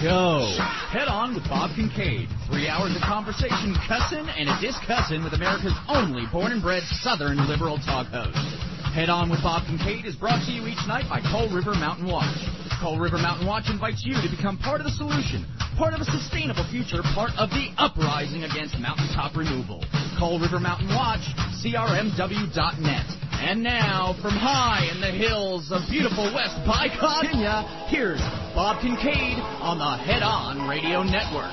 go. Head On with Bob Kincaid. 3 hours of conversation, cussing, and a discussing with America's only born and bred Southern liberal talk host. Head On with Bob Kincaid is brought to you each night by Coal River Mountain Watch. Coal River Mountain Watch invites you to become part of the solution, part of a sustainable future, part of the uprising against mountaintop removal. Coal River Mountain Watch, crmw.net. And now, from high in the hills of beautiful West Bicod, Virginia, here's Bob Kincaid on the Head On Radio Network.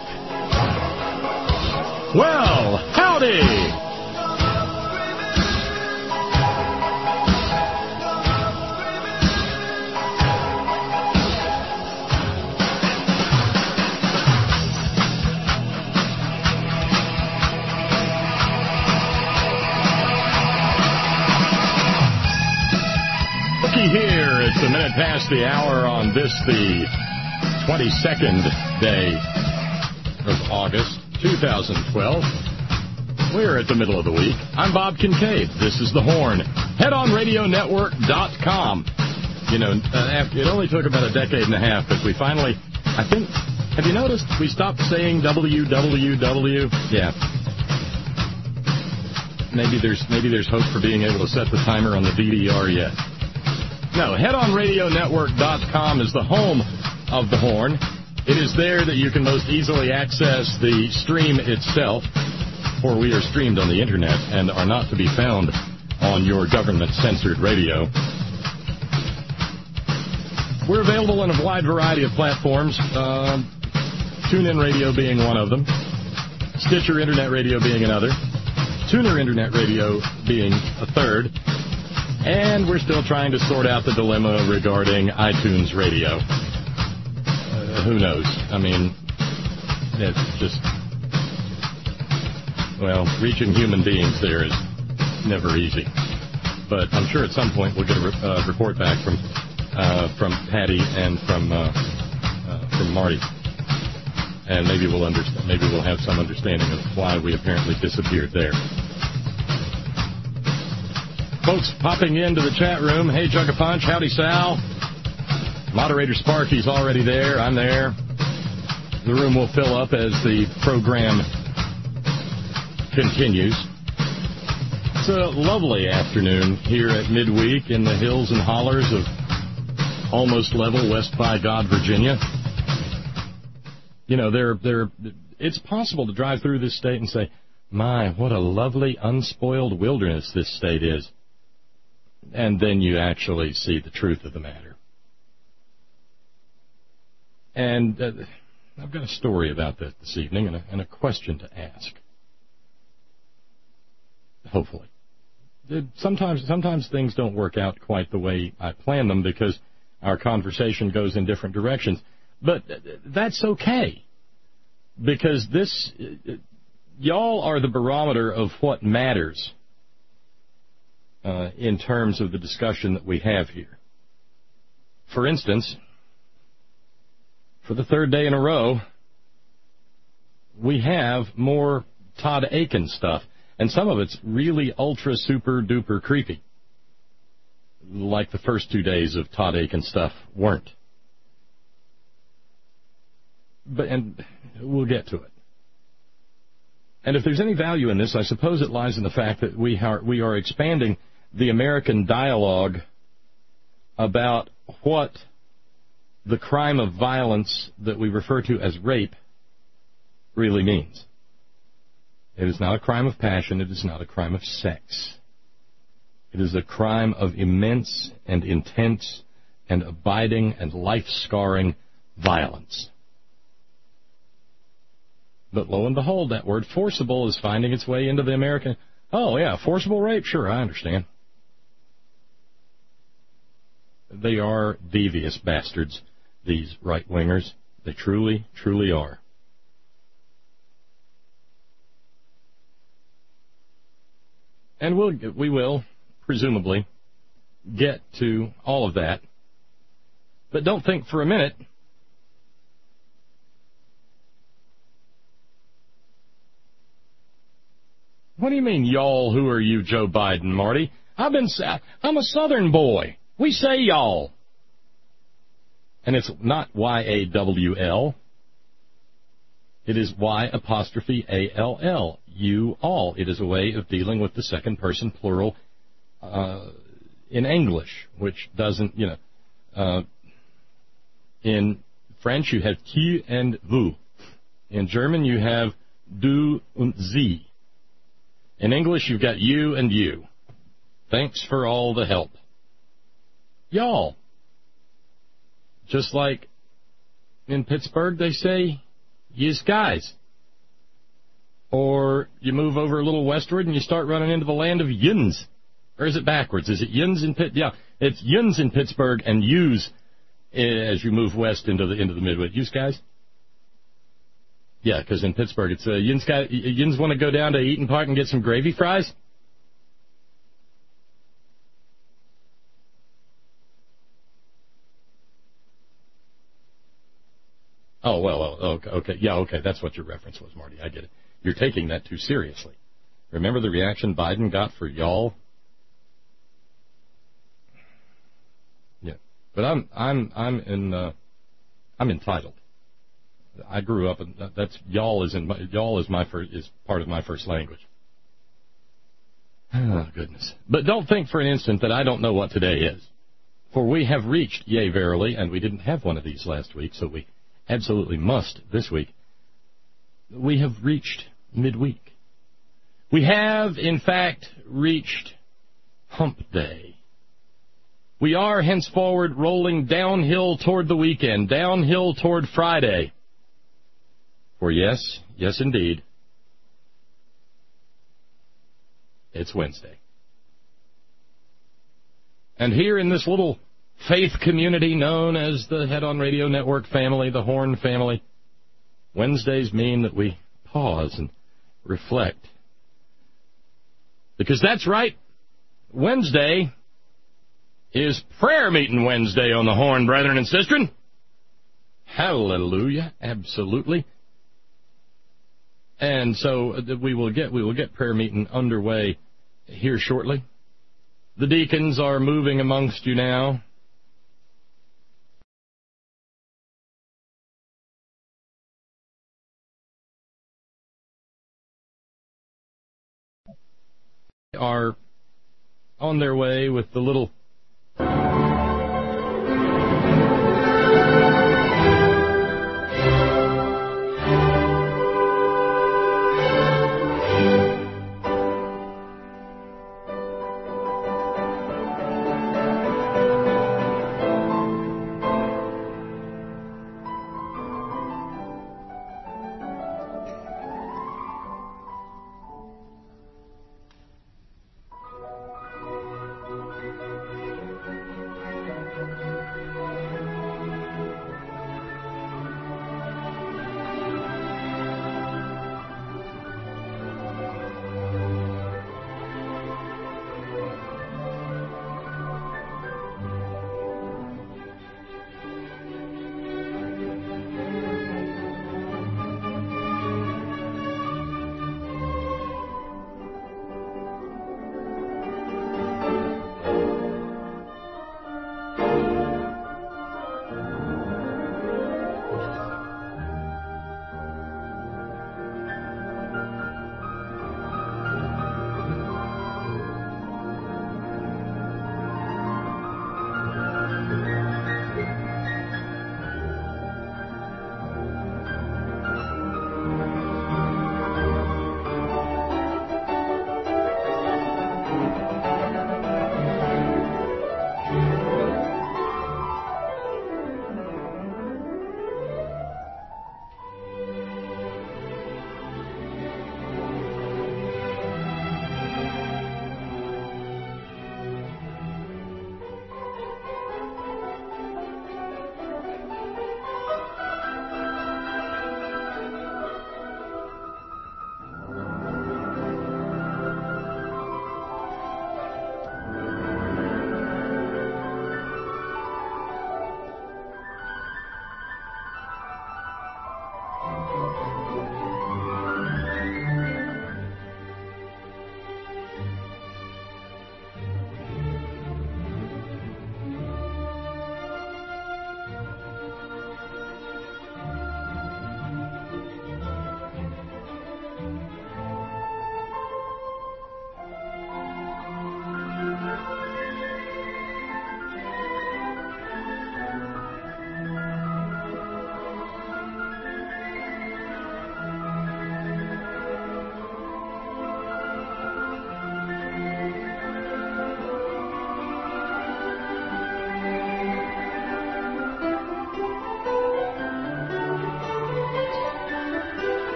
Well, howdy! Here, it's a minute past the hour on this, the 22nd day of August, 2012. We're at the middle of the week. I'm Bob Kincaid. This is The Horn. HeadOnRadioNetwork.com. You know, it only took about a decade and a half, but we finally, I think, have you noticed we stopped saying www? Yeah. Maybe there's hope for being able to set the timer on the VDR yet. No, HeadOnRadioNetwork.com is the home of The Horn. It is there that you can most easily access the stream itself, for we are streamed on the Internet and are not to be found on your government-censored radio. We're available on a wide variety of platforms, TuneIn Radio being one of them, Stitcher Internet Radio being another, Tuner Internet Radio being a third. And we're still trying to sort out the dilemma regarding iTunes Radio. Who knows? I mean, it's just, well, reaching human beings there is never easy. But I'm sure at some point we'll get a report back from Patty and from Marty, and maybe we'll have some understanding of why we apparently disappeared there. Folks popping into the chat room. Hey, Jug of Punch. Howdy, Sal. Moderator Sparky's already there. I'm there. The room will fill up as the program continues. It's a lovely afternoon here at midweek in the hills and hollers of almost level West Bicod, Virginia. You know, it's possible to drive through this state and say, my, what a lovely, unspoiled wilderness this state is. And then you actually see the truth of the matter. And I've got a story about that this evening and a question to ask. Hopefully. Sometimes things don't work out quite the way I plan them because our conversation goes in different directions. But that's okay. Because y'all are the barometer of what matters. In terms of the discussion that we have here. For instance, for the third day in a row, we have more Todd Akin stuff, and some of it's really ultra super duper creepy, like the first 2 days of Todd Akin stuff weren't. And we'll get to it. And if there's any value in this, I suppose it lies in the fact that we are expanding the American dialogue about what the crime of violence that we refer to as rape really means. It is not a crime of passion. It is not a crime of sex. It is a crime of immense and intense and abiding and life-scarring violence. But lo and behold, that word forcible is finding its way into the American... Oh, yeah, forcible rape? Sure, I understand. They are devious bastards, these right-wingers. They truly, truly are. And we will, presumably, get to all of that. But don't think for a minute What do you mean, y'all? Who are you, Joe Biden, Marty? I'm a Southern boy. We say y'all. And it's not Y-A-W-L. It is Y''ALL, you all. It is a way of dealing with the second person plural in English, which doesn't, in French you have qui and vous. In German you have du und sie. In English you've got you and you. Thanks for all the help. Y'all. Just like in Pittsburgh they say, yous guys. Or you move over a little westward and you start running into the land of yins. Or is it backwards? Is it yins in Pitt? Yeah, it's yins in Pittsburgh and yous as you move west into the Midwest. Yous guys? Yeah, because in Pittsburgh it's yins want to go down to Eaton Park and get some gravy fries? Oh, well, okay. Yeah, okay, that's what your reference was, Marty. I get it. You're taking that too seriously. Remember the reaction Biden got for y'all? Yeah. But I'm entitled. I grew up and that's y'all is part of my first language. Oh, goodness. But don't think for an instant that I don't know what today is. For we have reached, yea, verily, and we didn't have one of these last week, so we absolutely must this week. We have reached midweek. We have, in fact, reached hump day. We are henceforward rolling downhill toward the weekend, downhill toward Friday. For yes, indeed, it's Wednesday. And here in this little faith community known as the Head On Radio Network family, the Horn family, Wednesdays mean that we pause and reflect. Because that's right, Wednesday is prayer meeting Wednesday on the Horn, brethren and sistren. Hallelujah, absolutely. And so we will get prayer meeting underway here shortly. The deacons are moving amongst you now. Are on their way with the little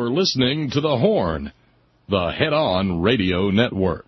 for listening to The Horn, the Head-On Radio Network.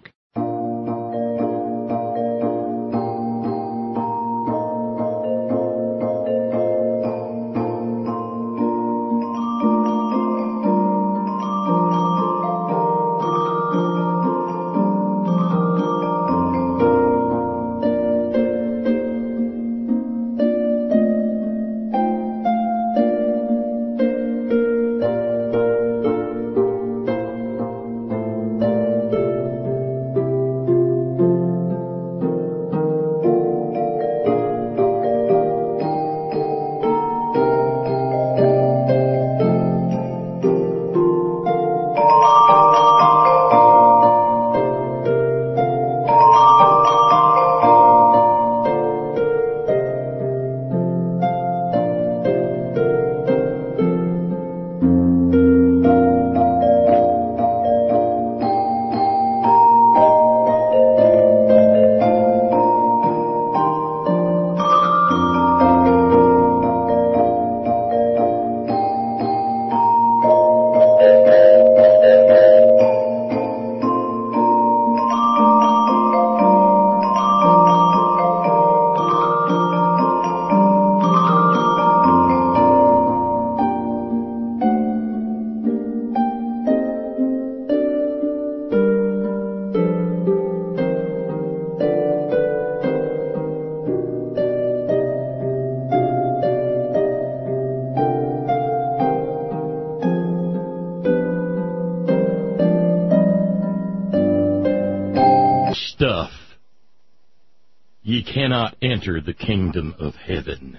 Cannot enter the kingdom of heaven.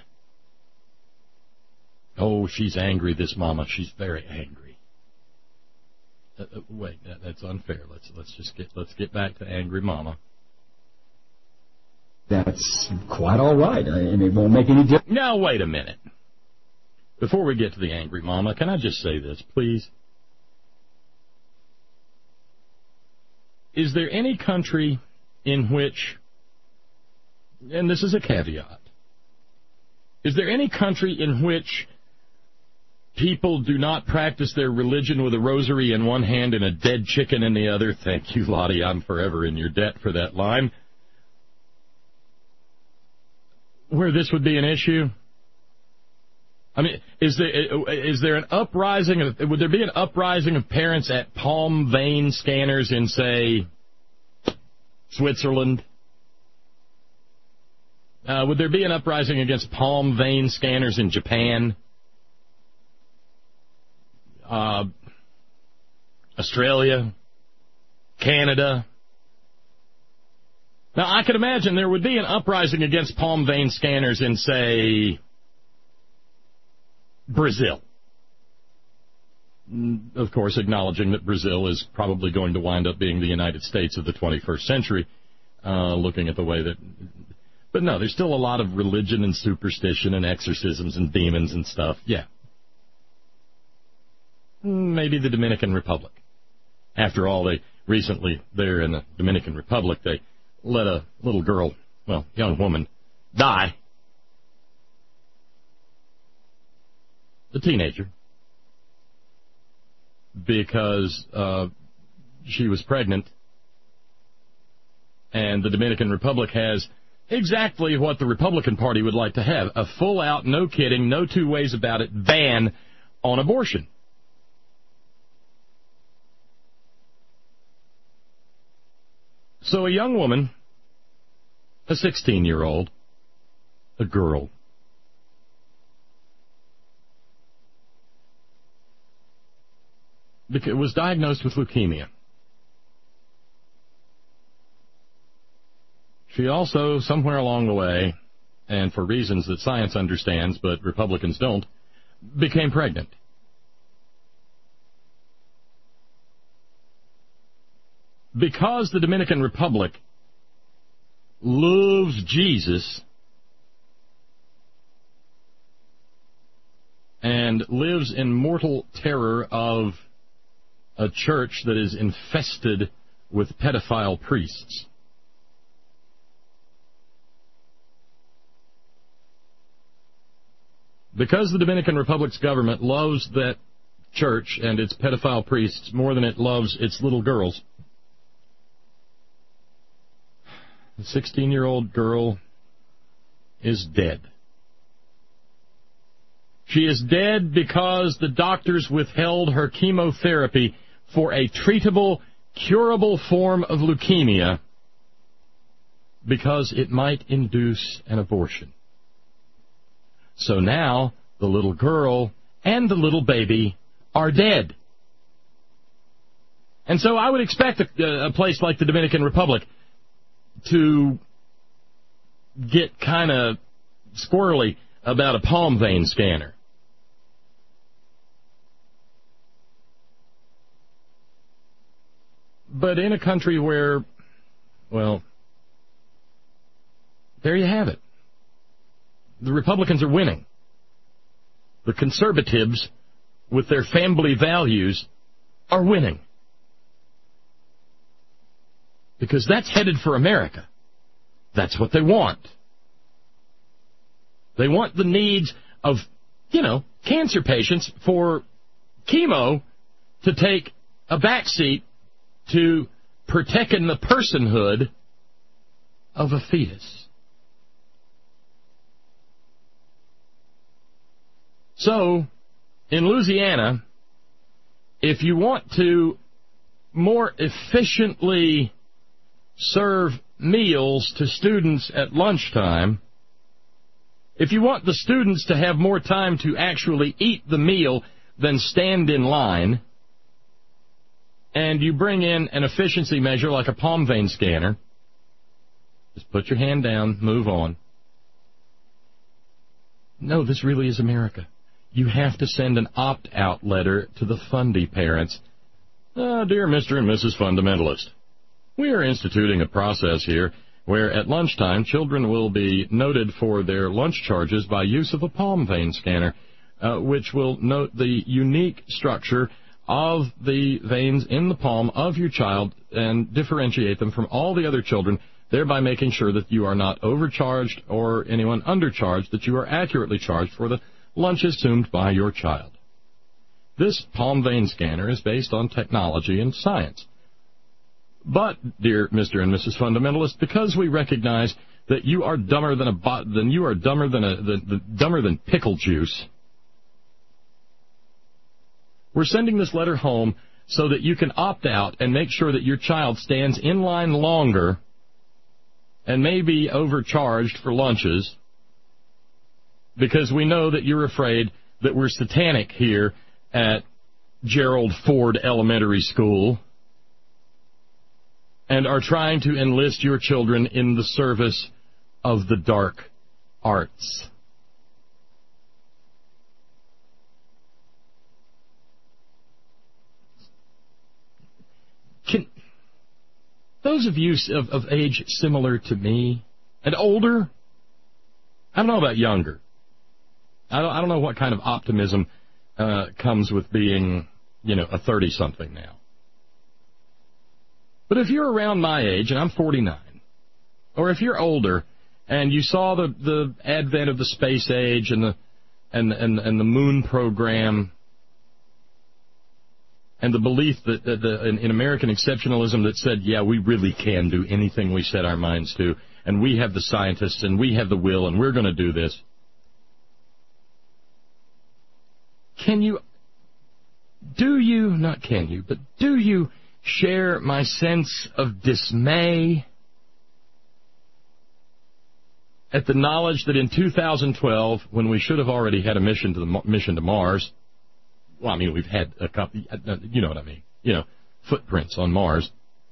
Oh, she's angry, this mama. She's very angry. Wait, that's unfair. Let's get back to angry mama. That's quite all right, and it won't make any difference. Now, wait a minute. Before we get to the angry mama, can I just say this, please? Is there any country in which, and this is a caveat, is there any country in which people do not practice their religion with a rosary in one hand and a dead chicken in the other? Thank you, Lottie. I'm forever in your debt for that line. Where this would be an issue? I mean, is there an uprising? Would there be an uprising of parents at palm vein scanners in, say, Switzerland? Would there be an uprising against palm vein scanners in Japan? Australia? Canada? Now, I could imagine there would be an uprising against palm vein scanners in, say, Brazil. Of course, acknowledging that Brazil is probably going to wind up being the United States of the 21st century, looking at the way that... But no, there's still a lot of religion and superstition and exorcisms and demons and stuff. Yeah. Maybe the Dominican Republic. After all, they recently, there in the Dominican Republic, they let a little girl, well, young woman, die. A teenager. Because she was pregnant. And the Dominican Republic has exactly what the Republican Party would like to have. A full-out, no kidding, no two ways about it, ban on abortion. So a young woman, a 16-year-old, a girl, was diagnosed with leukemia. She also, somewhere along the way, and for reasons that science understands but Republicans don't, became pregnant. Because the Dominican Republic loves Jesus and lives in mortal terror of a church that is infested with pedophile priests. Because the Dominican Republic's government loves that church and its pedophile priests more than it loves its little girls. The 16-year-old girl is dead. She is dead because the doctors withheld her chemotherapy for a treatable, curable form of leukemia because it might induce an abortion. So now the little girl and the little baby are dead. And so I would expect a place like the Dominican Republic to get kind of squirrely about a palm vein scanner. But in a country where, well, there you have it. The Republicans are winning. The conservatives, with their family values, are winning. Because that's headed for America. That's what they want. They want the needs of, cancer patients for chemo to take a backseat to protecting the personhood of a fetus. So, in Louisiana, if you want to more efficiently serve meals to students at lunchtime, if you want the students to have more time to actually eat the meal than stand in line, and you bring in an efficiency measure like a palm vein scanner, just put your hand down, move on. No, this really is America. You have to send an opt-out letter to the fundy parents. Dear Mr. and Mrs. Fundamentalist, we are instituting a process here where at lunchtime children will be noted for their lunch charges by use of a palm vein scanner, which will note the unique structure of the veins in the palm of your child and differentiate them from all the other children, thereby making sure that you are not overcharged or anyone undercharged, that you are accurately charged for the lunch assumed by your child. This palm vein scanner is based on technology and science. But, dear Mr. and Mrs. Fundamentalist, because we recognize that you are dumber than dumber than pickle juice, we're sending this letter home so that you can opt out and make sure that your child stands in line longer and may be overcharged for lunches, because we know that you're afraid that we're satanic here at Gerald Ford Elementary School and are trying to enlist your children in the service of the dark arts. Can those of you of age similar to me and older, I don't know about younger, I don't know what kind of optimism comes with being, a 30-something now. But if you're around my age, and I'm 49, or if you're older and you saw the advent of the space age and the moon program and the belief that in American exceptionalism that said, yeah, we really can do anything we set our minds to, and we have the scientists and we have the will and we're going to do this. Do you share my sense of dismay at the knowledge that in 2012, when we should have already had a mission to Mars, well, I mean, we've had a couple, you know what I mean, footprints on Mars.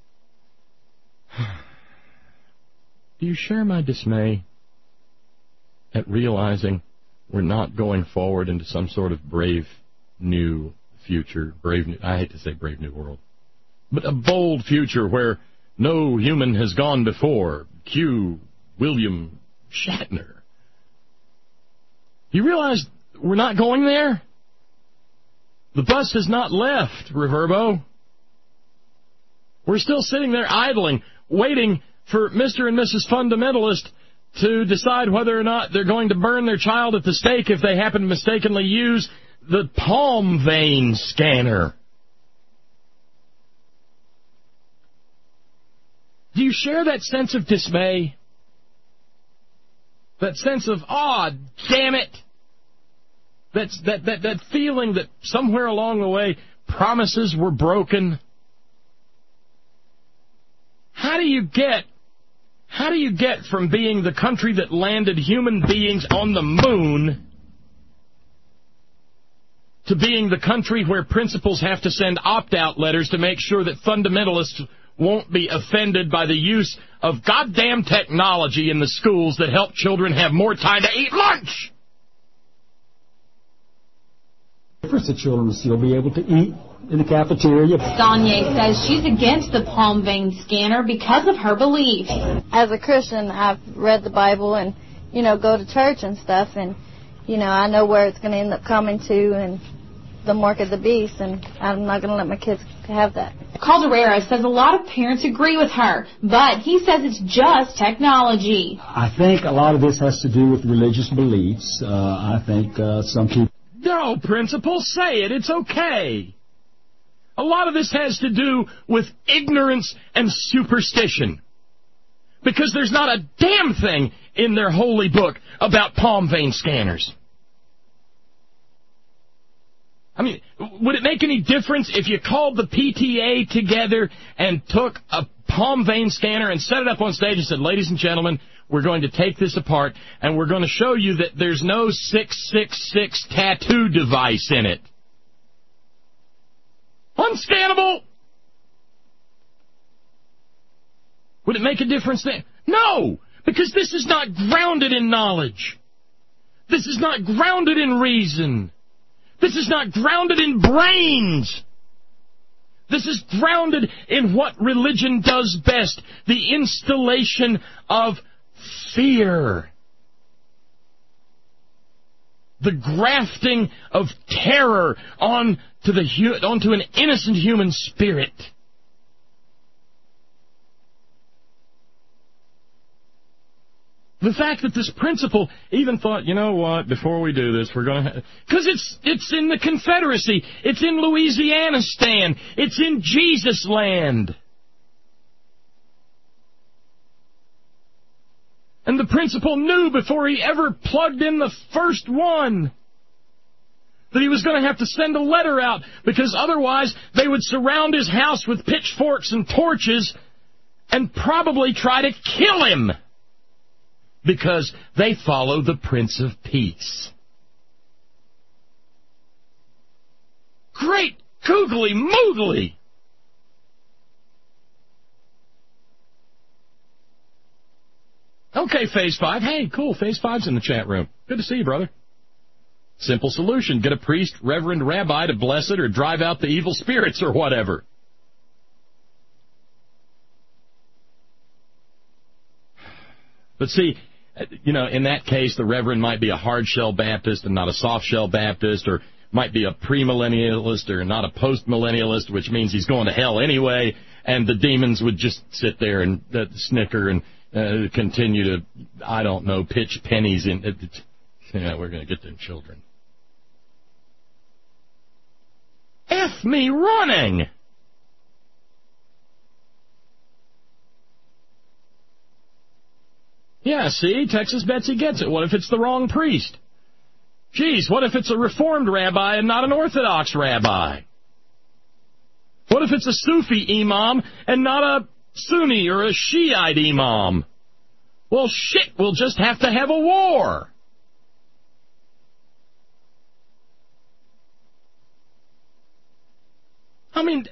Do you share my dismay at realizing we're not going forward into some sort of brave new future, I hate to say brave new world, but a bold future where no human has gone before? Q. William Shatner. You realize we're not going there? The bus has not left, Reverbo. We're still sitting there idling, waiting for Mr. and Mrs. Fundamentalist to decide whether or not they're going to burn their child at the stake if they happen to mistakenly use the palm vein scanner. Do you share that sense of dismay? That sense of, damn it! That feeling that somewhere along the way promises were broken? How do you get from being the country that landed human beings on the moon to being the country where principals have to send opt-out letters to make sure that fundamentalists won't be offended by the use of goddamn technology in the schools that help children have more time to eat lunch? First, the children will still be able to eat in the cafeteria. Sonia says she's against the palm vein scanner because of her beliefs. As a Christian, I've read the Bible and, go to church and stuff, and, I know where it's going to end up coming to and the mark of the beast, and I'm not going to let my kids have that. Calderera says a lot of parents agree with her, but he says it's just technology. I think a lot of this has to do with religious beliefs. I think some people... No, Principal, say it. It's okay. A lot of this has to do with ignorance and superstition. Because there's not a damn thing in their holy book about palm vein scanners. I mean, would it make any difference if you called the PTA together and took a palm vein scanner and set it up on stage and said, ladies and gentlemen, we're going to take this apart and we're going to show you that there's no 666 tattoo device in it. Unscannable! Would it make a difference then? No! Because this is not grounded in knowledge. This is not grounded in reason. This is not grounded in brains. This is grounded in what religion does best, the installation of fear. The grafting of terror onto an innocent human spirit. The fact that this principal even thought, you know what, before we do this, we're going to... Because it's in the Confederacy. It's in Louisianistan. It's in Jesus land. And the principal knew before he ever plugged in the first one that he was going to have to send a letter out, because otherwise they would surround his house with pitchforks and torches and probably try to kill him. Because they follow the Prince of Peace. Great googly moogly! Okay, Phase 5. Hey, cool, Phase 5's in the chat room. Good to see you, brother. Simple solution. Get a priest, reverend, rabbi to bless it or drive out the evil spirits or whatever. But see, in that case, the reverend might be a hard-shell Baptist and not a soft-shell Baptist, or might be a premillennialist or not a post-millennialist, which means he's going to hell anyway, and the demons would just sit there and snicker and continue to, I don't know, pitch pennies in. We're going to get them children. F me running! Yeah, see, Texas Betsy gets it. What if it's the wrong priest? Geez, what if it's a Reformed rabbi and not an Orthodox rabbi? What if it's a Sufi imam and not a Sunni or a Shiite imam? Well, shit, we'll just have to have a war. I mean,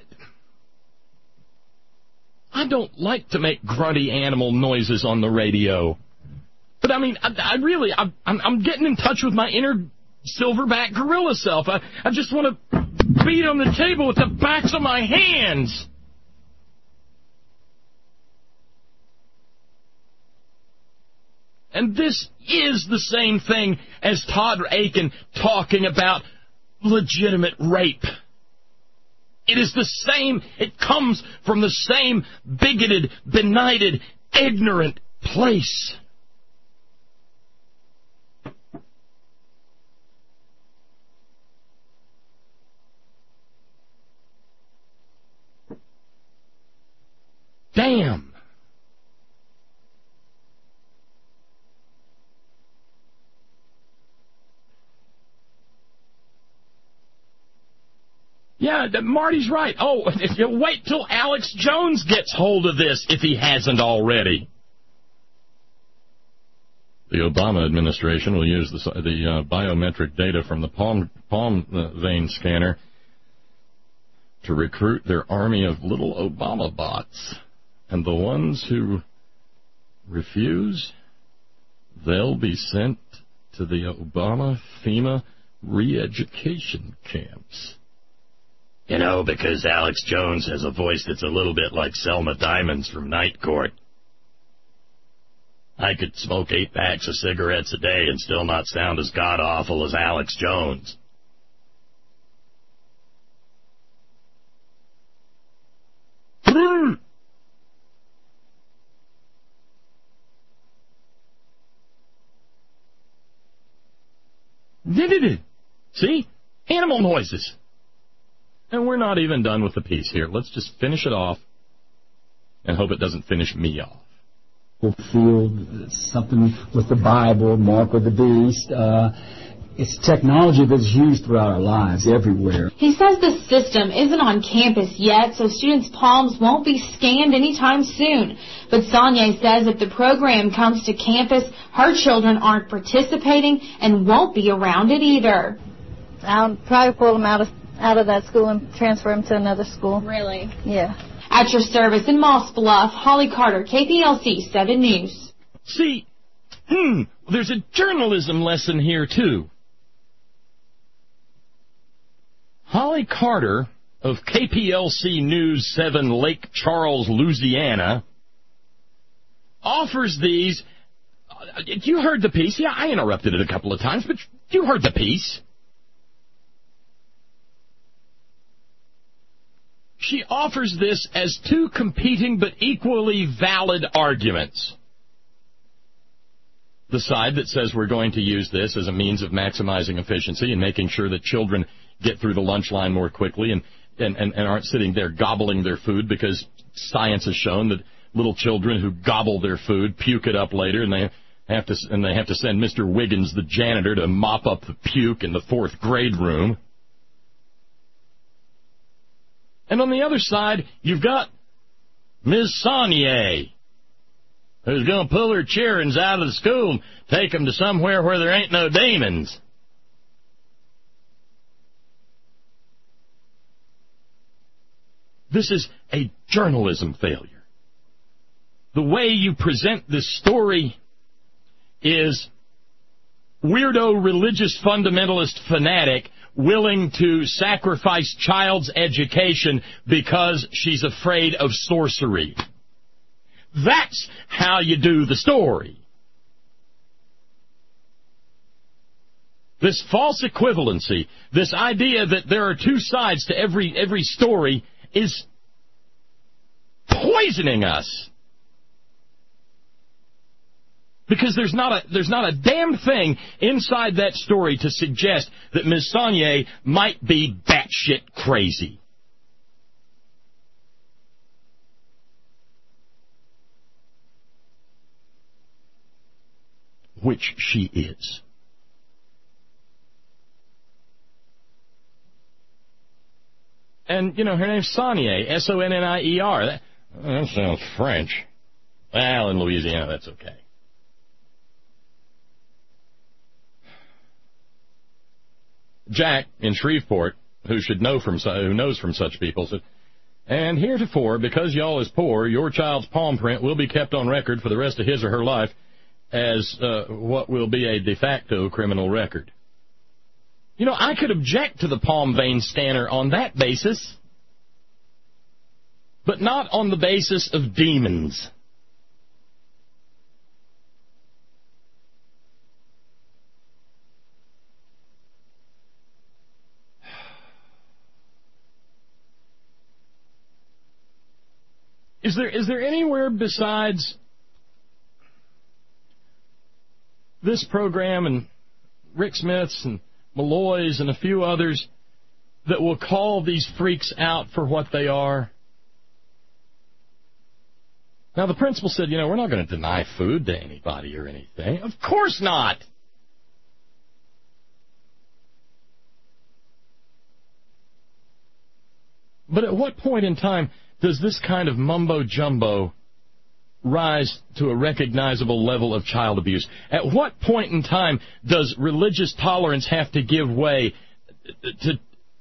I don't like to make grunty animal noises on the radio. But I mean, I'm getting in touch with my inner silverback gorilla self. I just want to beat on the table with the backs of my hands. And this is the same thing as Todd Aiken talking about legitimate rape. It is the same. It comes from the same bigoted, benighted, ignorant place. damn. Yeah, Marty's right. Oh, wait till Alex Jones gets hold of this if he hasn't already. The Obama administration will use the biometric data from the palm vein scanner to recruit their army of little Obama bots. And the ones who refuse, they'll be sent to the Obama FEMA re-education camps. You know, because Alex Jones has a voice that's a little bit like Selma Diamonds from Night Court. I could smoke 8 packs of cigarettes a day and still not sound as god-awful as Alex Jones. See? Animal noises. And we're not even done with the piece here. Let's just finish it off and hope it doesn't finish me off. Field, something with the Bible, Mark of the Beast. It's technology that's used throughout our lives everywhere. He says the system isn't on campus yet, so students' palms won't be scanned anytime soon. But Sonia says if the program comes to campus, her children aren't participating and won't be around it either. I'll probably pull them out of that school and transfer them to another school. Really? Yeah. At your service in Moss Bluff, Holly Carter, KPLC 7 News. See, there's a journalism lesson here, too. Holly Carter of KPLC News 7 Lake Charles, Louisiana, offers these. You heard the piece. Yeah, I interrupted it a couple of times, but you heard the piece. She offers this as 2 competing but equally valid arguments. The side that says we're going to use this as a means of maximizing efficiency and making sure that children get through the lunch line more quickly and aren't sitting there gobbling their food, because science has shown that little children who gobble their food puke it up later, and they have to send Mr. Wiggins, the janitor, to mop up the puke in the 4th grade room. And on the other side, you've got Ms. Saunier, who's going to pull her children out of the school and take them to somewhere where there ain't no demons. This is a journalism failure. The way you present this story is weirdo religious fundamentalist fanatic willing to sacrifice child's education because she's afraid of sorcery. That's how you do the story. This false equivalency, this idea that there are 2 sides to every story, is poisoning us. Because there's not a damn thing inside that story to suggest that Ms. Saunier might be batshit crazy. Which she is. And, you know, her name's Saunier, Sonnier. That sounds French. Well, in Louisiana, that's okay. Jack in Shreveport, who knows from such people, said, and heretofore, because y'all is poor, your child's palm print will be kept on record for the rest of his or her life as what will be a de facto criminal record. You know, I could object to the palm vein scanner on that basis, but not on the basis of demons. Is there anywhere besides this program and Rick Smith's and Malloy's and a few others that will call these freaks out for what they are? Now, the principal said, we're not going to deny food to anybody or anything. Of course not. But at what point in time does this kind of mumbo-jumbo rise to a recognizable level of child abuse? At what point in time does religious tolerance have to give way to...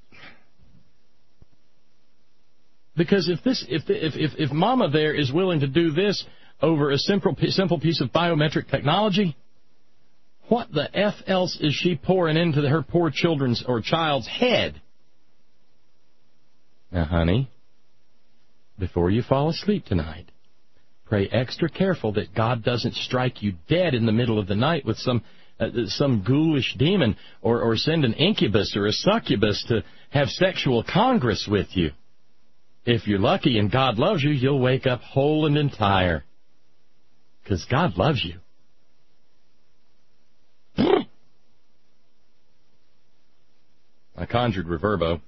Because if Mama there is willing to do this over a simple piece of biometric technology, what the F else is she pouring into her poor children's or child's head? Now, honey, before you fall asleep tonight, pray extra careful that God doesn't strike you dead in the middle of the night with some ghoulish demon or send an incubus or a succubus to have sexual congress with you. If you're lucky and God loves you, you'll wake up whole and entire. Because God loves you. I conjured Reverbo.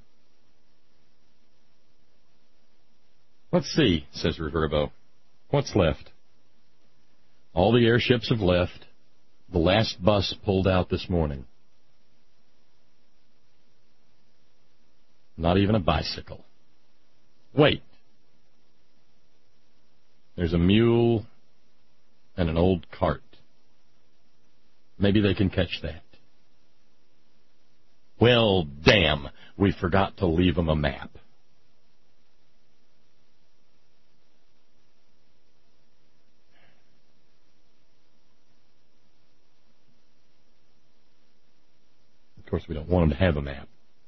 Let's see, says Reverbo. What's left? All the airships have left. The last bus pulled out this morning. Not even a bicycle. Wait. There's a mule and an old cart. Maybe they can catch that. Well, damn, we forgot to leave them a map. Of course, we don't want them to have a map.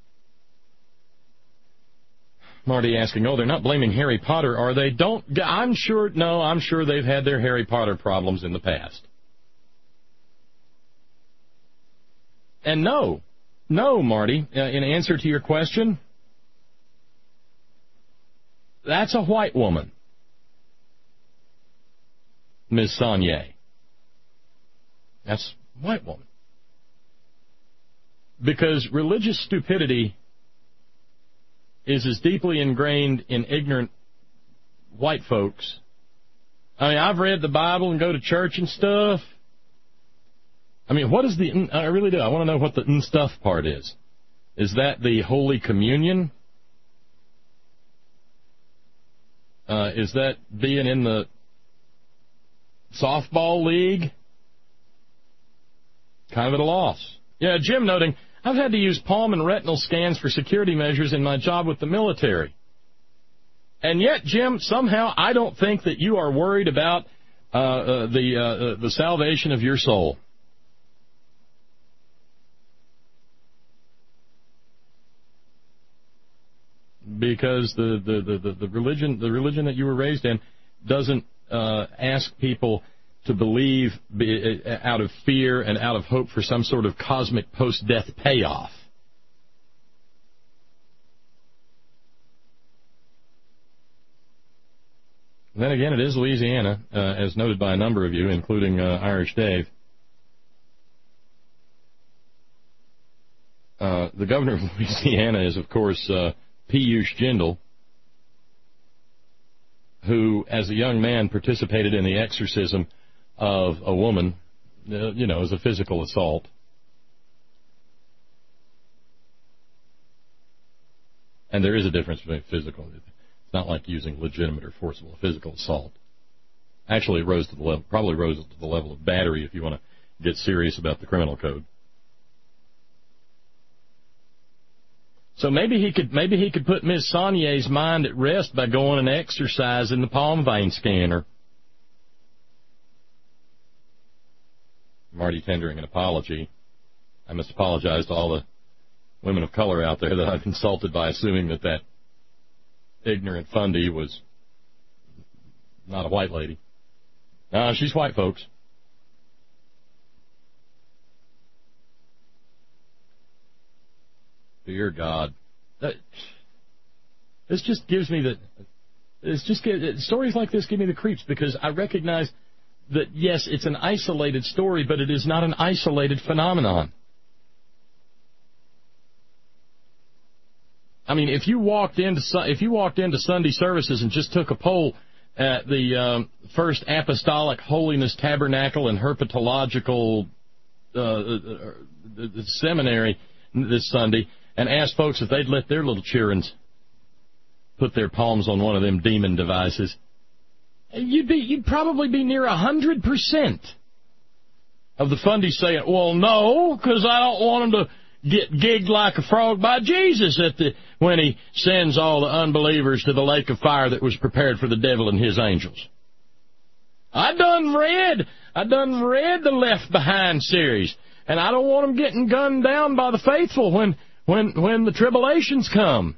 Marty asking, they're not blaming Harry Potter, are they? I'm sure they've had their Harry Potter problems in the past. And no, Marty, in answer to your question, that's a white woman, Ms. Saunier. That's a white woman. Because religious stupidity is as deeply ingrained in ignorant white folks. I mean, I've read the Bible and go to church and stuff. I mean, what is I really do. I want to know what the stuff part is. Is that the Holy Communion? Is that being in the softball league? Kind of at a loss. Yeah, Jim noting, I've had to use palm and retinal scans for security measures in my job with the military. And yet, Jim, somehow I don't think that you are worried about the salvation of your soul. Because the religion that you were raised in doesn't ask people to believe out of fear and out of hope for some sort of cosmic post-death payoff. Then again, it is Louisiana, as noted by a number of you, including Irish Dave. The governor of Louisiana is, of course, Piyush Jindal, who, as a young man, participated in the exorcism of a woman, as a physical assault. And there is a difference between physical. It's not like using legitimate or forcible physical assault. Actually, it probably rose to the level of battery if you want to get serious about the criminal code. So maybe he could put Ms. Saunier's mind at rest by going and exercising the palm vein scanner. Marty tendering an apology. I must apologize to all the women of color out there that I've insulted by assuming that ignorant Fundy was not a white lady. No, she's white, folks. Dear God. This just gives me stories like this give me the creeps, because I recognize that, yes, it's an isolated story, but it is not an isolated phenomenon. I mean, if you walked into Sunday services and just took a poll at the First Apostolic Holiness Tabernacle and Herpetological Seminary this Sunday and asked folks if they'd let their little children put their palms on one of them demon devices, you'd probably be near 100% of the fundies saying, well, no, because I don't want them to get gigged like a frog by Jesus when he sends all the unbelievers to the lake of fire that was prepared for the devil and his angels. I done read the Left Behind series, and I don't want them getting gunned down by the faithful when the tribulations come.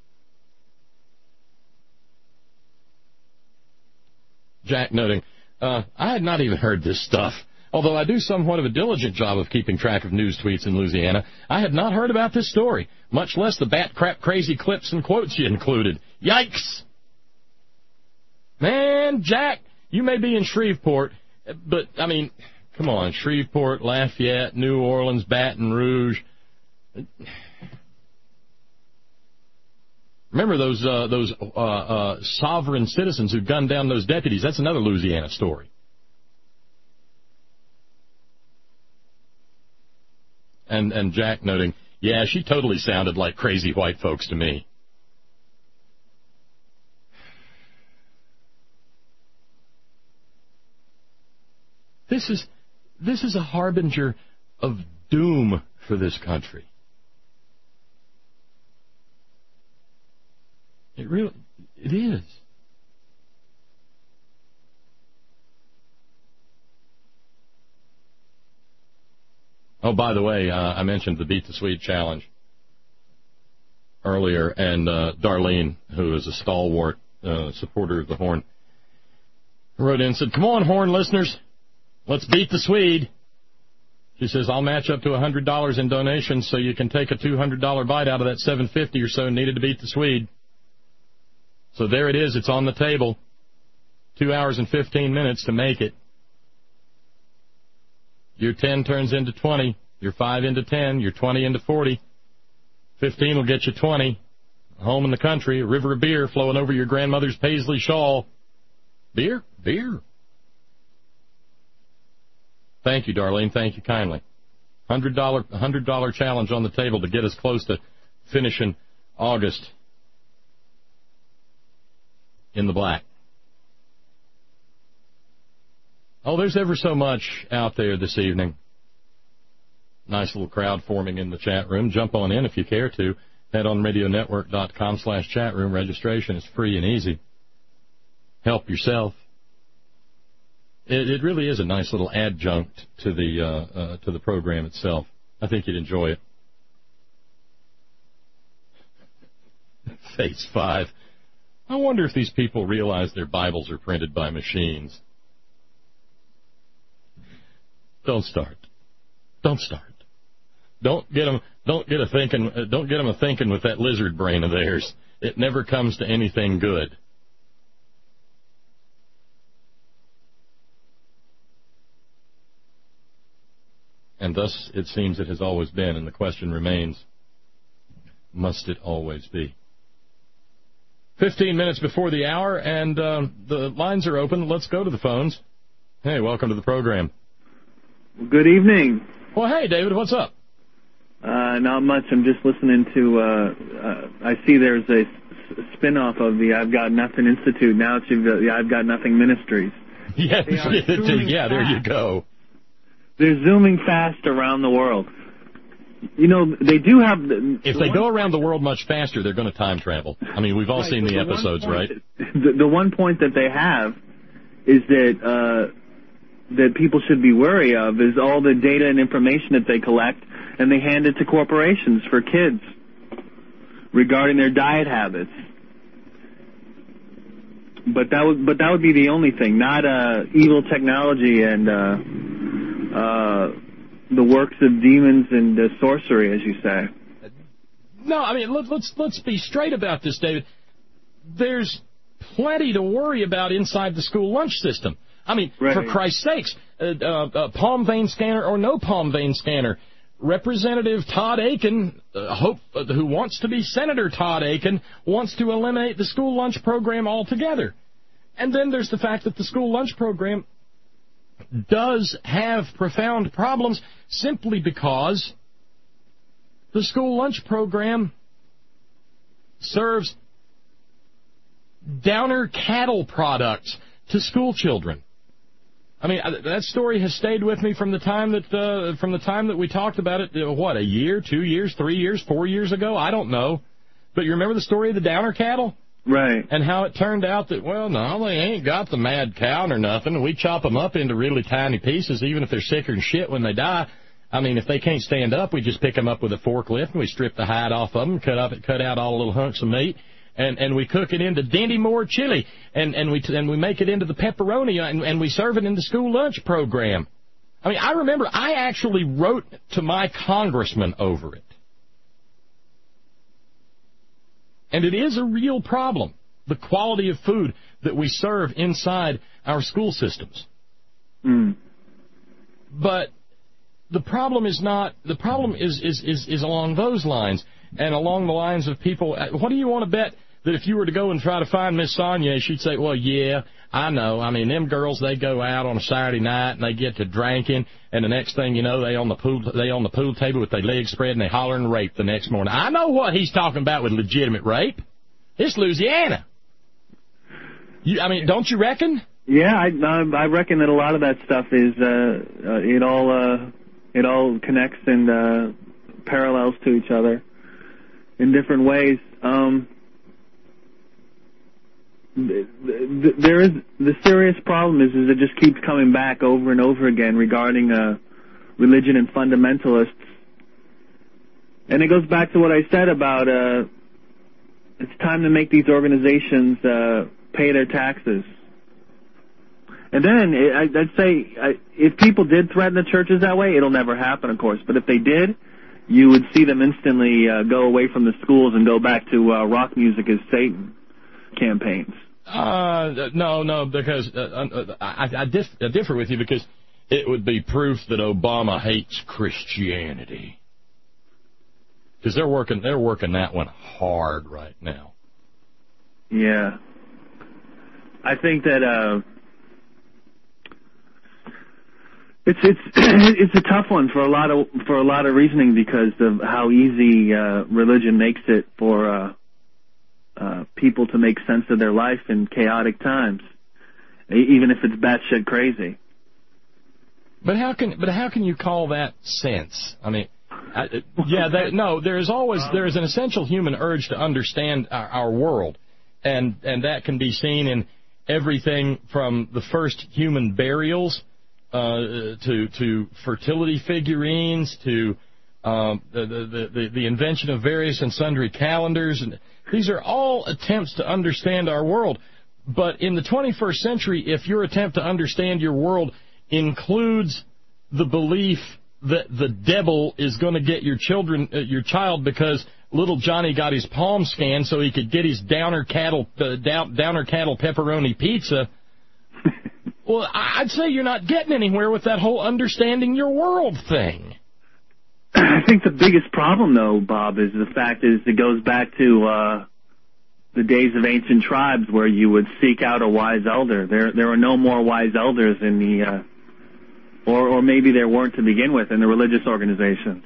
Jack noting, I had not even heard this stuff. Although I do somewhat of a diligent job of keeping track of news tweets in Louisiana, I had not heard about this story, much less the bat crap crazy clips and quotes you included. Yikes! Man, Jack, you may be in Shreveport, but, I mean, come on, Shreveport, Lafayette, New Orleans, Baton Rouge. Remember those sovereign citizens who gunned down those deputies? That's another Louisiana story. And Jack noting, yeah, she totally sounded like crazy white folks to me. This is a harbinger of doom for this country. It is. Oh, by the way, I mentioned the Beat the Swede challenge earlier, and Darlene, who is a stalwart supporter of the Horn, wrote in and said, come on, Horn listeners, let's beat the Swede. She says, I'll match up to $100 in donations so you can take a $200 bite out of that $750 or so needed to beat the Swede. So there it is. It's on the table. 2 hours and 15 minutes to make it. Your 10 turns into 20. Your 5 into 10. Your 20 into 40. 15 will get you 20. Home in the country, a river of beer flowing over your grandmother's paisley shawl. Beer? Beer. Thank you, Darlene. Thank you kindly. $100 challenge on the table to get us close to finishing August in the black. Oh, there's ever so much out there this evening. Nice little crowd forming in the chat room. Jump on in if you care to. Head on radionetwork.com/chat room. Registration is free and easy. Help yourself. It really is a nice little adjunct to the program itself. I think you'd enjoy it. Phase 5. I wonder if these people realize their Bibles are printed by machines. Don't start. Don't start. Don't get them a thinking with that lizard brain of theirs. It never comes to anything good. And thus it seems it has always been, and the question remains, must it always be? 15 minutes before the hour, and the lines are open. Let's go to the phones. Hey, welcome to the program. Good evening. Well, hey, David, what's up? Not much. I'm just listening to, I see there's a spin-off of the I've Got Nothing Institute. Now it's the I've Got Nothing Ministries. Yeah, there you go. They're zooming fast around the world. You know, they do have... If they go around the world much faster, they're going to time travel. I mean, we've all seen the episodes, right? The one point that they have is that people should be wary of is all the data and information that they collect, and they hand it to corporations for kids regarding their diet habits. But that would be the only thing, not evil technology and the works of demons and sorcery, as you say. No, I mean, let's be straight about this, David. There's plenty to worry about inside the school lunch system. I mean, right. For Christ's sakes, palm vein scanner or no palm vein scanner, Representative Todd Aiken, who wants to be Senator Todd Aiken, wants to eliminate the school lunch program altogether. And then there's the fact that the school lunch program does have profound problems simply because the school lunch program serves downer cattle products to school children. I mean, that story has stayed with me from the time that we talked about it. What, a year, 2 years, 3 years, 4 years ago? I don't know. But you remember the story of the downer cattle? Right. And how it turned out that, well, no, they ain't got the mad cow or nothing. We chop them up into really tiny pieces, even if they're sicker than shit when they die. I mean, if they can't stand up, we just pick them up with a forklift and we strip the hide off of them, cut out all the little hunks of meat, and we cook it into Dinty Moore chili, and we make it into the pepperoni, and we serve it in the school lunch program. I mean, I remember I actually wrote to my congressman over it. And it is a real problem, the quality of food that we serve inside our school systems. Mm. But the problem is not, the problem is along those lines, and along the lines of people. What do you want to bet that if you were to go and try to find Miss Sonia, she'd say, well, yeah, I know. I mean, them girls, they go out on a Saturday night and they get to drinking, and the next thing you know, they on the pool table with their legs spread and they hollering rape the next morning. I know what he's talking about with legitimate rape. It's Louisiana. I mean, don't you reckon? Yeah, I reckon that a lot of that stuff is it all connects and parallels to each other in different ways. There is the serious problem is it just keeps coming back over and over again regarding religion and fundamentalists, and it goes back to what I said about it's time to make these organizations pay their taxes. And then I'd say if people did threaten the churches that way, it'll never happen, of course. But if they did, you would see them instantly go away from the schools and go back to rock music is Satan campaigns. No, because I differ with you, because it would be proof that Obama hates Christianity. Because they're working that one hard right now. Yeah, I think that it's a tough one for a lot of reasoning because of how easy religion makes it for people to make sense of their life in chaotic times, even if it's batshit crazy. But how can you call that sense? I mean, there is an essential human urge to understand our world, and that can be seen in everything from the first human burials to fertility figurines to the invention of various and sundry calendars, and these are all attempts to understand our world. But in the 21st century, if your attempt to understand your world includes the belief that the devil is going to get your child because little Johnny got his palm scanned so he could get his downer cattle pepperoni pizza, well, I'd say you're not getting anywhere with that whole understanding your world thing. I think the biggest problem, though, Bob, is the fact is it goes back to the days of ancient tribes where you would seek out a wise elder. There are no more wise elders in the, or maybe there weren't to begin with in the religious organizations.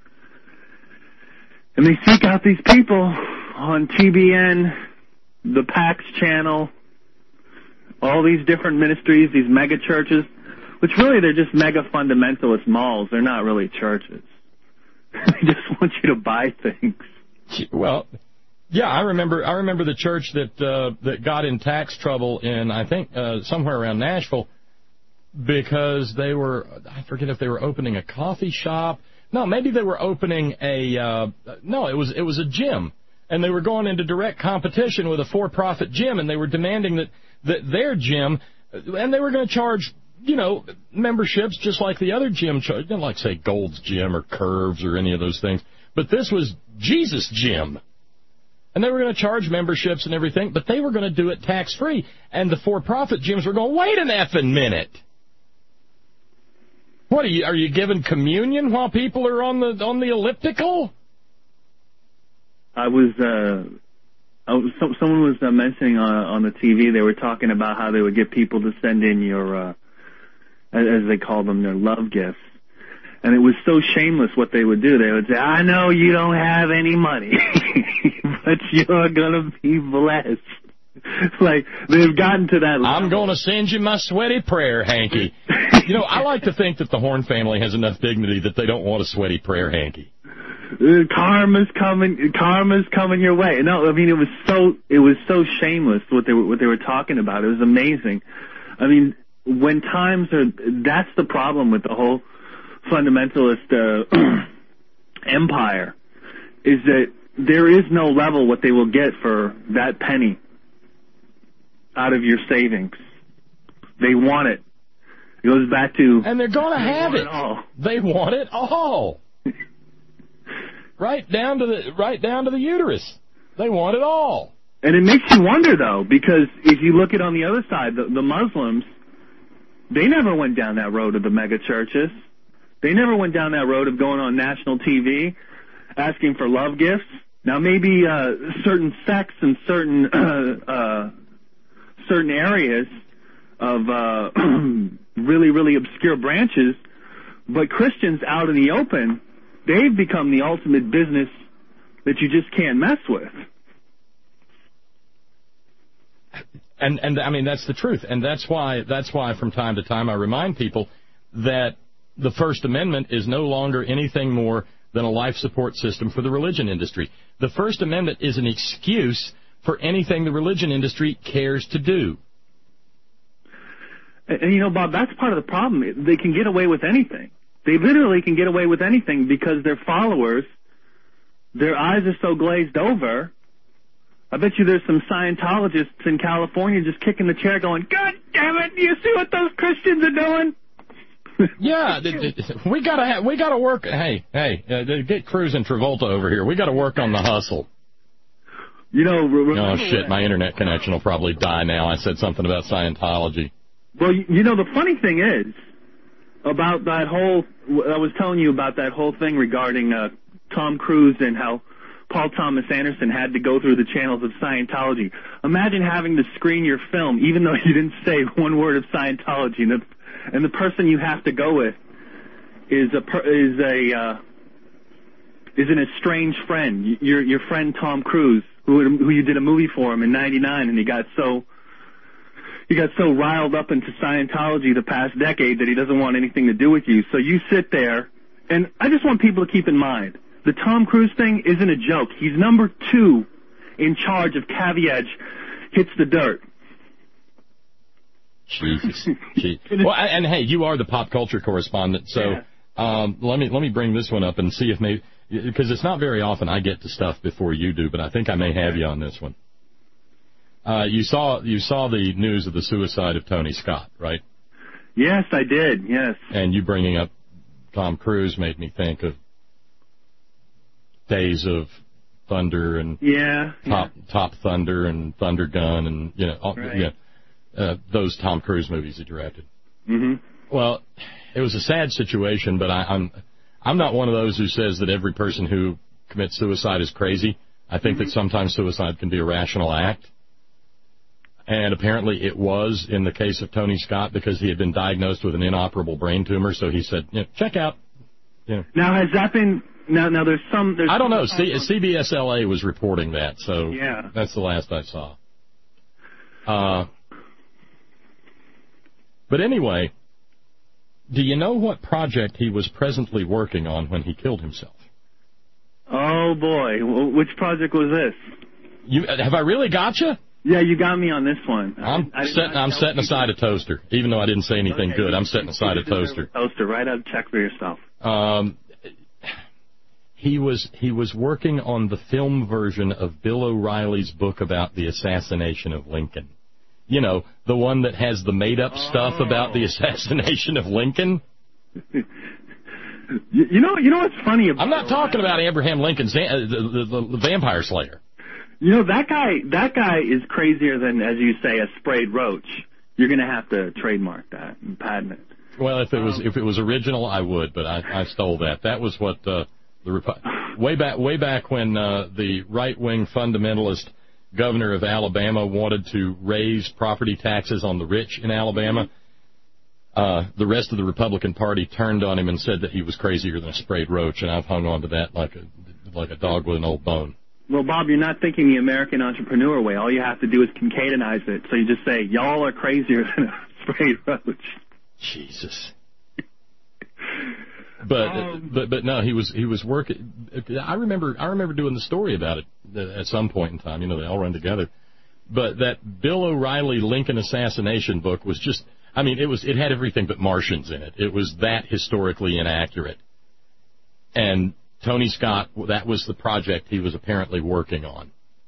And they seek out these people on TBN, the PAX channel, all these different ministries, these mega churches, which really they're just mega fundamentalist malls. They're not really churches. They just want you to buy things. Well, yeah, I remember the church that got in tax trouble in, I think, somewhere around Nashville, because I forget if they were opening a coffee shop. No, maybe they were opening it was a gym, and they were going into direct competition with a for-profit gym, and they were demanding that their gym, and they were going to charge, memberships just like the other gym charge, not like, say, Gold's Gym or Curves or any of those things, but this was Jesus Gym. And they were going to charge memberships and everything, but they were going to do it tax-free. And the for-profit gyms were going, wait an effing minute. What, are you giving communion while people are on the elliptical? I was someone was mentioning on the TV, they were talking about how they would get people to send in your, as they call them, their love gifts. And it was so shameless what they would do. They would say, I know you don't have any money, but you're going to be blessed. Like, they've gotten to that level. I'm going to send you my sweaty prayer hanky. You know, I like to think that the Horn family has enough dignity that they don't want a sweaty prayer hanky. Karma's coming your way. No, I mean, it was so shameless what they were talking about. It was amazing. I mean, when times are, that's the problem with the whole fundamentalist empire, is that there is no level what they will get for that penny out of your savings. They want it. It goes back to, and they're going to have it. All. They want it all. Right down to the uterus. They want it all. And it makes you wonder, though, because if you look at on the other side, the Muslims, they never went down that road of the mega churches. They never went down that road of going on national TV, asking for love gifts. Now, maybe certain sects and certain areas of really, really obscure branches, but Christians out in the open, they've become the ultimate business that you just can't mess with. And I mean, that's the truth. And that's why from time to time I remind people that the First Amendment is no longer anything more than a life support system for the religion industry. The First Amendment is an excuse for anything the religion industry cares to do. And, you know, Bob, that's part of the problem. They can get away with anything. They literally can get away with anything because their followers, their eyes are so glazed over. I bet you there's some Scientologists in California just kicking the chair going, God damn it, do you see what those Christians are doing? Yeah, we gotta work. Hey, get Cruz and Travolta over here. We gotta work on the hustle. You know, oh shit, my internet connection will probably die now. I said something about Scientology. Well, you know, the funny thing is about that whole, I was telling you about that whole thing regarding Tom Cruise and how Paul Thomas Anderson had to go through the channels of Scientology. Imagine having to screen your film even though you didn't say one word of Scientology, and the person you have to go with is an estranged friend. Your friend Tom Cruise, who you did a movie for him in '99, and he got so riled up into Scientology the past decade that he doesn't want anything to do with you. So you sit there, and I just want people to keep in mind, the Tom Cruise thing isn't a joke. He's number 2 in charge of Caviage Hits the Dirt. Jesus. Well, and hey, you are the pop culture correspondent, so let me bring this one up and see if maybe, because it's not very often I get to stuff before you do, but I think I may have you on this one. You saw the news of the suicide of Tony Scott, right? Yes, I did. Yes. And you bringing up Tom Cruise made me think of Days of Thunder and Top Thunder and Thunder Gun and those Tom Cruise movies he directed. Mm-hmm. Well, it was a sad situation, but I'm not one of those who says that every person who commits suicide is crazy. I think that sometimes suicide can be a rational act. And apparently it was in the case of Tony Scott because he had been diagnosed with an inoperable brain tumor. So he said, check out. Now, has that been... Now there's I don't know. CBS LA was reporting that. So that's the last I saw. But anyway, do you know what project he was presently working on when he killed himself? Oh, boy. Which project was this? Have I really got you? Yeah, you got me on this one. I'm setting aside a toaster, even though I didn't say anything good. I'm setting aside a toaster. Toaster, right out. Check for yourself. He was working on the film version of Bill O'Reilly's book about the assassination of Lincoln. You know, the one that has the made-up stuff about the assassination of Lincoln. You know what's funny about... I'm not talking about Abraham Lincoln, the vampire slayer. You know, that guy is crazier than, as you say, a sprayed roach. You're going to have to trademark that and patent it. Well, if it was original, I would, but I stole that. That was what way back when the right-wing fundamentalist governor of Alabama wanted to raise property taxes on the rich in Alabama, the rest of the Republican Party turned on him and said that he was crazier than a sprayed roach, and I've hung on to that like a dog with an old bone. Well, Bob, you're not thinking the American entrepreneur way. All you have to do is Kincaidinize it. So you just say, y'all are crazier than a sprayed roach. Jesus. But no, he was working. I remember doing the story about it at some point in time. You know, they all run together. But that Bill O'Reilly Lincoln assassination book was just, I mean, it had everything but Martians in it. It was that historically inaccurate. And Tony Scott, that was the project he was apparently working on.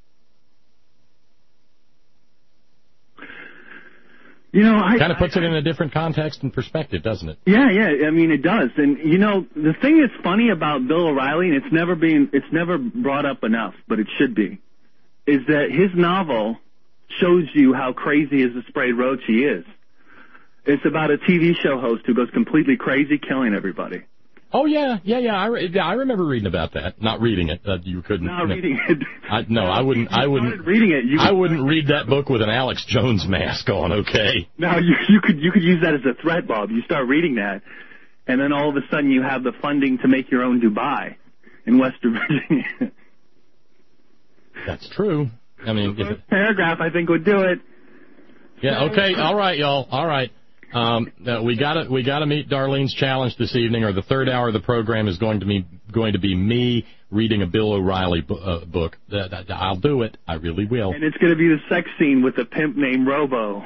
You know, kind of puts it in a different context and perspective, doesn't it? Yeah. I mean, it does. And you know, the thing that's funny about Bill O'Reilly, and it's never brought up enough, but it should be, is that his novel shows you how crazy as a sprayed roach he is. It's about a TV show host who goes completely crazy, killing everybody. Oh yeah. I remember reading about that. Not reading it. You couldn't. Not reading it. I wouldn't. Reading it. I wouldn't read that book with an Alex Jones mask on. Okay. Now you could use that as a threat, Bob. You start reading that, and then all of a sudden you have the funding to make your own Dubai in Western Virginia. That's true. I mean, the first paragraph I think would do it. Yeah. Okay. All right, y'all. All right. We gotta meet Darlene's challenge this evening, or the third hour of the program is going to be me reading a Bill O'Reilly book. I'll do it. I really will. And it's going to be the sex scene with a pimp named Robo.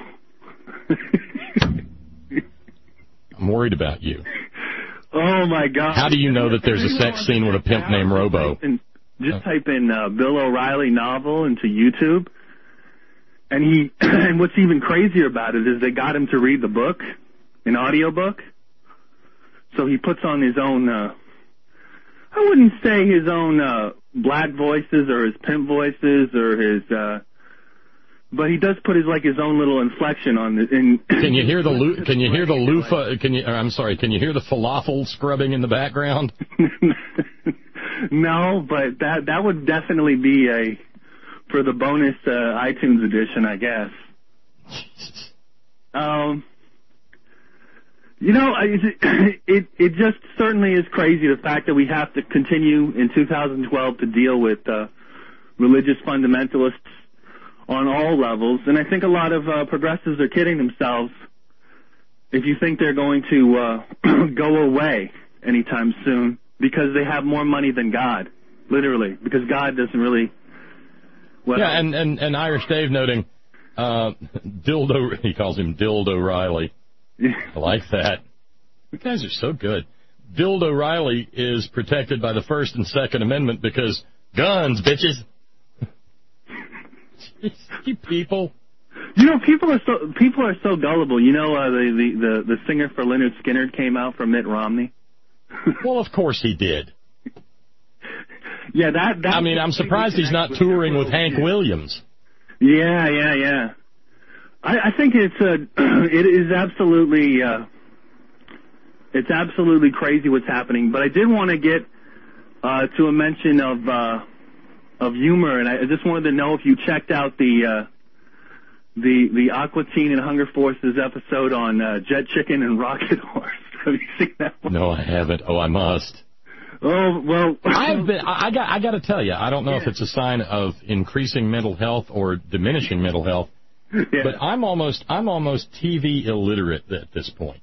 I'm worried about you. Oh my God! How do you know that there's a sex scene with a pimp named Robo? Just type in Bill O'Reilly novel into YouTube. And and what's even crazier about it is they got him to read the book, an audiobook. So he puts on his own, I wouldn't say his own black voices or his pimp voices or his, but he does put his own little inflection on it. Can you hear the loofah? Can you hear the falafel scrubbing in the background? No, but that would definitely be for the bonus iTunes edition, I guess. You know, it just certainly is crazy, the fact that we have to continue in 2012 to deal with religious fundamentalists on all levels. And I think a lot of progressives are kidding themselves if you think they're going to go away anytime soon, because they have more money than God, literally, because God doesn't really... Well, yeah, and Irish Dave noting, Dildo, he calls him Dildo Riley. I like that. You guys are so good. Dildo Riley is protected by the First and Second Amendment because guns, bitches. You people. You know, people are so gullible. You know, the singer for Lynyrd Skynyrd came out for Mitt Romney. Well, of course he did. Yeah, that. I mean, I'm surprised he's not touring with Hank Williams. Yeah. I think it is absolutely crazy what's happening. But I did want to get to a mention of humor, and I just wanted to know if you checked out the Aqua Teen and Hunger Forces episode on Jet Chicken and Rocket Horse. Have you seen that one? No, I haven't. Oh, I must. Oh, well. I got to tell you, I don't know if it's a sign of increasing mental health or diminishing mental health, but I'm almost TV illiterate at this point.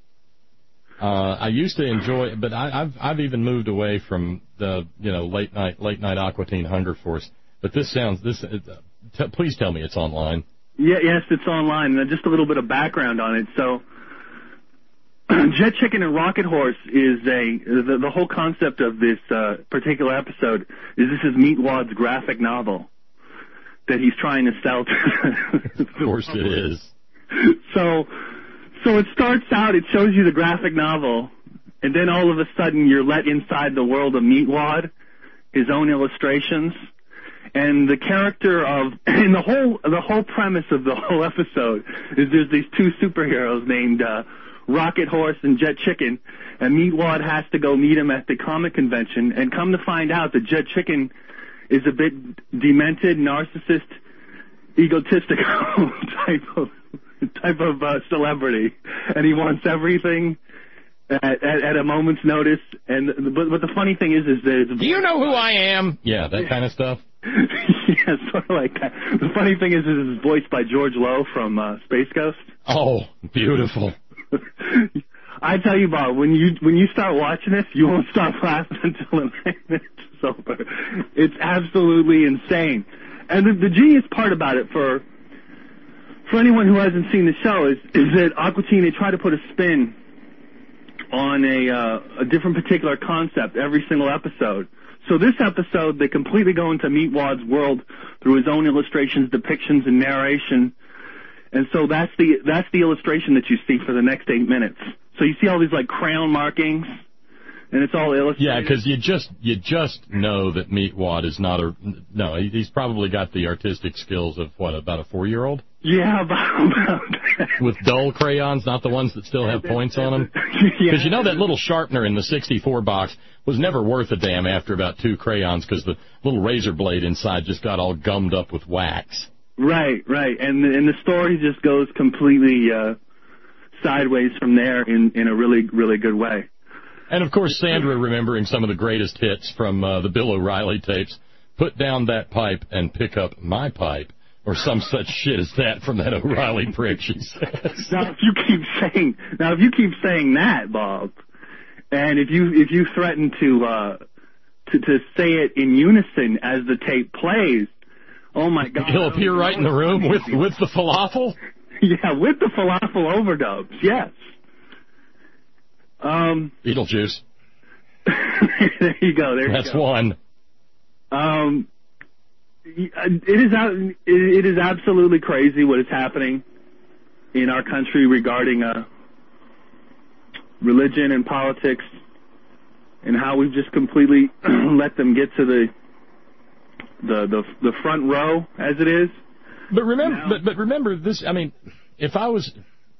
I used to enjoy, but I've even moved away from the late night Aqua Teen Hunger Force. But please tell me it's online. Yeah, yes, it's online. And just a little bit of background on it. So, Jet Chicken and Rocket Horse is the whole concept of this particular episode is this is Meatwad's graphic novel that he's trying to sell to. Of course it is. So it starts out, it shows you the graphic novel, and then all of a sudden you're let inside the world of Meatwad, his own illustrations, and the character and the whole premise of the whole episode is there's these two superheroes named Rocket Horse and Jet Chicken, and Meatwad has to go meet him at the comic convention, and come to find out that Jet Chicken is a bit demented, narcissist, egotistical type of celebrity, and he wants everything at a moment's notice. And but the funny thing is that do you know who I am? Yeah, that kind of stuff. Yeah, sort of like that. The funny thing is it's voiced by George Lowe from Space Ghost. Oh, beautiful. I tell you, Bob, when you start watching this, you won't stop laughing until the 9 minutes is over. It's absolutely insane. And the genius part about it for anyone who hasn't seen the show is that Aqua Teen, they try to put a spin on a different particular concept every single episode. So this episode, they completely go into Meatwad's world through his own illustrations, depictions, and narration. And so that's the illustration that you see for the next 8 minutes. So you see all these like crayon markings, and it's all illustrated. Yeah, because you just know that Meatwad is not he's probably got the artistic skills of about a 4-year-old. Yeah, about with dull crayons, not the ones that still have points on them. Because you know that little sharpener in the 64 box was never worth a damn after about 2 crayons because the little razor blade inside just got all gummed up with wax. Right, and the story just goes completely sideways from there in a really, really good way. And, of course, Sandra remembering some of the greatest hits from the Bill O'Reilly tapes. Put down that pipe and pick up my pipe, or some such shit as that from that O'Reilly prick, she says. Now, if you keep saying that, Bob, and if you threaten to say it in unison as the tape plays, oh my God! He'll appear right in the room with the falafel. Yeah, with the falafel overdubs. Yes. Beetlejuice. There you go. That's one. It is absolutely crazy what is happening in our country regarding religion and politics, and how we've just completely let them get to the front row as it is. But remember this. I mean, if I was,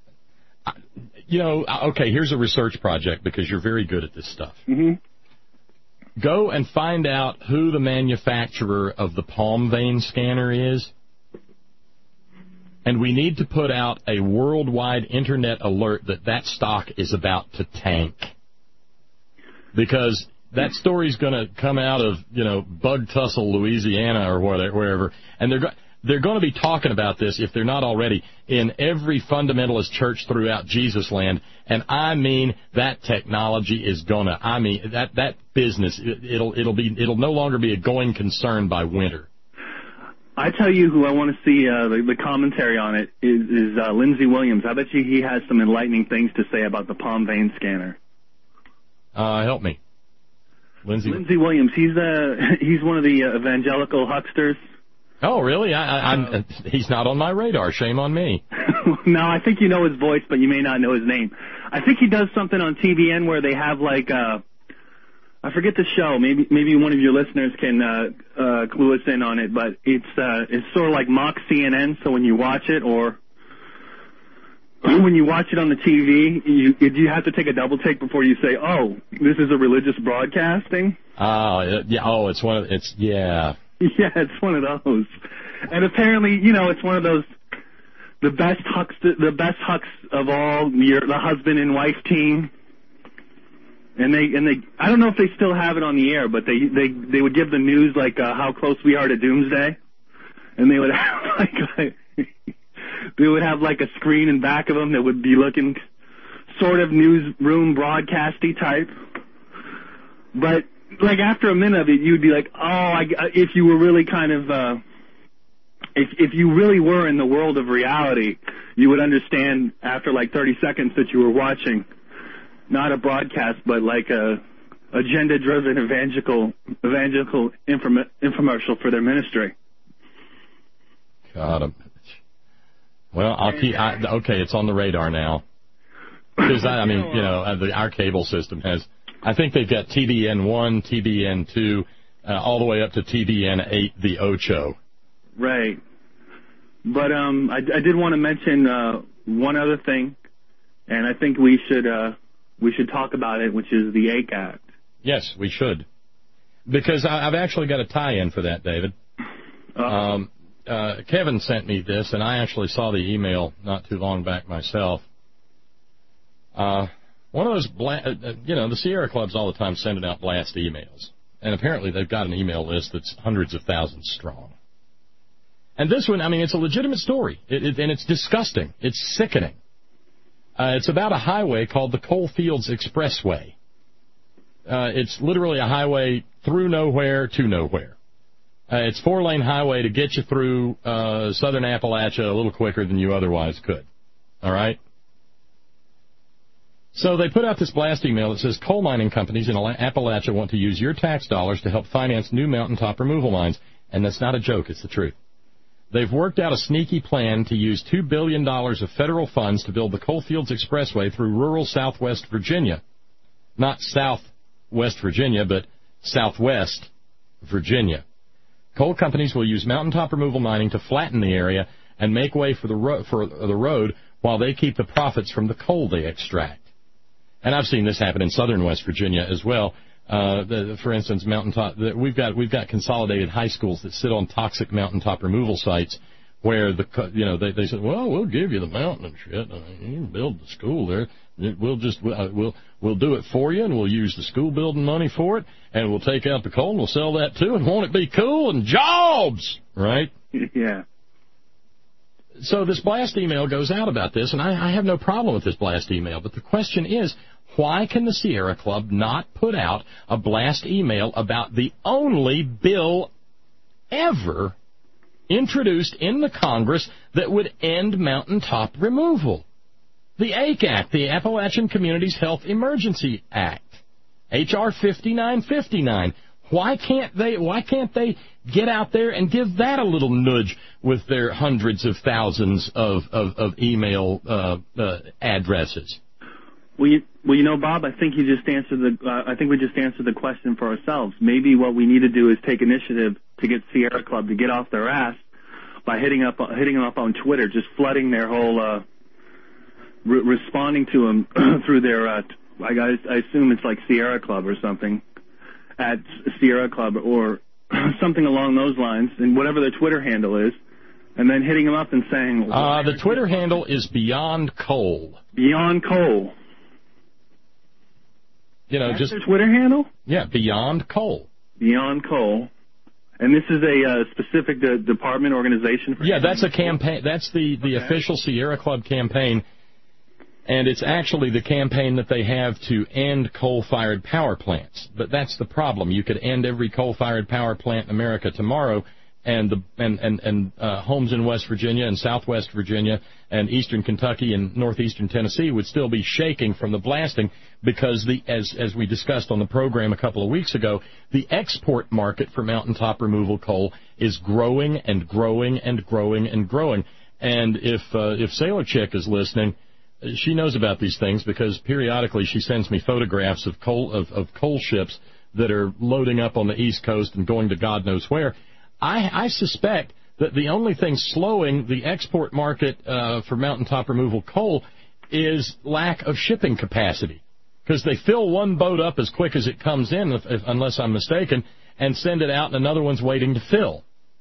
okay, here's a research project because you're very good at this stuff. Mm-hmm. Go and find out who the manufacturer of the palm vein scanner is. And we need to put out a worldwide internet alert that stock is about to tank. Because that story's going to come out of, Bug Tussle, Louisiana or wherever. And they're going to be talking about this, if they're not already, in every fundamentalist church throughout Jesus land. And I mean, that technology is gonna. I mean, that business. It'll no longer be a going concern by winter. I tell you, who I want to see the commentary on it is Lindsey Williams. I bet you he has some enlightening things to say about the palm vein scanner. Help me, Lindsey Williams. He's one of the evangelical hucksters. Oh, really? He's not on my radar. Shame on me. No, I think you know his voice, but you may not know his name. I think he does something on TBN where they have I forget the show. Maybe one of your listeners can clue us in on it. But it's sort of like mock CNN. So when you watch it, or when you watch it on the TV, you have to take a double take before you say, "Oh, this is a religious broadcasting." Oh, yeah. Oh, it's yeah. Yeah, it's one of those. And apparently, it's one of those, the best hucks of all, the husband and wife team. And they, I don't know if they still have it on the air, but they would give the news how close we are to doomsday. And they would have a screen in back of them that would be looking sort of newsroom broadcasty type. But after a minute of it, you'd be like, if you were really kind of, if you really were in the world of reality, you would understand after 30 seconds that you were watching not a broadcast, but a agenda-driven evangelical infomercial for their ministry. God, well, I'll keep. Okay, it's on the radar now. Because our cable system has. I think they've got TBN 1, TBN 2, all the way up to TBN 8, the Ocho. Right. But I did want to mention one other thing, and I think we should talk about it, which is the AIC Act. Yes, we should. Because I've actually got a tie-in for that, David. Kevin sent me this, and I actually saw the email not too long back myself. One of those, the Sierra Club's all the time sending out blast emails. And apparently they've got an email list that's hundreds of thousands strong. And this one, I mean, it's a legitimate story, and it's disgusting. It's sickening. It's about a highway called the Coalfields Expressway. It's literally a highway through nowhere to nowhere. It's 4-lane highway to get you through southern Appalachia a little quicker than you otherwise could. All right? So they put out this blast email that says, coal mining companies in Appalachia want to use your tax dollars to help finance new mountaintop removal mines. And that's not a joke, it's the truth. They've worked out a sneaky plan to use $2 billion of federal funds to build the Coalfields Expressway through rural southwest Virginia. Not southwest Virginia, but southwest Virginia. Coal companies will use mountaintop removal mining to flatten the area and make way for the road while they keep the profits from the coal they extract. And I've seen this happen in southern West Virginia as well. For instance, we've got consolidated high schools that sit on toxic mountaintop removal sites where they said, well, we'll give you the mountain and shit. You can build the school there. We'll do it for you, and we'll use the school building money for it, and we'll take out the coal and we'll sell that too. And won't it be cool? And jobs, right? Yeah. So this blast email goes out about this, and I have no problem with this blast email. But the question is, why can the Sierra Club not put out a blast email about the only bill ever introduced in the Congress that would end mountaintop removal? The ACE Act, the Appalachian Communities Health Emergency Act, H.R. 5959. Why can't they get out there and give that a little nudge with their hundreds of thousands of email addresses? Well, you know, Bob, I think you just answered we just answered the question for ourselves. Maybe what we need to do is take initiative to get Sierra Club to get off their ass by hitting them up on Twitter, just flooding their whole, responding to them through their, I assume it's like Sierra Club or something, at Sierra Club or something along those lines, and whatever their Twitter handle is, and then hitting them up and saying... the Twitter handle is Beyond Coal. Beyond Coal. That's their Twitter handle? Yeah, Beyond Coal. Beyond Coal. And this is a specific department organization? That's a campaign. That's the official Sierra Club campaign. And it's actually the campaign that they have to end coal-fired power plants. But that's the problem. You could end every coal-fired power plant in America tomorrow, and homes in West Virginia and Southwest Virginia and Eastern Kentucky and Northeastern Tennessee would still be shaking from the blasting because as we discussed on the program a couple of weeks ago, the export market for mountaintop removal coal is growing and growing and growing and growing. And if Sailor Chick is listening, she knows about these things because periodically she sends me photographs of coal ships that are loading up on the East Coast and going to God knows where. I suspect that the only thing slowing the export market for mountaintop removal coal is lack of shipping capacity, because they fill one boat up as quick as it comes in, unless I'm mistaken, and send it out, and another one's waiting to fill.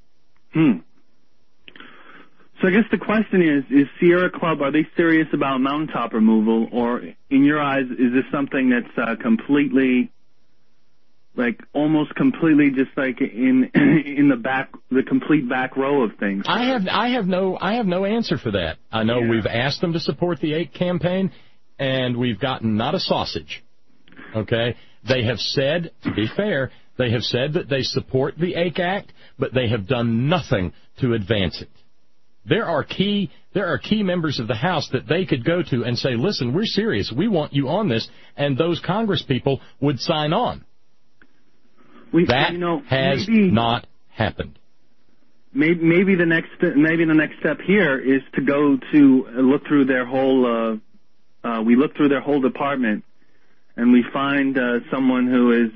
So I guess the question is Sierra Club, are they serious about mountaintop removal, or in your eyes, is this something that's completely, like almost completely just like in the complete back row of things? I have no answer for that. I know we've asked them to support the 8 campaign, and we've gotten not a sausage. Okay? They have said, to be fair, they have said that they support the ACE Act, but they have done nothing to advance it. There are key members of the House that they could go to and say, listen, we're serious. We want you on this. And those Congress people would sign on. That has not happened. Maybe the next step here is to go to look through their whole, we look through their whole department and we find someone who is,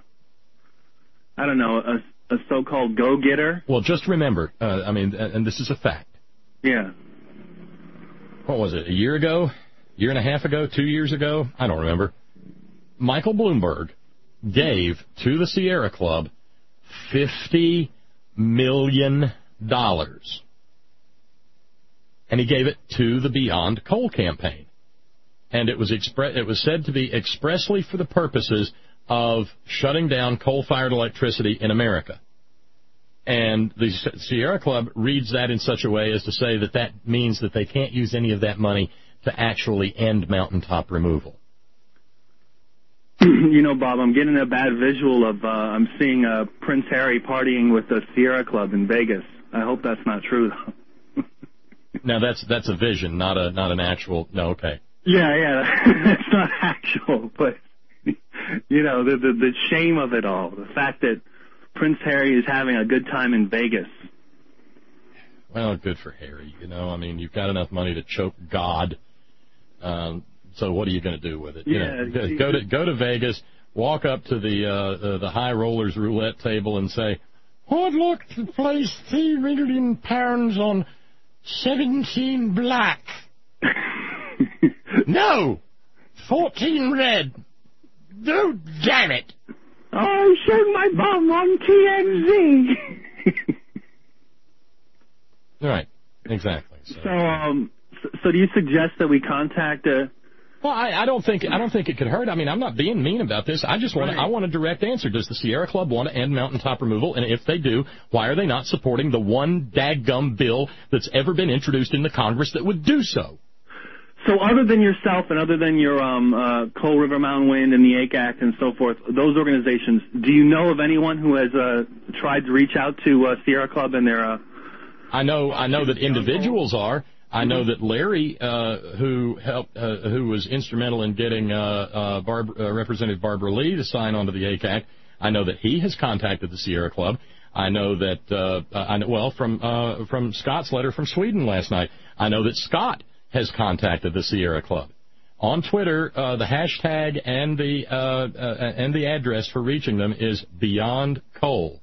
I don't know, a so-called go-getter. Well, just remember, and this is a fact. Yeah. What was it, a year ago, year and a half ago, 2 years ago? I don't remember. Michael Bloomberg gave to the Sierra Club $50 million. And he gave it to the Beyond Coal campaign. And it was said to be expressly for the purposes of shutting down coal-fired electricity in America. And the Sierra Club reads that in such a way as to say that that means that they can't use any of that money to actually end mountaintop removal. You know, Bob, I'm getting a bad visual of I'm seeing Prince Harry partying with the Sierra Club in Vegas. I hope that's not true, though. Now that's a vision, not an actual. No, okay. Yeah, it's not actual, but you know the shame of it all, the fact that Prince Harry is having a good time in Vegas. Well, good for Harry. You know, I mean, you've got enough money to choke God. So what are you going to do with it? Yeah, you know, go to Vegas, walk up to the high rollers roulette table and say, "I'd like to place £3 million on 17 black." No, 14 red. No, damn it! I showed my bomb on TMZ. Right, exactly. So do you suggest that we contact Well, I don't think it could hurt. I mean, I'm not being mean about this. I just want a direct answer. Does the Sierra Club want to end mountaintop removal? And if they do, why are they not supporting the one daggum bill that's ever been introduced in the Congress that would do so? So other than yourself and other than your Coal River Mountain Wind and the AIC Act and so forth, those organizations, do you know of anyone who has tried to reach out to Sierra Club and their... I know that individuals are. I know that Larry, who was instrumental in getting Representative Barbara Lee to sign on to the AIC Act, I know that he has contacted the Sierra Club. I know that from Scott's letter from Sweden last night, I know that Scott has contacted the Sierra Club. On Twitter, the hashtag and the address for reaching them is Beyond Coal.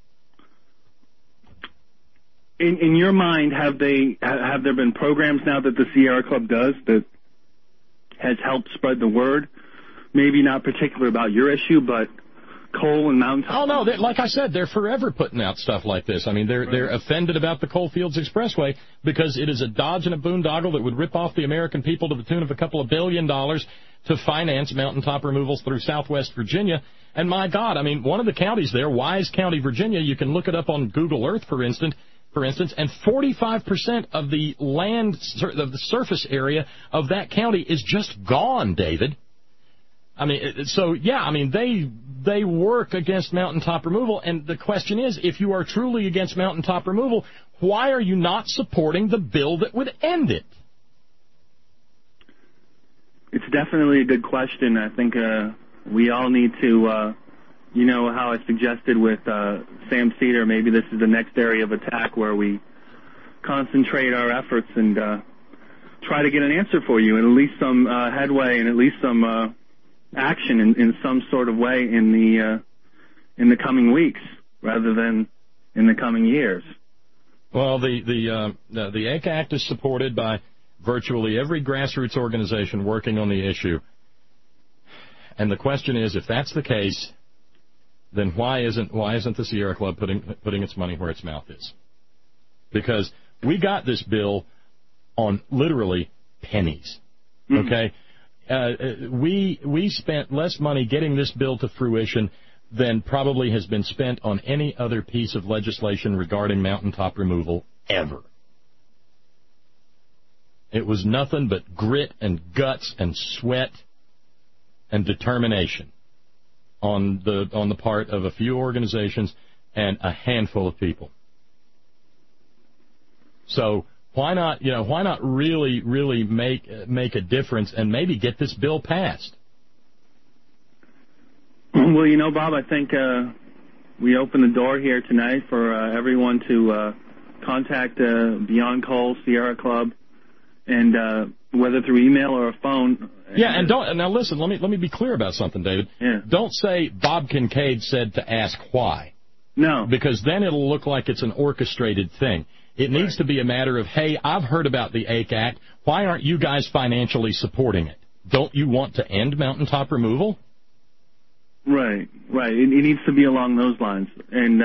In your mind, have there been programs now that the Sierra Club does that has helped spread the word? Maybe not particular about your issue, but coal and mountaintop. Oh no, like I said, they're forever putting out stuff like this. I mean, they're offended about the Coalfields Expressway because it is a dodge and a boondoggle that would rip off the American people to the tune of a couple of $2 billion to finance mountaintop removals through Southwest Virginia. And my God, I mean, one of the counties there, Wise County, Virginia, you can look it up on Google Earth, for instance, and 45% of the land, of the surface area of that county is just gone, David. I mean, so, yeah, I mean, they work against mountaintop removal, and the question is, if you are truly against mountaintop removal, why are you not supporting the bill that would end it? It's definitely a good question. I think we all need to... you know how I suggested with Sam Cedar, maybe this is the next area of attack where we concentrate our efforts and try to get an answer for you, and at least some headway and at least some action in some sort of way in the coming weeks rather than in the coming years. Well, the AIC Act is supported by virtually every grassroots organization working on the issue, and the question is, if that's the case, then why isn't the Sierra Club putting its money where its mouth is? Because we got this bill on literally pennies. Okay, we spent less money getting this bill to fruition than probably has been spent on any other piece of legislation regarding mountaintop removal ever. It was nothing but grit and guts and sweat and determination on the part of a few organizations and a handful of people. So why not really make a difference and maybe get this bill passed? Well, you know, Bob, I think we opened the door here tonight for everyone to contact Beyond Coal, Sierra Club, and whether through email or a phone. Yeah, and now listen, let me be clear about something, David. Yeah. Don't say Bob Kincaid said to ask why. No. Because then it'll look like it's an orchestrated thing. It needs to be a matter of, hey, I've heard about the AIC Act. Why aren't you guys financially supporting it? Don't you want to end mountaintop removal? Right. It needs to be along those lines. And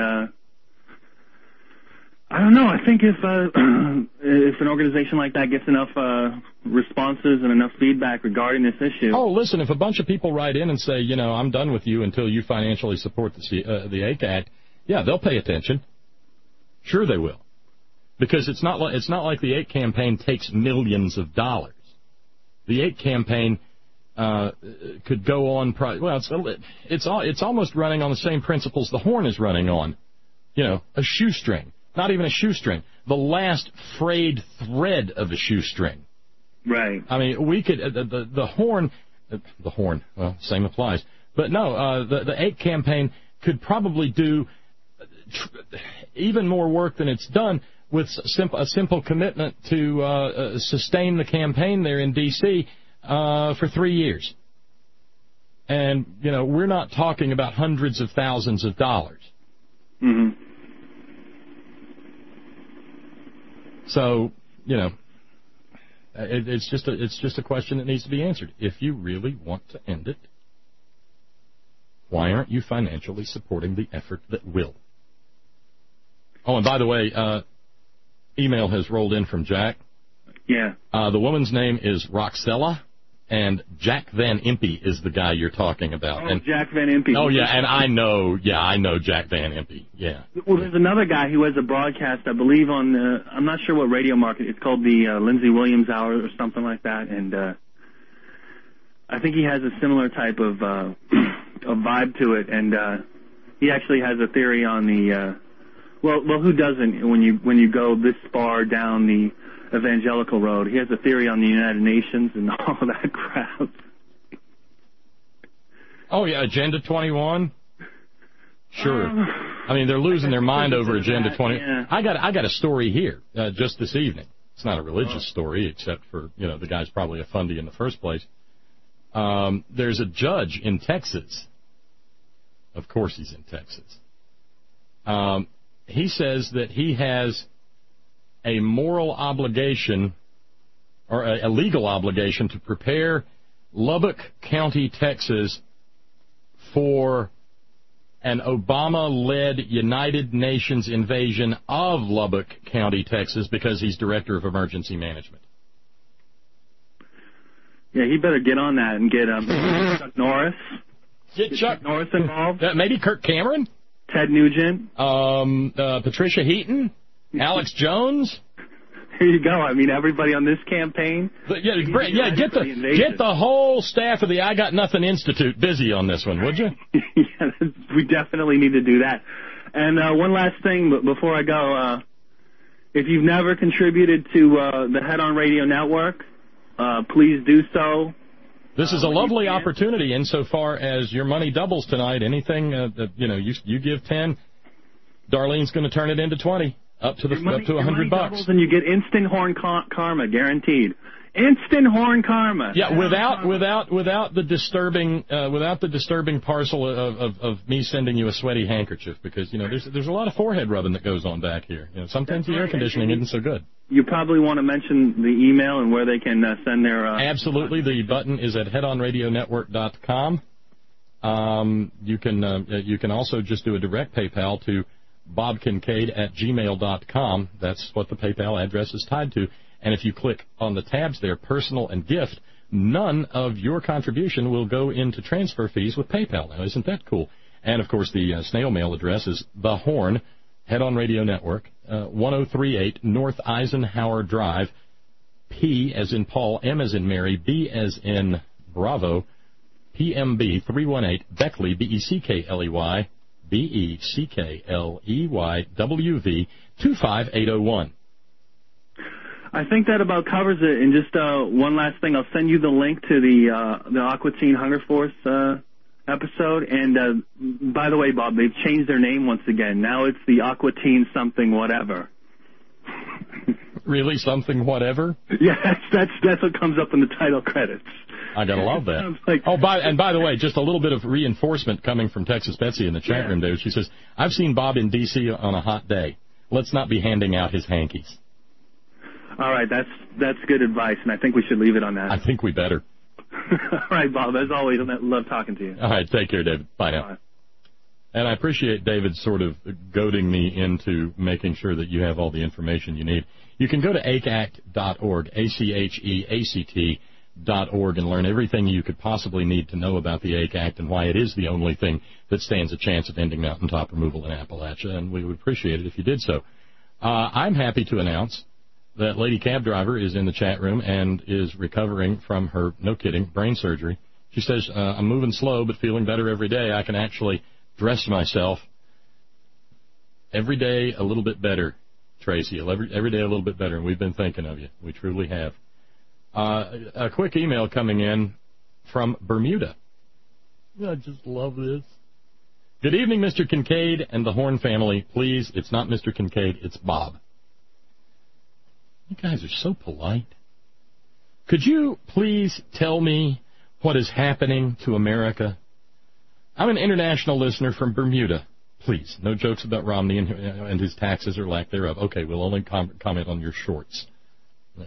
I don't know. I think if an organization like that gets enough responses and enough feedback regarding this issue. Oh, listen, if a bunch of people write in and say, I'm done with you until you financially support the AIC, yeah, they'll pay attention. Sure, they will, because it's not like the AIC campaign takes millions of dollars. The AIC campaign could go on. It's almost running on the same principles the Horn is running on. A shoestring. Not even a shoestring. The last frayed thread of a shoestring. Right. I mean, we could the Horn. Well, same applies. But no, the AIC campaign could probably do even more work than it's done with a simple commitment to sustain the campaign there in D.C. For 3 years. And we're not talking about hundreds of thousands of dollars. Mm-hmm. So, it's just a question that needs to be answered. If you really want to end it, why aren't you financially supporting the effort that will? Oh, and by the way, email has rolled in from Jack. Yeah. The woman's name is Roxella, and Jack Van Impe is the guy you're talking about. Oh, Jack Van Impe. Oh, yeah, and I know Jack Van Impe, yeah. Well, there's another guy who has a broadcast, I believe, on, I'm not sure what radio market, it's called the Lindsey Williams Hour or something like that, and I think he has a similar type of a vibe to it, and he actually has a theory on the, well, who doesn't when you go this far down the evangelical road? He has a theory on the United Nations and all that crap. Oh, yeah, Agenda 21? Sure. I mean, they're losing their mind over Agenda 20. Yeah. I got a story here just this evening. It's not a religious story, except for, the guy's probably a fundy in the first place. There's a judge in Texas. Of course he's in Texas. He says that he has a moral obligation or a legal obligation to prepare Lubbock County, Texas for an Obama-led United Nations invasion of Lubbock County, Texas, because he's director of emergency management. Yeah, he better get on that and get Chuck Norris. Get Chuck Norris involved. Maybe Kirk Cameron? Ted Nugent. Patricia Heaton? Alex Jones? Here you go. I mean, everybody on this campaign. Get the whole staff of the I Got Nothing Institute busy on this one, would you? Yeah, we definitely need to do that. And one last thing before I go. If you've never contributed to the Head On Radio Network, please do so. This is a lovely opportunity insofar as your money doubles tonight. Anything you give 10, Darlene's going to turn it into 20. Up to $100, and you get instant horn karma, guaranteed. Instant horn karma. Yeah, without the disturbing parcel of me sending you a sweaty handkerchief, because there's a lot of forehead rubbing that goes on back here. Sometimes the air conditioning isn't so good. You probably want to mention the email and where they can send their. Absolutely, the button is at headonradionetwork.com. You can also just do a direct PayPal to bobkincaid@gmail.com. That's what the PayPal address is tied to. And if you click on the tabs there, personal and gift, none of your contribution will go into transfer fees with PayPal. Now, isn't that cool? And, of course, the snail mail address is The Horn, Head On Radio Network, 1038 North Eisenhower Drive, P as in Paul, M as in Mary, B as in Bravo, PMB 318 Beckley, BECKLEY, BECKLEYWV 25801. I think that about covers it. And just one last thing, I'll send you the link to the Aqua Teen Hunger Force episode. And by the way, Bob, they've changed their name once again. Now it's the Aqua Teen something whatever. Really, something whatever? Yeah, that's what comes up in the title credits. I gotta love that. By the way, just a little bit of reinforcement coming from Texas Betsy in the chat room there. She says, I've seen Bob in D.C. on a hot day. Let's not be handing out his hankies. All right, that's good advice, and I think we should leave it on that. I think we better. All right, Bob. As always, I love talking to you. All right, take care, David. Bye now. Bye. And I appreciate David sort of goading me into making sure that you have all the information you need. You can go to ACHEACT.org, ACHEACT.org, and learn everything you could possibly need to know about the ACHE Act and why it is the only thing that stands a chance of ending mountaintop removal in Appalachia, and we would appreciate it if you did so. I'm happy to announce that Lady Cab Driver is in the chat room and is recovering from her, no kidding, brain surgery. She says, I'm moving slow but feeling better every day. I can actually dress myself every day a little bit better, Tracy. Every day a little bit better, and we've been thinking of you. We truly have. A quick email coming in from Bermuda. I just love this. Good evening, Mr. Kincaid and the Horn family. Please, it's not Mr. Kincaid, it's Bob. You guys are so polite. Could you please tell me what is happening to America? I'm an international listener from Bermuda. Please, no jokes about Romney and his taxes or lack thereof. Okay, we'll only comment on your shorts. No.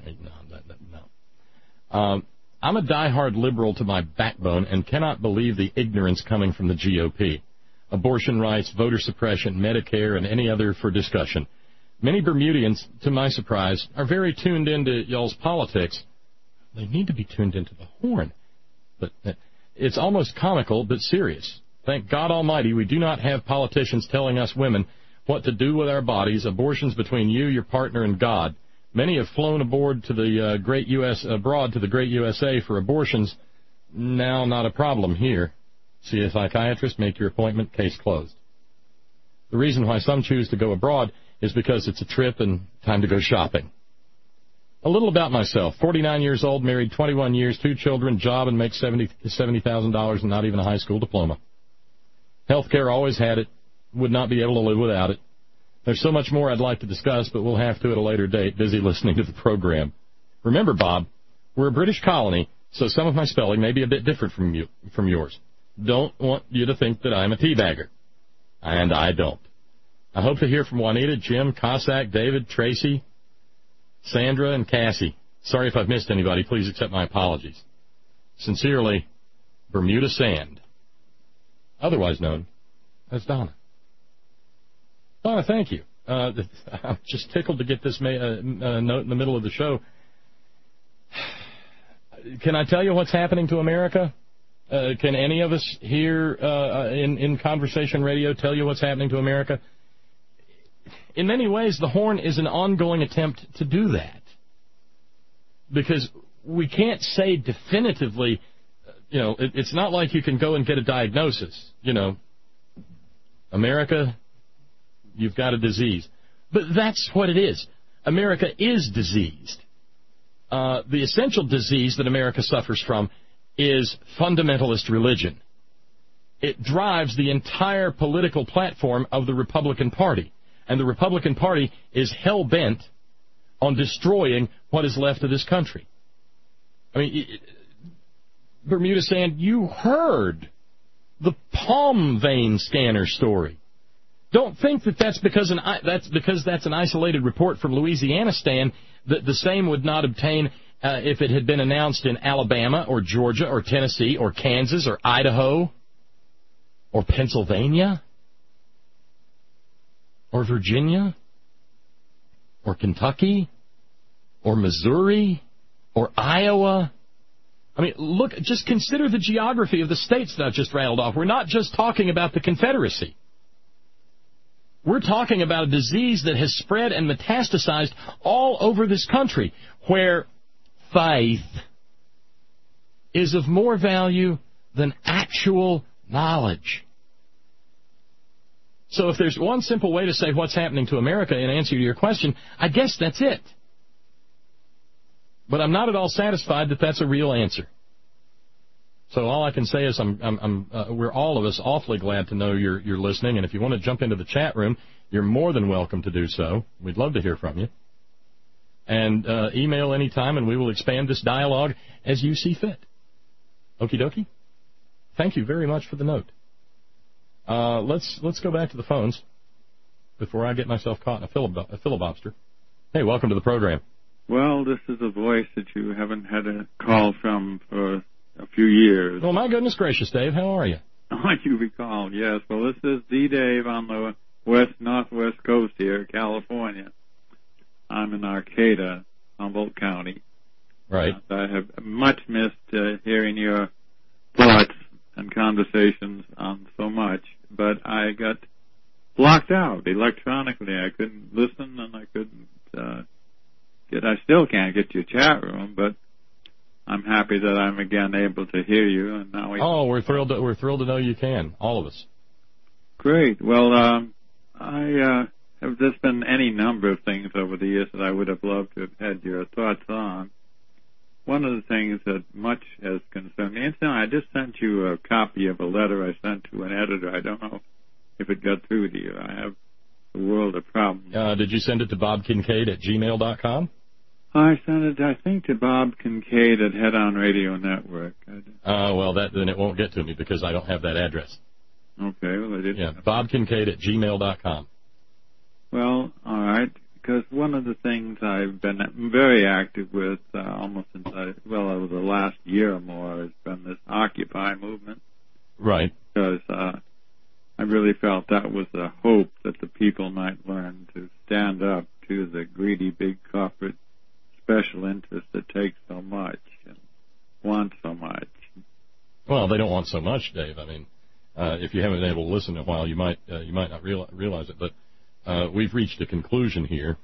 I'm a diehard liberal to my backbone and cannot believe the ignorance coming from the GOP. Abortion rights, voter suppression, Medicare, and any other for discussion. Many Bermudians, to my surprise, are very tuned into y'all's politics. They need to be tuned into the Horn. But it's almost comical, but serious. Thank God Almighty we do not have politicians telling us women what to do with our bodies, abortions between you, your partner, and God. Many have flown abroad to the great USA for abortions. Now not a problem here. See a psychiatrist, make your appointment, case closed. The reason why some choose to go abroad is because it's a trip and time to go shopping. A little about myself. 49 years old, married 21 years, 2 children, job and make $70,000 and not even a high school diploma. Healthcare, always had it. Would not be able to live without it. There's so much more I'd like to discuss, but we'll have to at a later date. Busy listening to the program. Remember, Bob, we're a British colony, so some of my spelling may be a bit different from yours. Don't want you to think that I'm a teabagger. And I don't. I hope to hear from Juanita, Jim, Cossack, David, Tracy, Sandra, and Cassie. Sorry if I've missed anybody. Please accept my apologies. Sincerely, Bermuda Sand, otherwise known as Donna. Donna, thank you. I'm just tickled to get this note in the middle of the show. Can I tell you what's happening to America? Can any of us here in Conversation Radio tell you what's happening to America? In many ways, the Horn is an ongoing attempt to do that. Because we can't say definitively, it's not like you can go and get a diagnosis. America, you've got a disease. But that's what it is. America is diseased. The essential disease that America suffers from is fundamentalist religion. It drives the entire political platform of the Republican Party. And the Republican Party is hell-bent on destroying what is left of this country. I mean, Bermuda Sand, you heard the palm vein scanner story. Don't think that that's because that's an isolated report from Louisiana, Stan, that the same would not obtain if it had been announced in Alabama or Georgia or Tennessee or Kansas or Idaho or Pennsylvania or Virginia or Kentucky or Missouri or Iowa. I mean, look, just consider the geography of the states that I've just rattled off. We're not just talking about the Confederacy. We're talking about a disease that has spread and metastasized all over this country, where faith is of more value than actual knowledge. So if there's one simple way to say what's happening to America in answer to your question, I guess that's it. But I'm not at all satisfied that that's a real answer. So all I can say is we're all of us awfully glad to know you're listening, and if you want to jump into the chat room, you're more than welcome to do so. We'd love to hear from you. And email anytime, and we will expand this dialogue as you see fit. Okie dokie? Thank you very much for the note. Let's go back to the phones before I get myself caught in a filibuster. Hey, welcome to the program. Well, this is a voice that you haven't had a call from for a few years. Well, my goodness gracious, Dave, how are you? You recall, yes. Well, this is D. Dave on the northwest coast here, California. I'm in Arcata, Humboldt County. Right. I have much missed hearing your thoughts and conversations on so much, but I got blocked out electronically. I couldn't listen, and I couldn't I still can't get to your chat room, but I'm happy that I'm again able to hear you. And now we're thrilled to know you can, all of us. Great. Well, there's been any number of things over the years that I would have loved to have had your thoughts on. One of the things that much has concerned me, and I just sent you a copy of a letter I sent to an editor. I don't know if it got through to you. I have a world of problems. Did you send it to bobkincaid@gmail.com? I sent it, I think, to Bob Kincaid at Head On Radio Network. Well, then it won't get to me because I don't have that address. Okay, well, I didn't. Yeah, bobkincaid@gmail.com. Well, all right, because one of the things I've been very active with almost since over the last year or more has been this Occupy movement. Right. Because I really felt that was a hope that the people might learn to stand up to the greedy big corporate special interest that takes so much and wants so much. Well, they don't want so much, Dave. I mean, if you haven't been able to listen in a while, you might not realize it. But we've reached a conclusion here,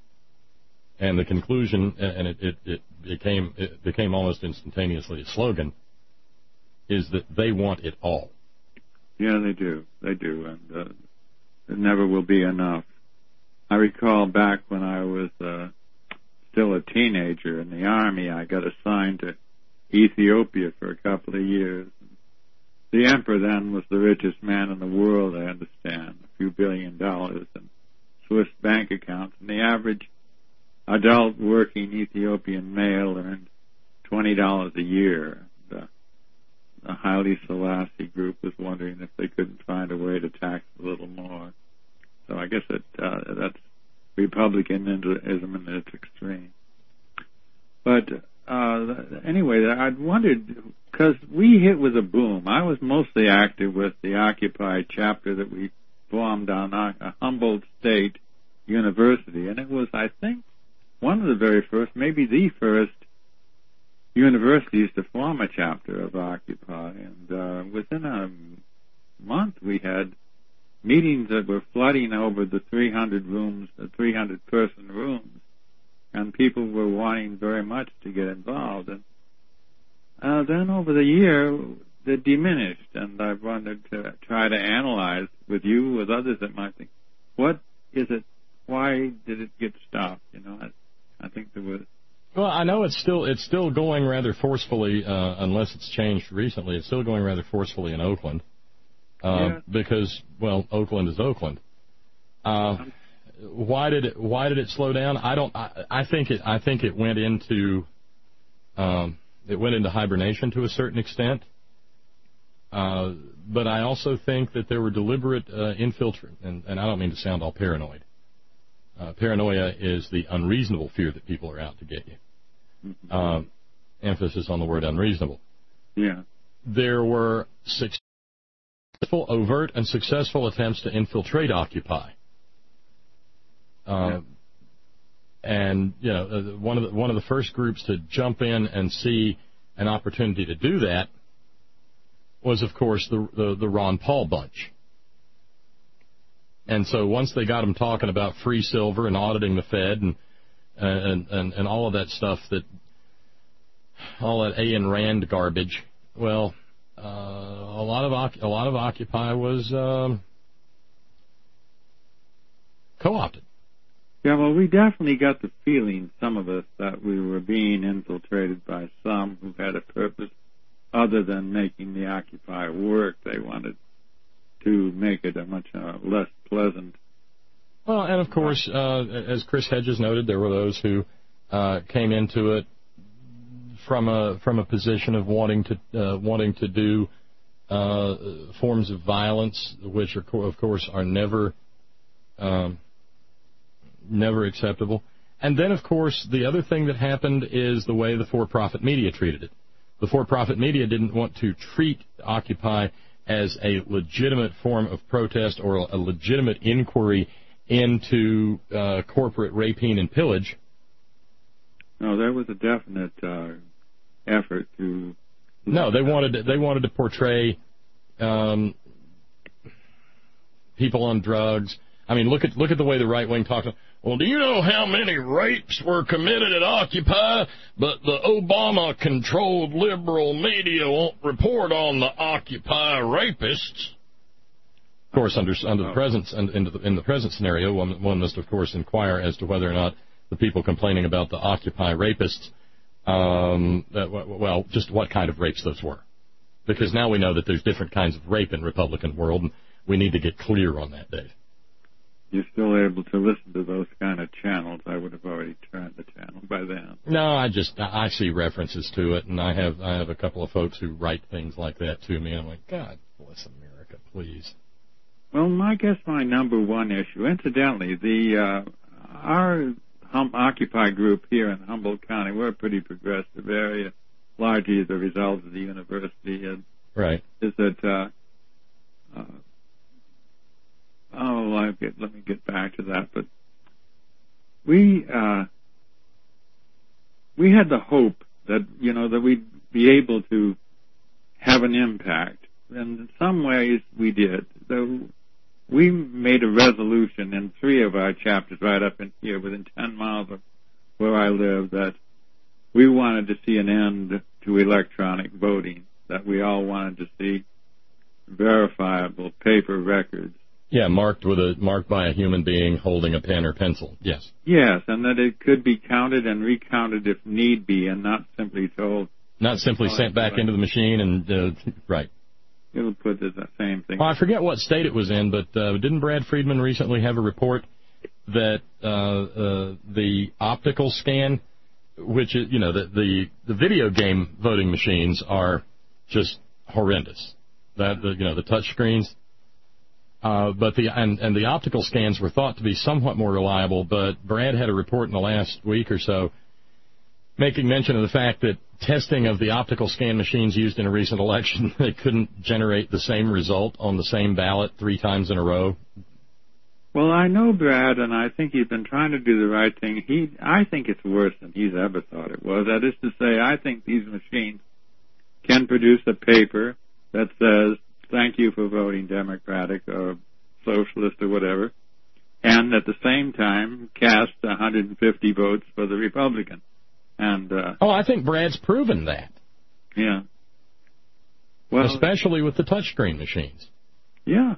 and the conclusion, and it became almost instantaneously a slogan, is that they want it all. Yeah, they do, and there never will be enough. I recall back when I was still a teenager in the Army, I got assigned to Ethiopia for a couple of years. The emperor then was the richest man in the world, I understand, a few $1 billion in Swiss bank accounts. And the average adult working Ethiopian male earned $20 a year. The Haile Selassie group was wondering if they couldn't find a way to tax a little more. So I guess that's republicanism in its extreme. But anyway, I'd wondered, because we hit with a boom. I was mostly active with the Occupy chapter that we formed on Humboldt State University, and it was, I think, one of the very first, maybe the first universities to form a chapter of Occupy. And within a month, we had meetings that were flooding over the 300-person rooms, and people were wanting very much to get involved. And then over the year, it diminished, and I wanted to try to analyze with you, with others that might think, what is it, why did it get stopped? I think there was... Well, I know it's still going rather forcefully, unless it's changed recently. It's still going rather forcefully in Oakland. Because, well, Oakland is Oakland. Why did it slow down? I think it went into hibernation to a certain extent. But I also think that there were deliberate infiltrate, and I don't mean to sound all paranoid. Paranoia is the unreasonable fear that people are out to get you. Mm-hmm. Emphasis on the word unreasonable. Yeah. There were overt and successful attempts to infiltrate Occupy. And one of the first groups to jump in and see an opportunity to do that was, of course, the Ron Paul bunch. And so once they got them talking about free silver and auditing the Fed and all of that stuff, all that Ayn Rand garbage, well, a lot of Occupy was co-opted. Yeah, well, we definitely got the feeling, some of us, that we were being infiltrated by some who had a purpose other than making the Occupy work. They wanted to make it a much less pleasant. Well, and of course, as Chris Hedges noted, there were those who came into it from a position of wanting to do forms of violence, which are, of course, are never acceptable. And then, of course, the other thing that happened is the way the for-profit media treated it. the for-profit media didn't want to treat Occupy as a legitimate form of protest or a legitimate inquiry into corporate rapine and pillage. No, there was a definite effort to. No, they wanted to portray people on drugs. I mean, look at the way the right wing talks. Well, do you know how many rapes were committed at Occupy? But the Obama-controlled liberal media won't report on the Occupy rapists. Of course, under the present in the present scenario, one must of course inquire as to whether or not the people complaining about the Occupy rapists, just what kind of rapes those were, because now we know that there's different kinds of rape in Republican world, and we need to get clear on that, Dave. You're still able to listen to those kind of channels. I would have already turned the channel by then. No, I see references to it, and I have a couple of folks who write things like that to me, and I'm like, God bless America, please. Well, I guess my number one issue, incidentally, our Occupy group here in Humboldt County, we're a pretty progressive area, largely as a result of the university. And right. Is that let me get back to that. But we had the hope that that we'd be able to have an impact, and in some ways we did. So we made a resolution in 3 of our chapters right up in here, within 10 miles of where I live, that we wanted to see an end to electronic voting, that we all wanted to see verifiable paper records. Yeah, marked by a human being holding a pen or pencil. Yes. Yes, and that it could be counted and recounted if need be, and not simply told. Not simply sent back into the machine and right. It'll put the same thing. Well, I forget what state it was in, but didn't Brad Friedman recently have a report that the optical scan, which is the video game voting machines are just horrendous. The touch screens. But the optical scans were thought to be somewhat more reliable, but Brad had a report in the last week or so making mention of the fact that testing of the optical scan machines used in a recent election, they couldn't generate the same result on the same ballot 3 times in a row. Well, I know Brad, and I think he's been trying to do the right thing. I think it's worse than he's ever thought it was. That is to say, I think these machines can produce a paper that says, thank you for voting Democratic or Socialist or whatever, and at the same time cast 150 votes for the Republican. And I think Brad's proven that. Yeah. Well, especially with the touchscreen machines. Yeah.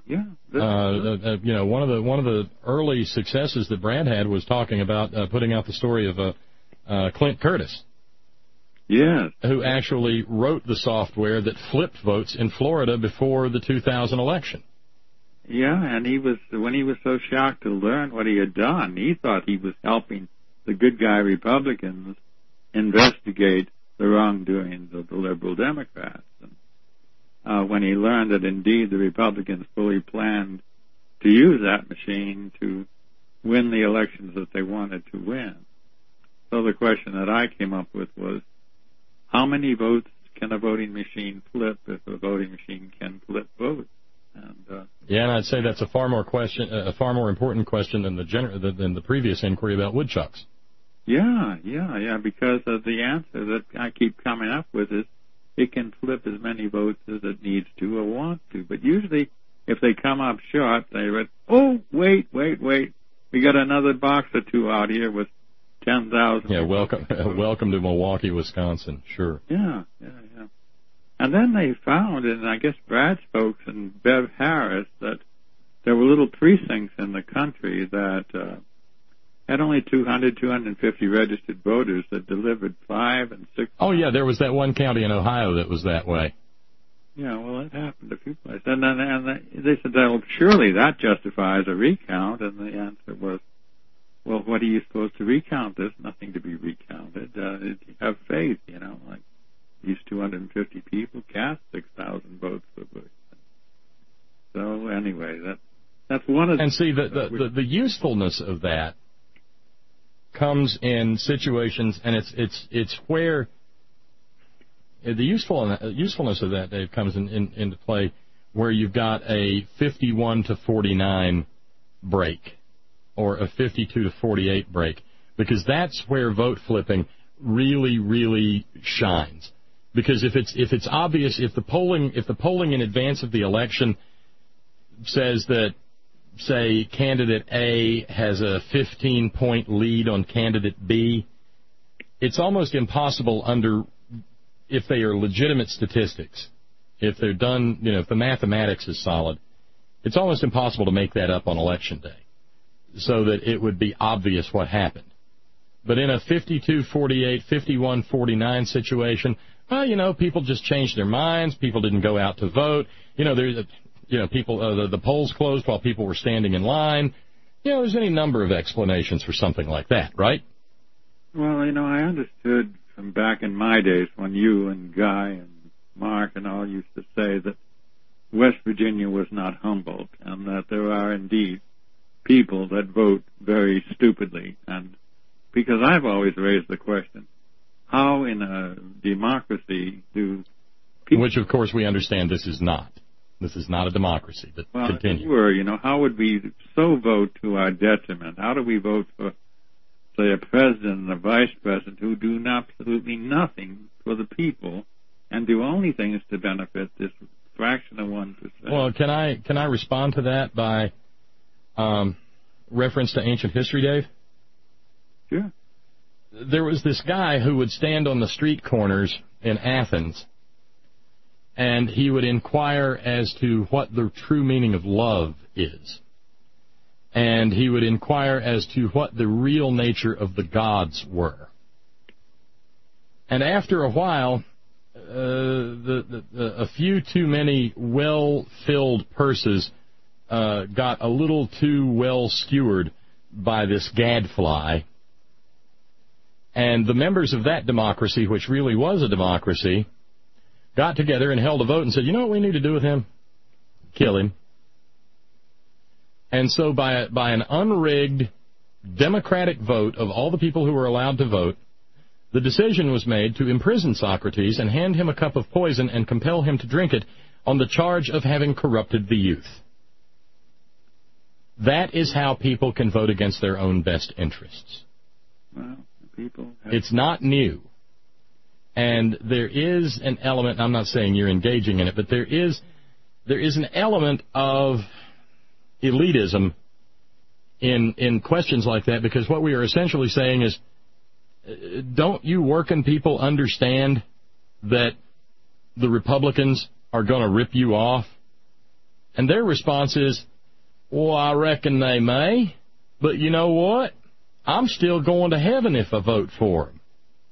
One of the early successes that Brad had was talking about putting out the story of Clint Curtis. Yes. Who actually wrote the software that flipped votes in Florida before the 2000 election. Yeah, and when he was so shocked to learn what he had done, he thought he was helping the good guy Republicans investigate the wrongdoings of the liberal Democrats. And when he learned that indeed the Republicans fully planned to use that machine to win the elections that they wanted to win. So the question that I came up with was, how many votes can a voting machine flip if a voting machine can flip votes? And I'd say that's a far more important question than the previous inquiry about woodchucks. Yeah, because the answer that I keep coming up with is it can flip as many votes as it needs to or wants to. But usually, if they come up short, they read, oh, wait, we got another box or 2 out here with 10,000. Yeah, welcome to Milwaukee, Wisconsin. Sure. Yeah. And then they found, and I guess Brad's folks and Bev Harris, that there were little precincts in the country that had only 250 registered voters that delivered 5 and 6. Oh yeah, there was that one county in Ohio that was that way. Yeah, well, it happened a few places, and they said, well, surely that justifies a recount, and the answer was, well, what are you supposed to recount? There's nothing to be recounted. Have faith, like these 250 people cast 6,000 votes for Bush. So anyway, that's one of the... And see, the usefulness of that comes in situations, and it's where the usefulness of that, Dave, comes into play where you've got a 51 to 49 break or a 52 to 48 break, because that's where vote flipping really, really shines. Because if it's obvious, if the polling in advance of the election says that, say, candidate A has a 15-point lead on candidate B, it's almost impossible if they are legitimate statistics, if they're done, if the mathematics is solid, it's almost impossible to make that up on election day so that it would be obvious what happened. But in a 52-48, 51-49 situation, well, people just changed their minds. People didn't go out to vote. People, the polls closed while people were standing in line. There's any number of explanations for something like that, right? Well, I understood from back in my days when you and Guy and Mark and all used to say that West Virginia was not Humboldt, and that there are indeed people that vote very stupidly. And because I've always raised the question, how in a democracy do people... Which, of course, we understand this is not. This is not a democracy, but continue. How would we so vote to our detriment? How do we vote for, say, a president and a vice president who do absolutely nothing for the people and do only things to benefit this fraction of 1%? Well, can I respond to that by reference to ancient history, Dave? Sure. There was this guy who would stand on the street corners in Athens, and he would inquire as to what the true meaning of love is. And he would inquire as to what the real nature of the gods were. And after a while, a few too many well-filled purses got a little too well skewered by this gadfly. And the members of that democracy, which really was a democracy, got together and held a vote and said, you know what we need to do with him? Kill him. And so by an unrigged democratic vote of all the people who were allowed to vote, the decision was made to imprison Socrates and hand him a cup of poison and compel him to drink it on the charge of having corrupted the youth. That is how people can vote against their own best interests. Well, it's not new. And there is an element, I'm not saying you're engaging in it, but there is an element of elitism in questions like that, because what we are essentially saying is, don't you working people understand that the Republicans are going to rip you off? And their response is, well, I reckon they may, but you know what? I'm still going to heaven if I vote for them.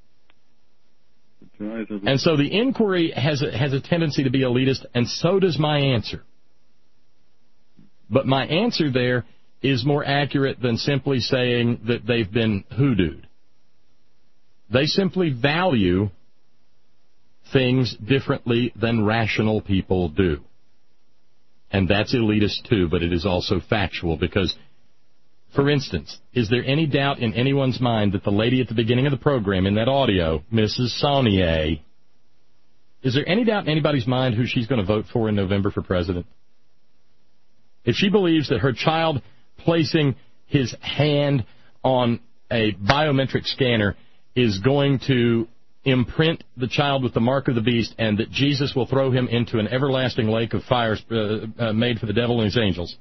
And so the inquiry has a tendency to be elitist, and so does my answer. But my answer there is more accurate than simply saying that they've been hoodooed. They simply value things differently than rational people do. And that's elitist too, but it is also factual because, for instance, is there any doubt in anyone's mind that the lady at the beginning of the program in that audio, Mrs. Saunier, is there any doubt in anybody's mind who she's going to vote for in November for president? If she believes that her child placing his hand on a biometric scanner is going to imprint the child with the mark of the beast and that Jesus will throw him into an everlasting lake of fire made for the devil and his angels,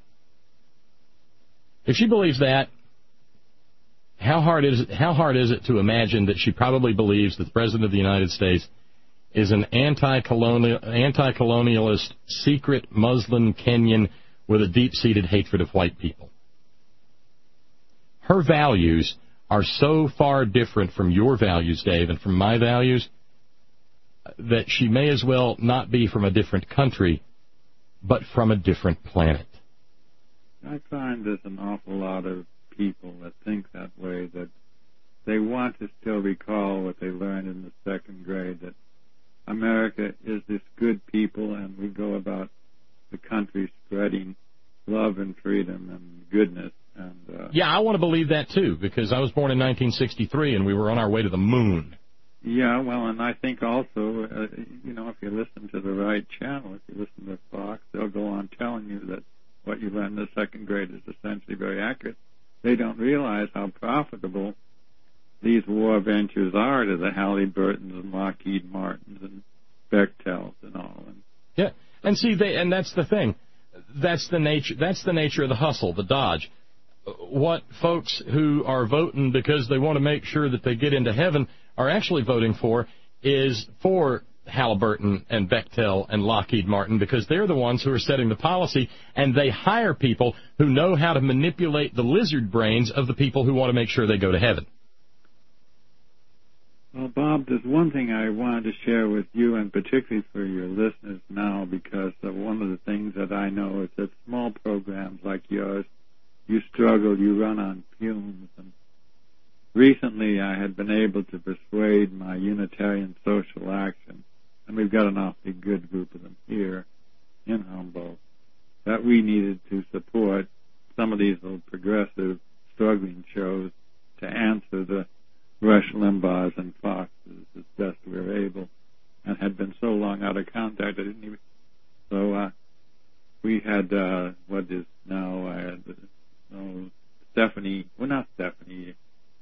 if she believes that, how hard is it to imagine that she probably believes that the President of the United States is an anti-colonialist, secret Muslim Kenyan with a deep-seated hatred of white people? Her values are so far different from your values, Dave, and from my values, that she may as well not be from a different country, but from a different planet. I find there's an awful lot of people that think that way, that they want to still recall what they learned in the second grade, that America is this good people and we go about the country spreading love and freedom and goodness. And yeah, I want to believe that too, because I was born in 1963 and we were on our way to the moon. Yeah, well, and I think also if you listen to the right channel, if you listen to Fox, they'll go on telling you that what you learn in the second grade is essentially very accurate. They don't realize how profitable these war ventures are to the Halliburtons and Lockheed Martins and Bechtels and all. Yeah, and see, and that's the thing. That's the nature of the hustle, the dodge. What folks who are voting because they want to make sure that they get into heaven are actually voting for is for Halliburton and Bechtel and Lockheed Martin, because they're the ones who are setting the policy, and they hire people who know how to manipulate the lizard brains of the people who want to make sure they go to heaven. Well, Bob, there's one thing I wanted to share with you, and particularly for your listeners now, because one of the things that I know is that small programs like yours, you struggle, you run on fumes. And recently I had been able to persuade my Unitarian Social Action, and we've got an awfully good group of them here in Humboldt, that we needed to support some of these little progressive struggling shows to answer the Rush Limbaughs and Foxes as best we were able, and had been so long out of contact I didn't even. So we had what is now Stephanie. Well, not Stephanie.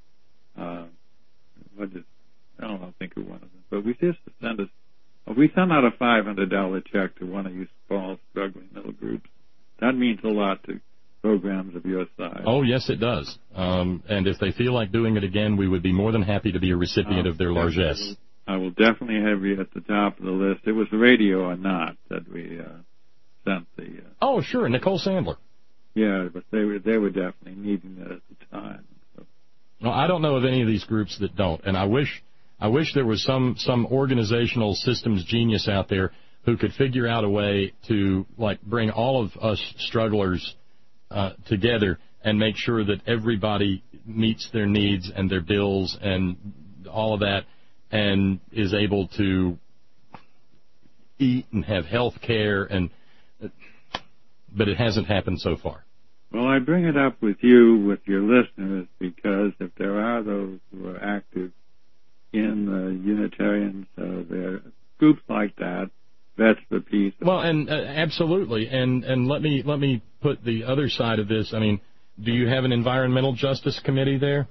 What is? I don't think of one of them. But we just sent us. We sent out a $500 check to one of you small struggling little groups. That means a lot to programs of your size. Oh, yes, it does. And if they feel like doing it again, we would be more than happy to be a recipient of their largesse. I will definitely have you at the top of the list. It was radio or not that we sent the... oh, sure, Nicole Sandler. Yeah, but they were definitely needing it at the time. So. Well, I don't know of any of these groups that don't, and I wish there was some organizational systems genius out there who could figure out a way to bring all of us strugglers together and make sure that everybody meets their needs and their bills and all of that and is able to eat and have health care, but it hasn't happened so far. Well, I bring it up with you, with your listeners, because if there are those who are active in the Unitarians, there are groups like that, that's the piece. Well, and absolutely, and let me put the other side of this. I mean, do you have an environmental justice committee there?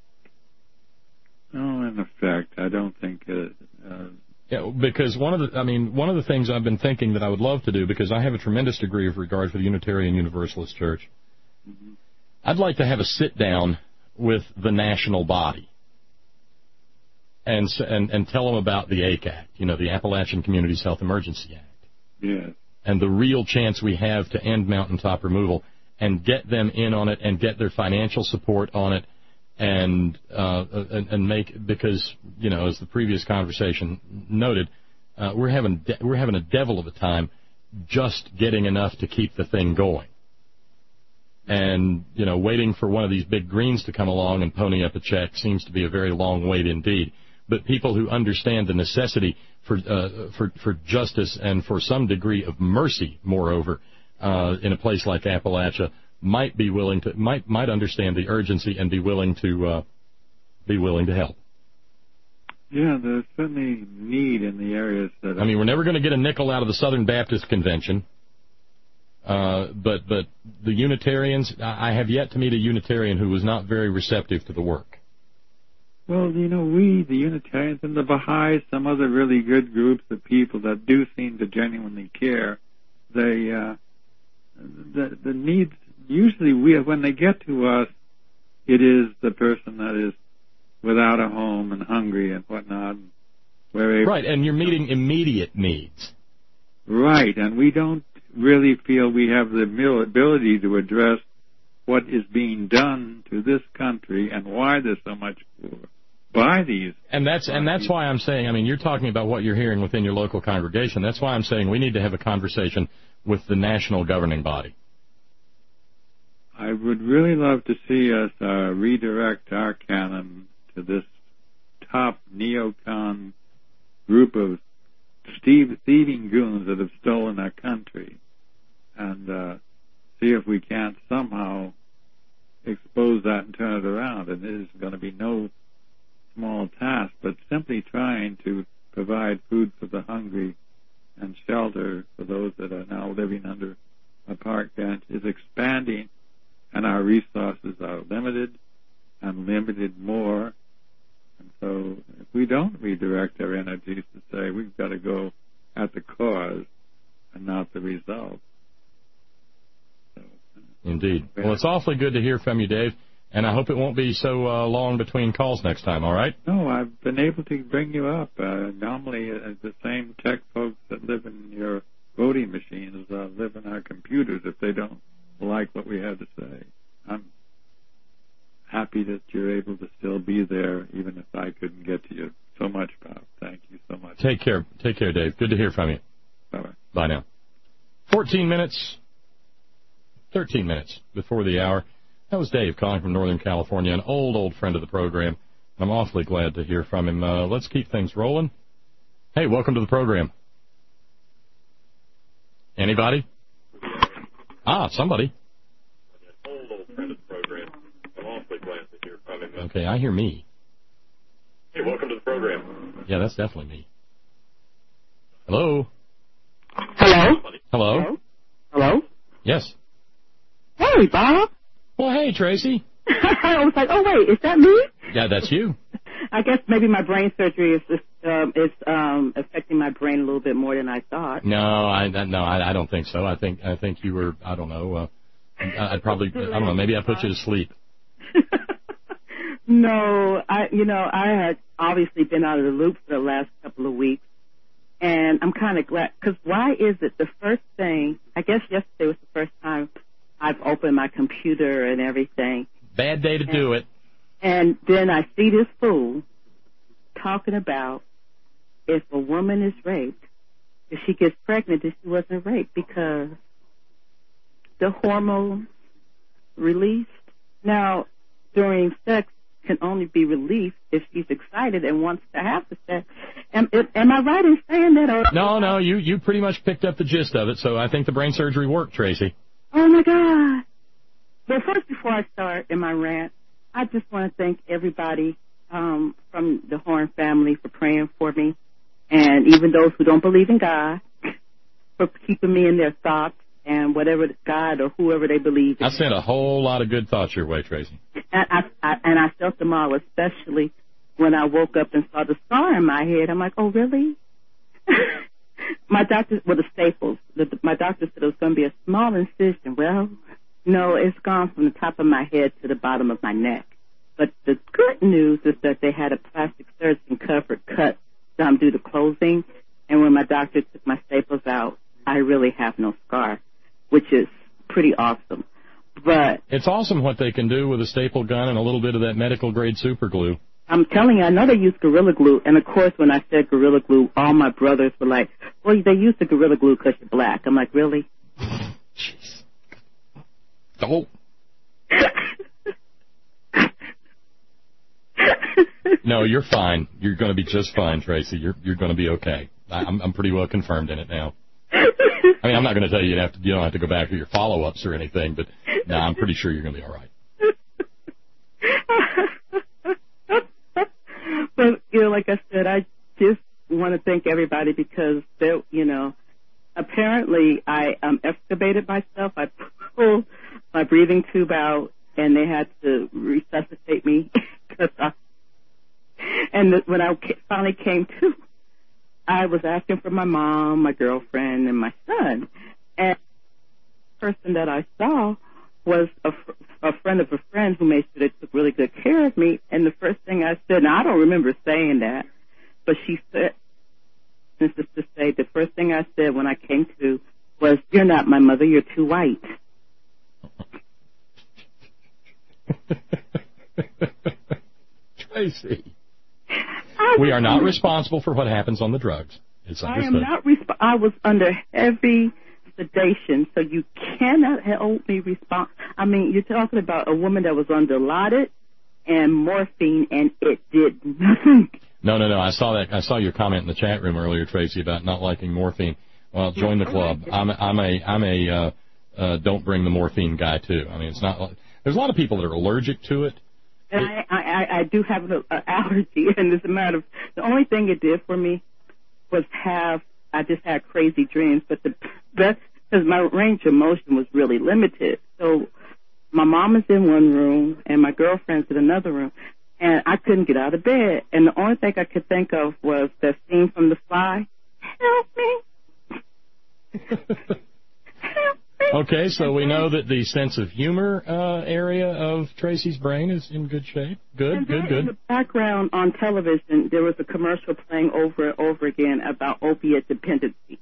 No, in effect, I don't think. Yeah, because one of the things I've been thinking that I would love to do, because I have a tremendous degree of regard for the Unitarian Universalist Church, I'd like to have a sit down with the national body and tell them about the ACE Act, the Appalachian Communities Health Emergency Act. Yes. And the real chance we have to end mountaintop removal, and get them in on it and get their financial support on it, and make, because as the previous conversation noted, we're having a devil of a time just getting enough to keep the thing going. And waiting for one of these big greens to come along and pony up a check seems to be a very long wait indeed. But people who understand the necessity for justice and for some degree of mercy, moreover, in a place like Appalachia, might understand the urgency and be willing to help. Yeah, there's certainly need in the areas that. I mean, we're never going to get a nickel out of the Southern Baptist Convention, but the Unitarians, I have yet to meet a Unitarian who was not very receptive to the work. Well, we, the Unitarians and the Baha'is, some other really good groups of people that do seem to genuinely care, the needs, usually when they get to us, it is the person that is without a home and hungry and whatnot. Right, and you're meeting immediate needs. Right, and we don't really feel we have the ability to address what is being done to this country and why there's so much poor by these. And that's why I'm saying, I mean, you're talking about what you're hearing within your local congregation. That's why I'm saying we need to have a conversation with the national governing body. I would really love to see us redirect our canon to this top neocon group of thieving goons that have stolen our country, and see if we can't somehow expose that and turn it around. And it is going to be no small task, but simply trying to provide food for the hungry and shelter for those that are now living under a park bench is expanding, and our resources are limited and limited more. And so if we don't redirect our energies to say we've got to go at the cause and not the result. So, indeed. Well, it's awfully good to hear from you, Dave, and I hope it won't be so long between calls next time, all right? No, I've been able to bring you up. Normally, the same tech folks that live in your voting machines live in our computers if they don't like what we have to say. I'm happy that you're able to still be there, even if I couldn't get to you so much, Bob. Thank you so much. Take care. Take care, Dave. Good to hear from you. Bye-bye. Bye now. 13 minutes before the hour. That was Dave calling from Northern California, an old friend of the program. I'm awfully glad to hear from him. Let's keep things rolling. Hey, welcome to the program. Anybody? Somebody. Old friend of the program. I'm awfully glad to hear from him. Okay, I hear me. Hey, welcome to the program. Yeah, that's definitely me. Hello? Hello? Hello? Hello? Yes. Hey, Bob. Well, hey, Tracy. I was like, oh, wait, is that me? Yeah, that's you. I guess maybe my brain surgery is affecting my brain a little bit more than I thought. No, I don't think so. I think you were, I don't know, I don't know, maybe I put you to sleep. No, I had obviously been out of the loop for the last couple of weeks, and I'm kind of glad, because why is it the first thing, I guess yesterday was the first time I've opened my computer and everything. Bad day to do it. And then I see this fool talking about if a woman is raped, if she gets pregnant, that she wasn't raped because the hormones released. Now, during sex can only be released if she's excited and wants to have the sex. Am I right in saying that? Or No, you pretty much picked up the gist of it, so I think the brain surgery worked, Tracy. Oh, my God. Well, first, before I start in my rant, I just want to thank everybody from the Horn family for praying for me, and even those who don't believe in God for keeping me in their thoughts and whatever God or whoever they believe in. I sent a whole lot of good thoughts your way, Tracy. And I felt them all, especially when I woke up and saw the scar in my head. I'm like, oh, really? My doctor, the staples, my doctor said it was going to be a small incision. Well, no, it's gone from the top of my head to the bottom of my neck. But the good news is that they had a plastic surgeon covered cut due to closing. And when my doctor took my staples out, I really have no scar, which is pretty awesome. But it's awesome what they can do with a staple gun and a little bit of that medical grade super glue. I'm telling you, I know they use Gorilla Glue. And, of course, when I said Gorilla Glue, all my brothers were like, well, they use the Gorilla Glue because you're black. I'm like, really? Jeez. Oh. No, you're fine. You're going to be just fine, Tracy. You're going to be okay. I'm pretty well confirmed in it now. I mean, I'm not going to tell you you don't have to go back to your follow-ups or anything, but no, I'm pretty sure you're going to be all right. But, like I said, I just want to thank everybody because, apparently I extubated myself. I pulled my breathing tube out, and they had to resuscitate me. When I finally came to, I was asking for my mom, my girlfriend, and my son. And the person that I saw was a friend of a friend who made sure they took really good care of me. And the first thing I said, now I don't remember saying that, but she said, this is to say, the first thing I said when I came to was, you're not my mother, you're too white. Tracy. We are not responsible for what happens on the drugs. It's understood. I am not I was under heavy sedation, so you cannot hold me responsible. I mean, you're talking about a woman that was on Dilaudid and morphine, and it did nothing. No. I saw that. I saw your comment in the chat room earlier, Tracy, about not liking morphine. Well, join the club. I'm a don't bring the morphine guy too. I mean, it's not. There's a lot of people that are allergic to it. And I do have an allergy, and as a matter of the only thing it did for me was I just had crazy dreams, but the best, because my range of motion was really limited. So my mom is in one room and my girlfriend's in another room, and I couldn't get out of bed. And the only thing I could think of was the scene from The Fly. Help me. Help me. Okay, so we know that the sense of humor area of Tracy's brain is in good shape. Good. In the background on television, there was a commercial playing over and over again about opiate dependency.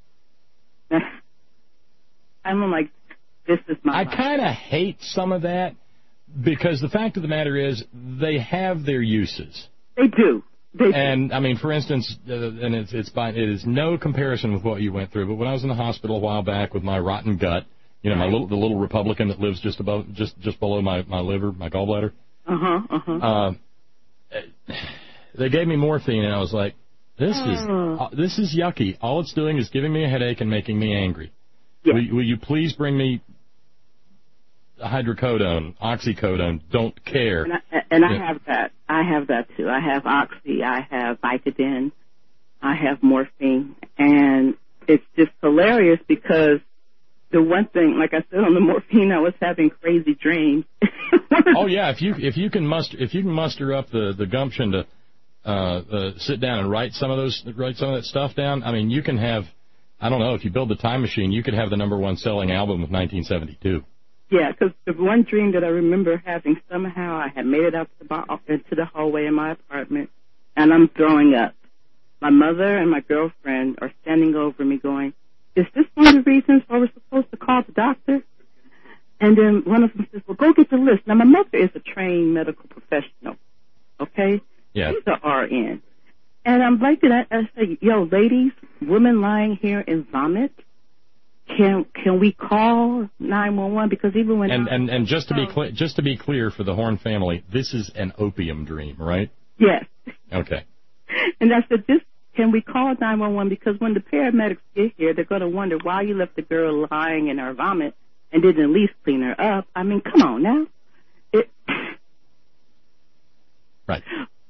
I'm like, this is my I kind of hate some of that because the fact of the matter is they have their uses. They do. And, I mean, for instance, and it is no comparison with what you went through, but when I was in the hospital a while back with my rotten gut, you know, the little Republican that lives just below my liver, my gallbladder. They gave me morphine, and I was like, this is yucky. All it's doing is giving me a headache and making me angry. Yeah. Will you please bring me hydrocodone, oxycodone? Don't care. And I have that. I have that too. I have oxy. I have Vicodin. I have morphine, and it's just hilarious because the one thing, like I said, on the morphine, I was having crazy dreams. Oh yeah, if you can muster up the gumption to sit down and write some of that stuff down. I mean, you can have, I don't know, if you build the time machine, you could have the #1 selling album of 1972. Yeah, because the one dream that I remember having, somehow I had made it up into the hallway in my apartment, and I'm throwing up. My mother and my girlfriend are standing over me going, is this one of the reasons why we're supposed to call the doctor? And then one of them says, well, go get the list. Now, my mother is a trained medical professional, okay? Yeah. She's an RN. And I'm like, I say, yo, ladies, women lying here in vomit, can we call 911? Because even when and just to be clear for the Horn family, this is an opium dream, right? Yes. Okay. And I said, can we call 911? Because when the paramedics get here, they're going to wonder why you left the girl lying in her vomit and didn't at least clean her up. I mean, come on now. Right.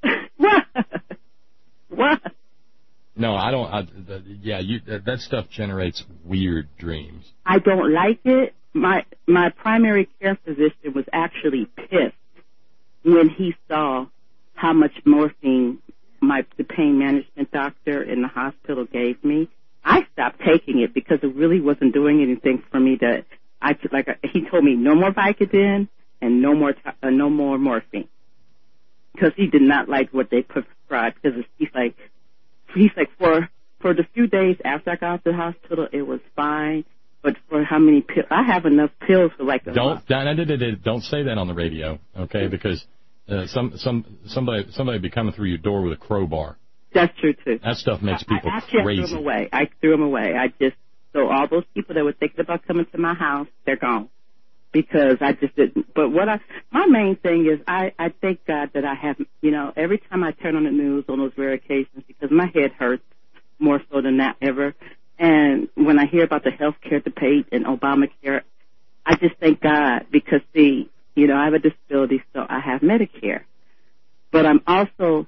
What? No, I don't. That stuff generates weird dreams. I don't like it. My primary care physician was actually pissed when he saw how much morphine the pain management doctor in the hospital gave me. I stopped taking it because it really wasn't doing anything for me. He told me no more Vicodin and no more morphine because he did not like what they prescribed. Because he's like for the few days after I got out the hospital, it was fine. But for how many pills? I have enough pills for like a month. Don't say that on the radio, okay? Because somebody be coming through your door with a crowbar. That's true too. That stuff makes people crazy. I threw them away. So all those people that were thinking about coming to my house, they're gone. Because I just didn't. But my main thing is I thank God that I have, every time I turn on the news on those rare occasions, because my head hurts more so than that ever. And when I hear about the health care debate and Obamacare, I just thank God because, I have a disability, so I have Medicare. But I'm also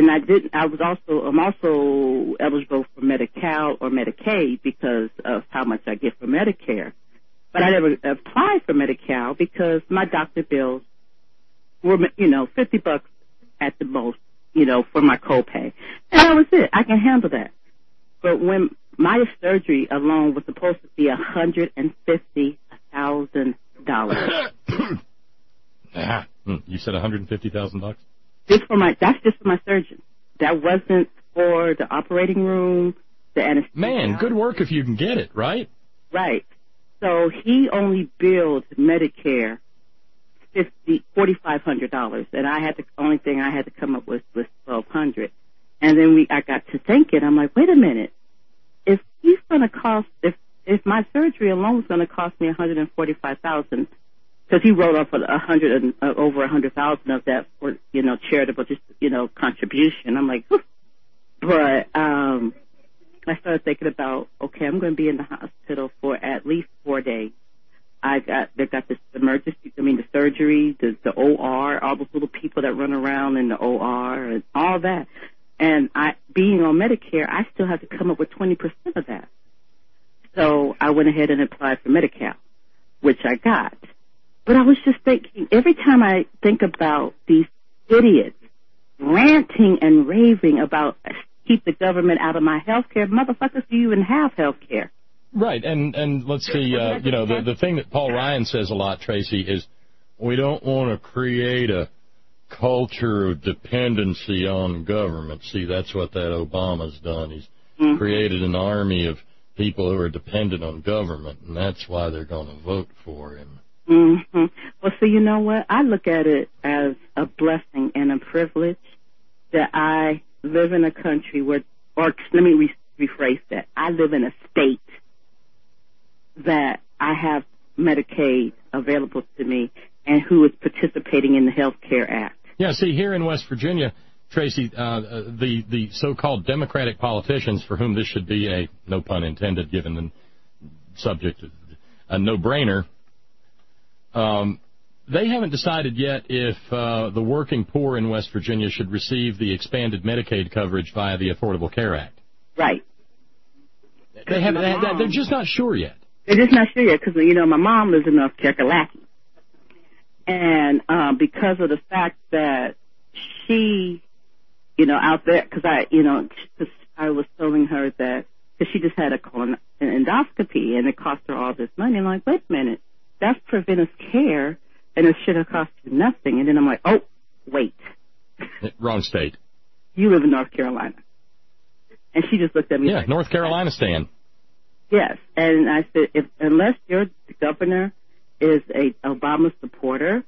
eligible for Medi-Cal or Medicaid because of how much I get from Medicare. But I never applied for Medi-Cal because my doctor bills were, $50 at the most, for my copay. And that was it. I can handle that. But when my surgery alone was supposed to be $150,000. You said $150,000? That's just for my surgeon. That wasn't for the operating room, the anesthesia. Man, good work if you can get it, right? Right. So he only billed Medicare $4,500, and the only thing I had to come up with was $1,200. And then I got to thinking, I'm like, wait a minute, if my surgery alone is going to cost me $145,000, because he wrote off over $100,000 of that for charitable contribution. I'm like, whew. But I started thinking about, okay, I'm going to be in the hospital for at least 4 days. They got this emergency, the surgery, the OR, all those little people that run around in the OR and all that. And being on Medicare, I still have to come up with 20% of that. So I went ahead and applied for Medi-Cal, which I got. But I was just thinking, every time I think about these idiots ranting and raving about keep the government out of my health care, motherfuckers, do you even have health care? Right, and let's see, the thing that Paul Ryan says a lot, Tracy, is we don't want to create a culture of dependency on government. See, that's what that Obama's done. He's created an army of people who are dependent on government, and that's why they're going to vote for him. Mm-hmm. Well, so you know what? I look at it as a blessing and a privilege that I live in a country where, or let me rephrase that, I live in a state that I have Medicaid available to me and who is participating in the Health Care Act. Yeah, see, here in West Virginia, Tracy, the so-called Democratic politicians for whom this should be a, no pun intended, given the subject, a no-brainer, they haven't decided yet if the working poor in West Virginia should receive the expanded Medicaid coverage via the Affordable Care Act. Right. They're just not sure yet. They're just not sure yet because, you know, my mom lives in North Kakalaki. And because of the fact that she, you know, out there, because I was telling her that, because she just had an endoscopy and it cost her all this money. I'm like, wait a minute, that's preventive care and it should have cost you nothing. And then I'm like, oh, wait. Wrong state. You live in North Carolina. And she just looked at me. Yeah, like, North Carolina, Stan. Yes. And I said, unless your governor is a Obama supporter,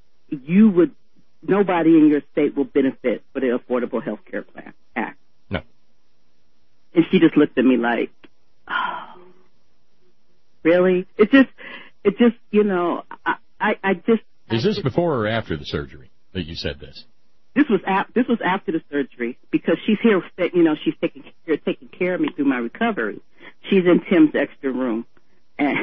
nobody in your state will benefit for the Affordable Health Care Plan Act. No. And she just looked at me like, oh, really? It just, you know, Is this before or after the surgery that you said this? This was after the surgery because she's here, you know, she's taking care of me through my recovery. She's in Tim's extra room. And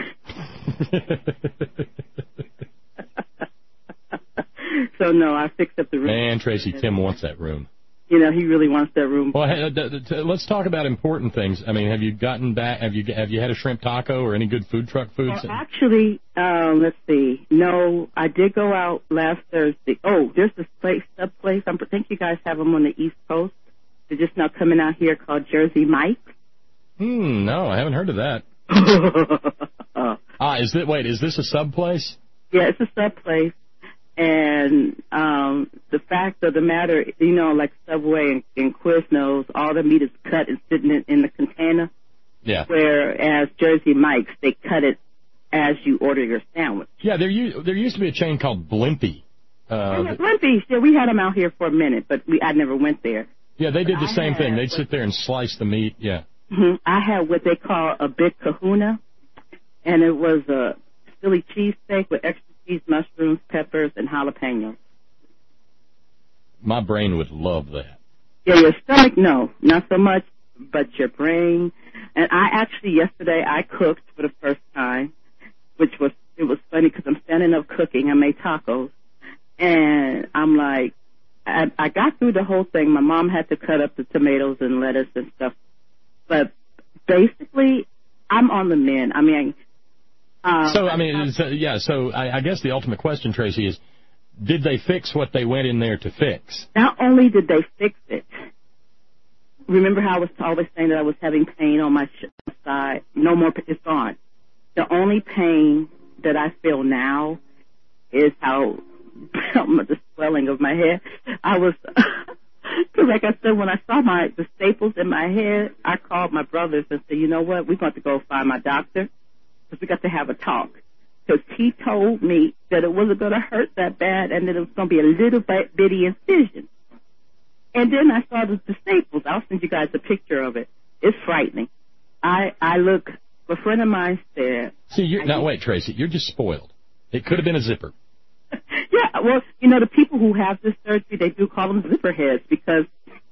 so, no, I fixed up the room. Man, Tracy, Tim wants that room. You know, he really wants that room. Well, hey, let's talk about important things. I mean, have you gotten back? Have you had a shrimp taco or any good food truck foods? Well, actually, let's see. No, I did go out last Thursday. Oh, there's this sub place. I think you guys have them on the East Coast. They're just now coming out here called Jersey Mike's. No, I haven't heard of that. Is this a sub place? Yeah, it's a sub place. And the fact of the matter, you know, like Subway and Quiznos, all the meat is cut and sitting in the container. Yeah. Whereas Jersey Mike's, they cut it as you order your sandwich. Yeah, there used to be a chain called Blimpie. Blimpie. Yeah, we had them out here for a minute, but I never went there. Yeah, they did the same thing. They'd sit there and slice the meat. Yeah. Mm-hmm. I had what they call a big kahuna, and it was a Philly cheesesteak with extra cheese, mushrooms, peppers, and jalapenos. My brain would love that. Yeah, your stomach, no, not so much, but your brain. And yesterday I cooked for the first time, it was funny because I'm standing up cooking. I made tacos, and I'm like, I got through the whole thing. My mom had to cut up the tomatoes and lettuce and stuff. But basically, I'm on the mend. I mean, So I guess the ultimate question, Tracy, is, did they fix what they went in there to fix? Not only did they fix it, remember how I was always saying that I was having pain on my side? No more, it's gone. The only pain that I feel now is how the swelling of my head. I was, because like I said, when I saw the staples in my head, I called my brothers and said, you know what, we're going to go find my doctor because we got to have a talk. Because he told me that it wasn't going to hurt that bad and that it was going to be a little bitty incision. And then I saw the staples. I'll send you guys a picture of it. It's frightening. I look, a friend of mine said... See, wait, Tracy, you're just spoiled. It could have been a zipper. Yeah, well, you know, the people who have this surgery, they do call them zipper heads because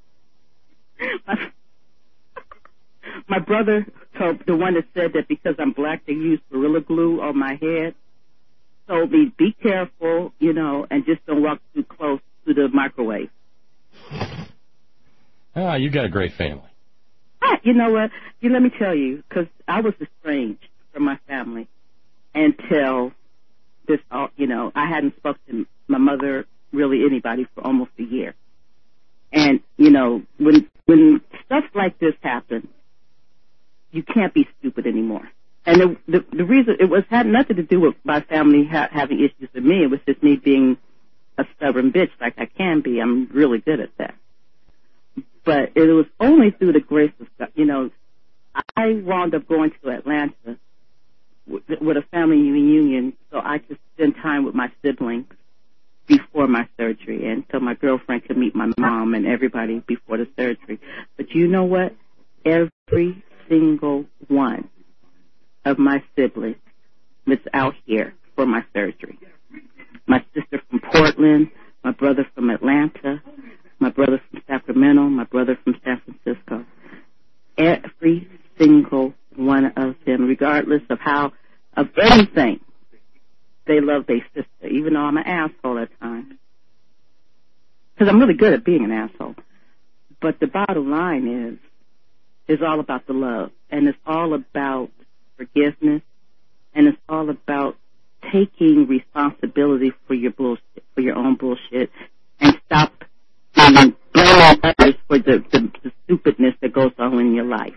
my brother told the one that said that because I'm black, they use Gorilla Glue on my head. Told me, be careful, you know, and just don't walk too close to the microwave. Ah, you got a great family. You know what? Let me tell you, because I was estranged from my family until this, I hadn't spoken to my mother, really anybody, for almost a year. And, when stuff like this happens, you can't be stupid anymore. And the reason had nothing to do with my family having issues with me. It was just me being a stubborn bitch like I can be. I'm really good at that. But it was only through the grace of God. I wound up going to Atlanta with a family reunion so I could spend time with my siblings before my surgery, and so my girlfriend could meet my mom and everybody before the surgery. But you know what? Every single one of my siblings was out here for my surgery. My sister from Portland, my brother from Atlanta, my brother from Sacramento, my brother from San Francisco. Every single one of them, regardless of anything, they love their sister, even though I'm an asshole at times. Because I'm really good at being an asshole. But the bottom line is all about the love. And it's all about forgiveness. And it's all about taking responsibility for your bullshit, for your own bullshit, and stop blaming others for the stupidness that goes on in your life.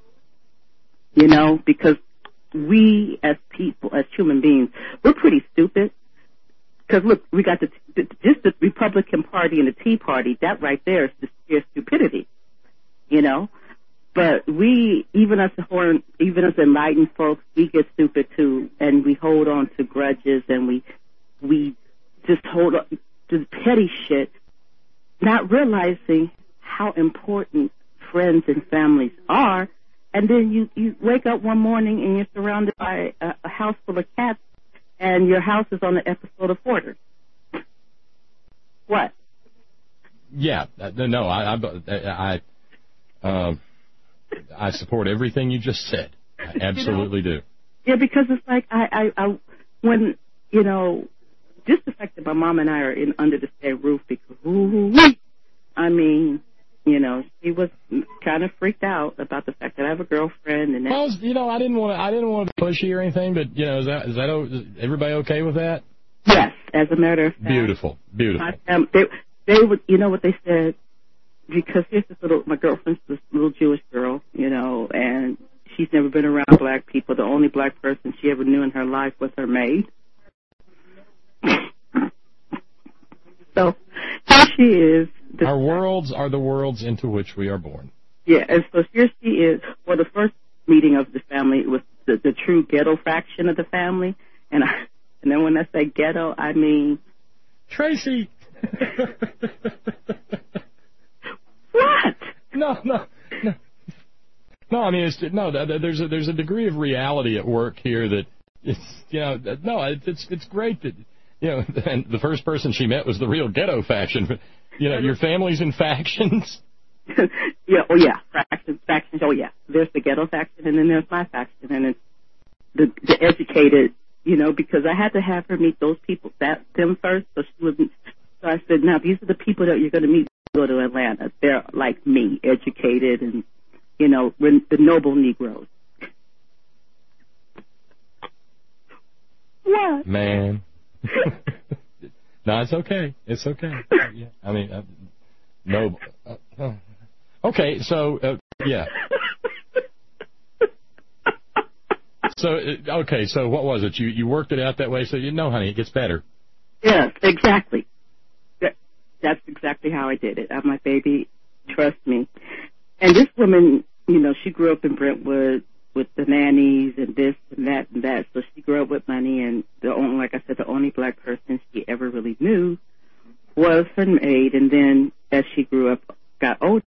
Because we as people, as human beings, we're pretty stupid. Because look, we got just the Republican Party and the Tea Party. That right there is just sheer stupidity. But we, even as enlightened folks, we get stupid too, and we hold on to grudges, and we just hold on to petty shit, not realizing how important friends and families are. And then you wake up one morning and you're surrounded by a house full of cats, and your house is on the episode of Hoarders. What? Yeah, no, I support everything you just said. I absolutely do. Yeah, because it's like when just the fact that my mom and I are under the same roof, because she was kind of freaked out about the fact that I have a girlfriend. And well, I didn't want to be pushy or anything, but is everybody okay with that? Yes, as a matter of fact. Beautiful. They would, what they said, because here's my girlfriend's this little Jewish girl, and she's never been around black people. The only black person she ever knew in her life was her maid. So here she is. Our worlds are the worlds into which we are born. Yeah, and so here she is. Well, the first meeting of the family was the true ghetto faction of the family, and then when I say ghetto, I mean Tracy. What? No. I mean, there's a degree of reality at work here that it's great that and the first person she met was the real ghetto faction. Your family's in factions. Yeah, factions. Oh yeah, there's the ghetto faction, and then there's my faction, and it's the educated. Because I had to have her meet those people, them first, so she wouldn't. So I said, now these are the people that you're going to meet. Go to Atlanta. They're like me, educated, and the noble Negroes. What? Man. No, it's okay. It's okay. Yeah. I mean, no. Okay, so yeah. So what was it? You worked it out that way, so honey, it gets better. Yes, exactly. That's exactly how I did it. I'm like, baby, trust me. And this woman, she grew up in Brentwood with the nannies and this and that and that. So she grew up with money, and like I said, the only black person she ever really knew was her maid. And then as she grew up, got older,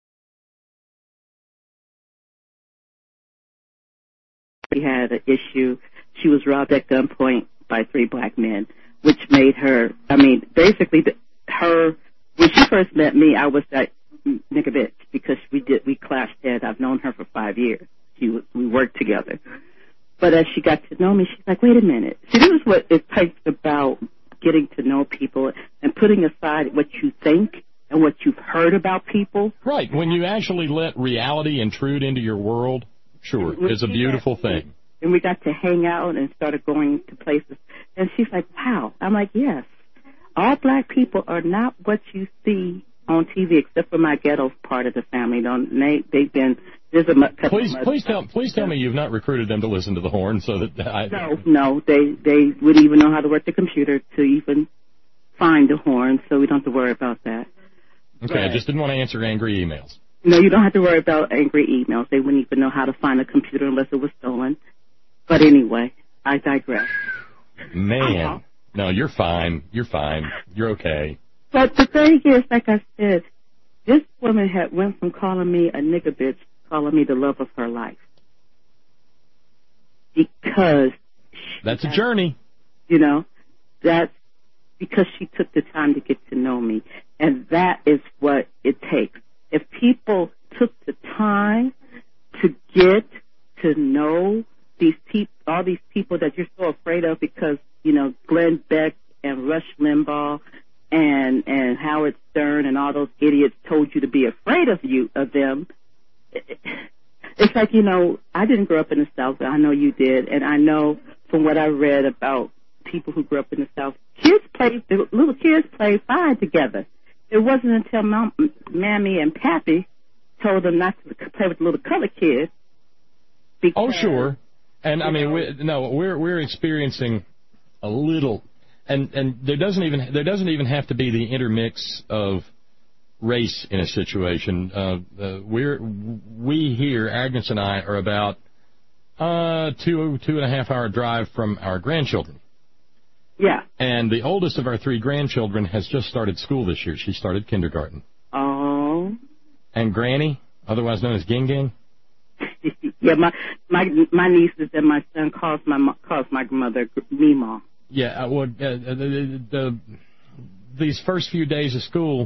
she had an issue. She was robbed at gunpoint by 3 black men, which made her, basically when she first met me, I was that nigga bitch, because we clashed heads. I've known her for 5 years. We worked together. But as she got to know me, she's like, wait a minute. See, this is what it takes about getting to know people and putting aside what you think and what you've heard about people. Right. When you actually let reality intrude into your world, sure, it's a beautiful thing. And we got to hang out and started going to places. And she's like, wow. I'm like, yes. All black people are not what you see on TV, except for my ghetto part of the family. They've been. There's a please tell me you've not recruited them to listen to the horn, so that No, they would even know how to work the computer to even find the horn, so we don't have to worry about that. Okay, I just didn't want to answer angry emails. No, you don't have to worry about angry emails. They wouldn't even know how to find a computer unless it was stolen. But anyway, I digress. Man, no, you're fine. You're fine. You're okay. But the thing is, like I said, this woman had went from calling me a nigger bitch, calling me the love of her life. Because that's a journey. You know, that's because she took the time to get to know me. And that is what it takes. If people took the time to get to know these people, all these people that you're so afraid of because, you know, Glenn Beck and Rush Limbaugh and Howard Stern and all those idiots told you to be afraid of them. It's like, you know, I didn't grow up in the South, but I know you did, and I know from what I read about people who grew up in the South, the little kids played fine together. It wasn't until Mammy and Pappy told them not to play with the little colored kids. Oh, sure. And I mean, we're experiencing a little, and there doesn't even have to be the intermix of race in a situation. We here, Agnes and I, are about 2.5 hour drive from our grandchildren. Yeah. And the oldest of our 3 grandchildren has just started school this year. She started kindergarten. Oh. And Granny, otherwise known as Ging Ging. Yeah, my nieces and my son calls my mother Meemaw. Yeah, well, these first few days of school,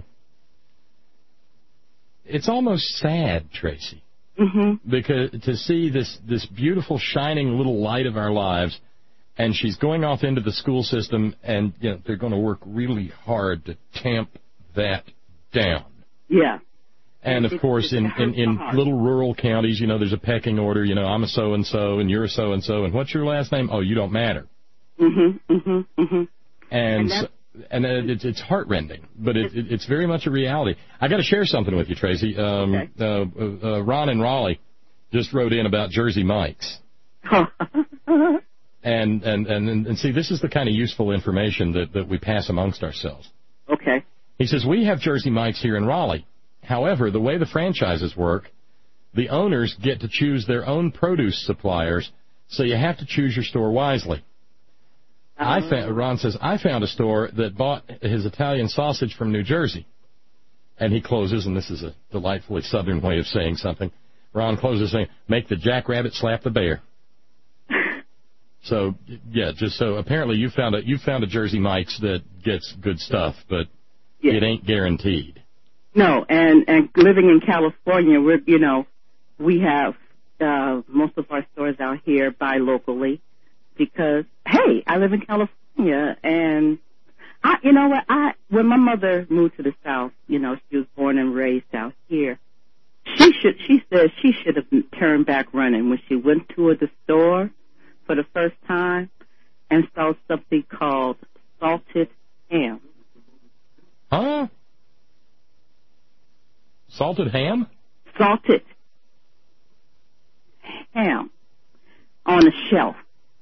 it's almost sad, Tracy. Mm-hmm. Because to see this beautiful shining little light of our lives, and she's going off into the school system, and you know they're going to work really hard to tamp that down. Yeah. And, of course, in little rural counties, you know, there's a pecking order. You know, I'm a so-and-so, and you're a so-and-so, and what's your last name? Oh, you don't matter. Mm-hmm, mm-hmm, mm-hmm. And it's heart-rending, but it's very much a reality. I got to share something with you, Tracy. Okay. Ron in Raleigh just wrote in about Jersey Mike's. And see, this is the kind of useful information that we pass amongst ourselves. Okay. He says, we have Jersey Mike's here in Raleigh. However, the way the franchises work, the owners get to choose their own produce suppliers, so you have to choose your store wisely. Ron says, I found a store that bought his Italian sausage from New Jersey. And he closes, and this is a delightfully southern way of saying something. Ron closes saying, make the jackrabbit slap the bear. So, yeah, just so apparently you found a Jersey Mike's that gets good stuff, but it ain't guaranteed. No, and living in California, we have most of our stores out here buy locally because, hey, I live in California, and when my mother moved to the South, she was born and raised out here. She said she should have turned back running when she went to the store for the first time and saw something called salted ham. Huh? Salted ham? Salted ham on a shelf.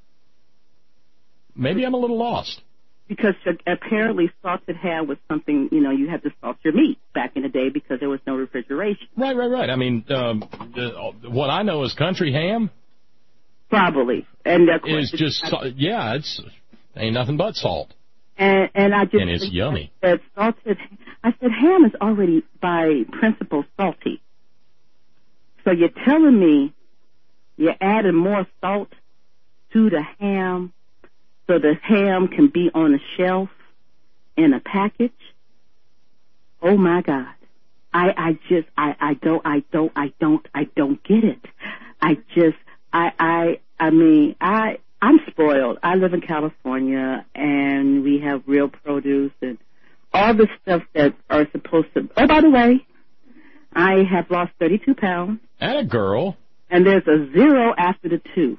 Maybe I'm a little lost. Because apparently salted ham was something, you had to salt your meat back in the day because there was no refrigeration. Right. I mean, what I know is country ham. Probably. And it's ain't nothing but salt. And it's yummy. I said ham is already by principle salty. So you're telling me you're adding more salt to the ham so the ham can be on a shelf in a package? Oh my God. I don't get it. I'm spoiled. I live in California, and we have real produce and all the stuff that are supposed to. Oh, by the way, I have lost 32 pounds. And a girl. And there's a 0 after the 2.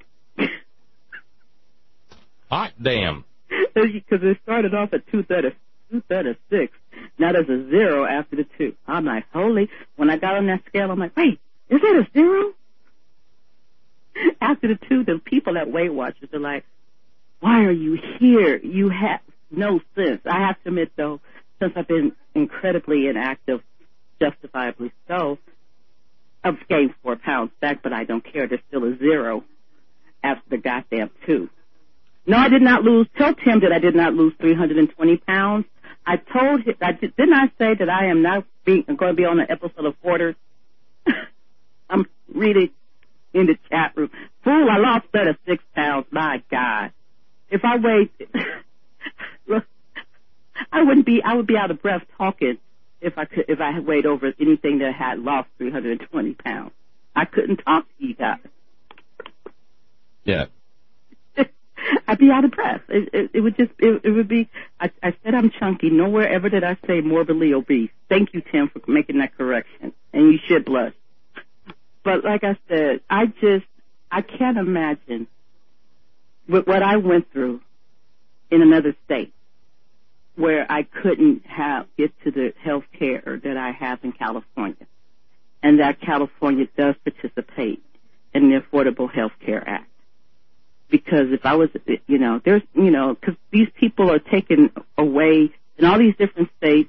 Hot damn. Because it started off at 236. Now there's a 0 after the 2. I'm like, holy. When I got on that scale, I'm like, wait, is that a 0? After the 2, the people at Weight Watchers are like, why are you here? You have no sense. I have to admit, though, since I've been incredibly inactive, justifiably so, I've gained 4 pounds back, but I don't care. There's still a 0 after the goddamn 2. No, I did not lose. Tell Tim that I did not lose 320 pounds. I told him, didn't I say that I am not going to be on an episode of Hoarders? I'm reading in the chat room. Fool, I lost 36 pounds. My God. If I weighed, look, I would be out of breath talking if I had weighed over anything that had lost 320 pounds. I couldn't talk to you guys. Yeah. I'd be out of breath. It would be, I said I'm chunky. Nowhere ever did I say morbidly obese. Thank you, Tim, for making that correction. And you should blush. But like I said, I can't imagine with what I went through in another state where I couldn't get to the health care that I have in California. And that California does participate in the Affordable Health Care Act. Because if I was, because these people are taken away in all these different states,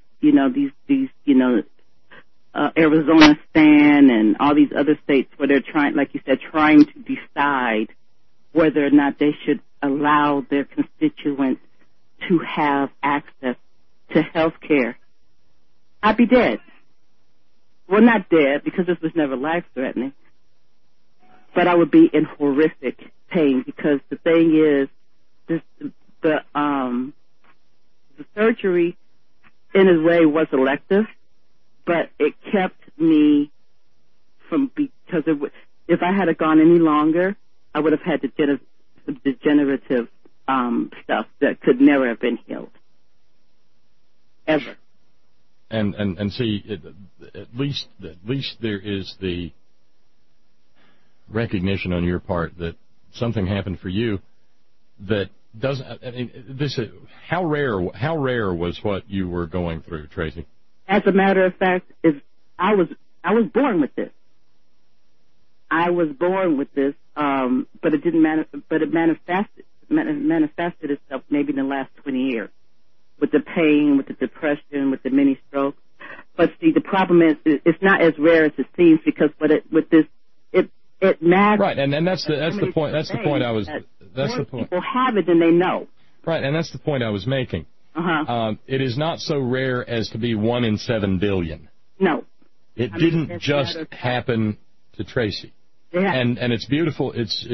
Arizona Stan and all these other states where they're trying, like you said, trying to decide whether or not they should allow their constituents to have access to health care. I'd be dead. Well, not dead, because this was never life-threatening, but I would be in horrific pain, because the thing is, the surgery in a way was elective, but it kept me from, because if I had gone any longer, I would have had degenerative stuff that could never have been healed, ever. And see, at least there is the recognition on your part that something happened for you that doesn't. I mean, how rare was what you were going through, Tracy? As a matter of fact, I was born with this. I was born with this, but it didn't but it manifested itself maybe in the last 20 years with the pain, with the depression, with the mini strokes. But see, the problem is it's not as rare as it seems, because it matters. Right, and that's the point. That's the point I was. That's the point. People have it and they know. Right, and that's the point I was making. It is not so rare as to be 1 in 7 billion. No. It didn't just happen to Tracy. Yeah. And it's beautiful. It's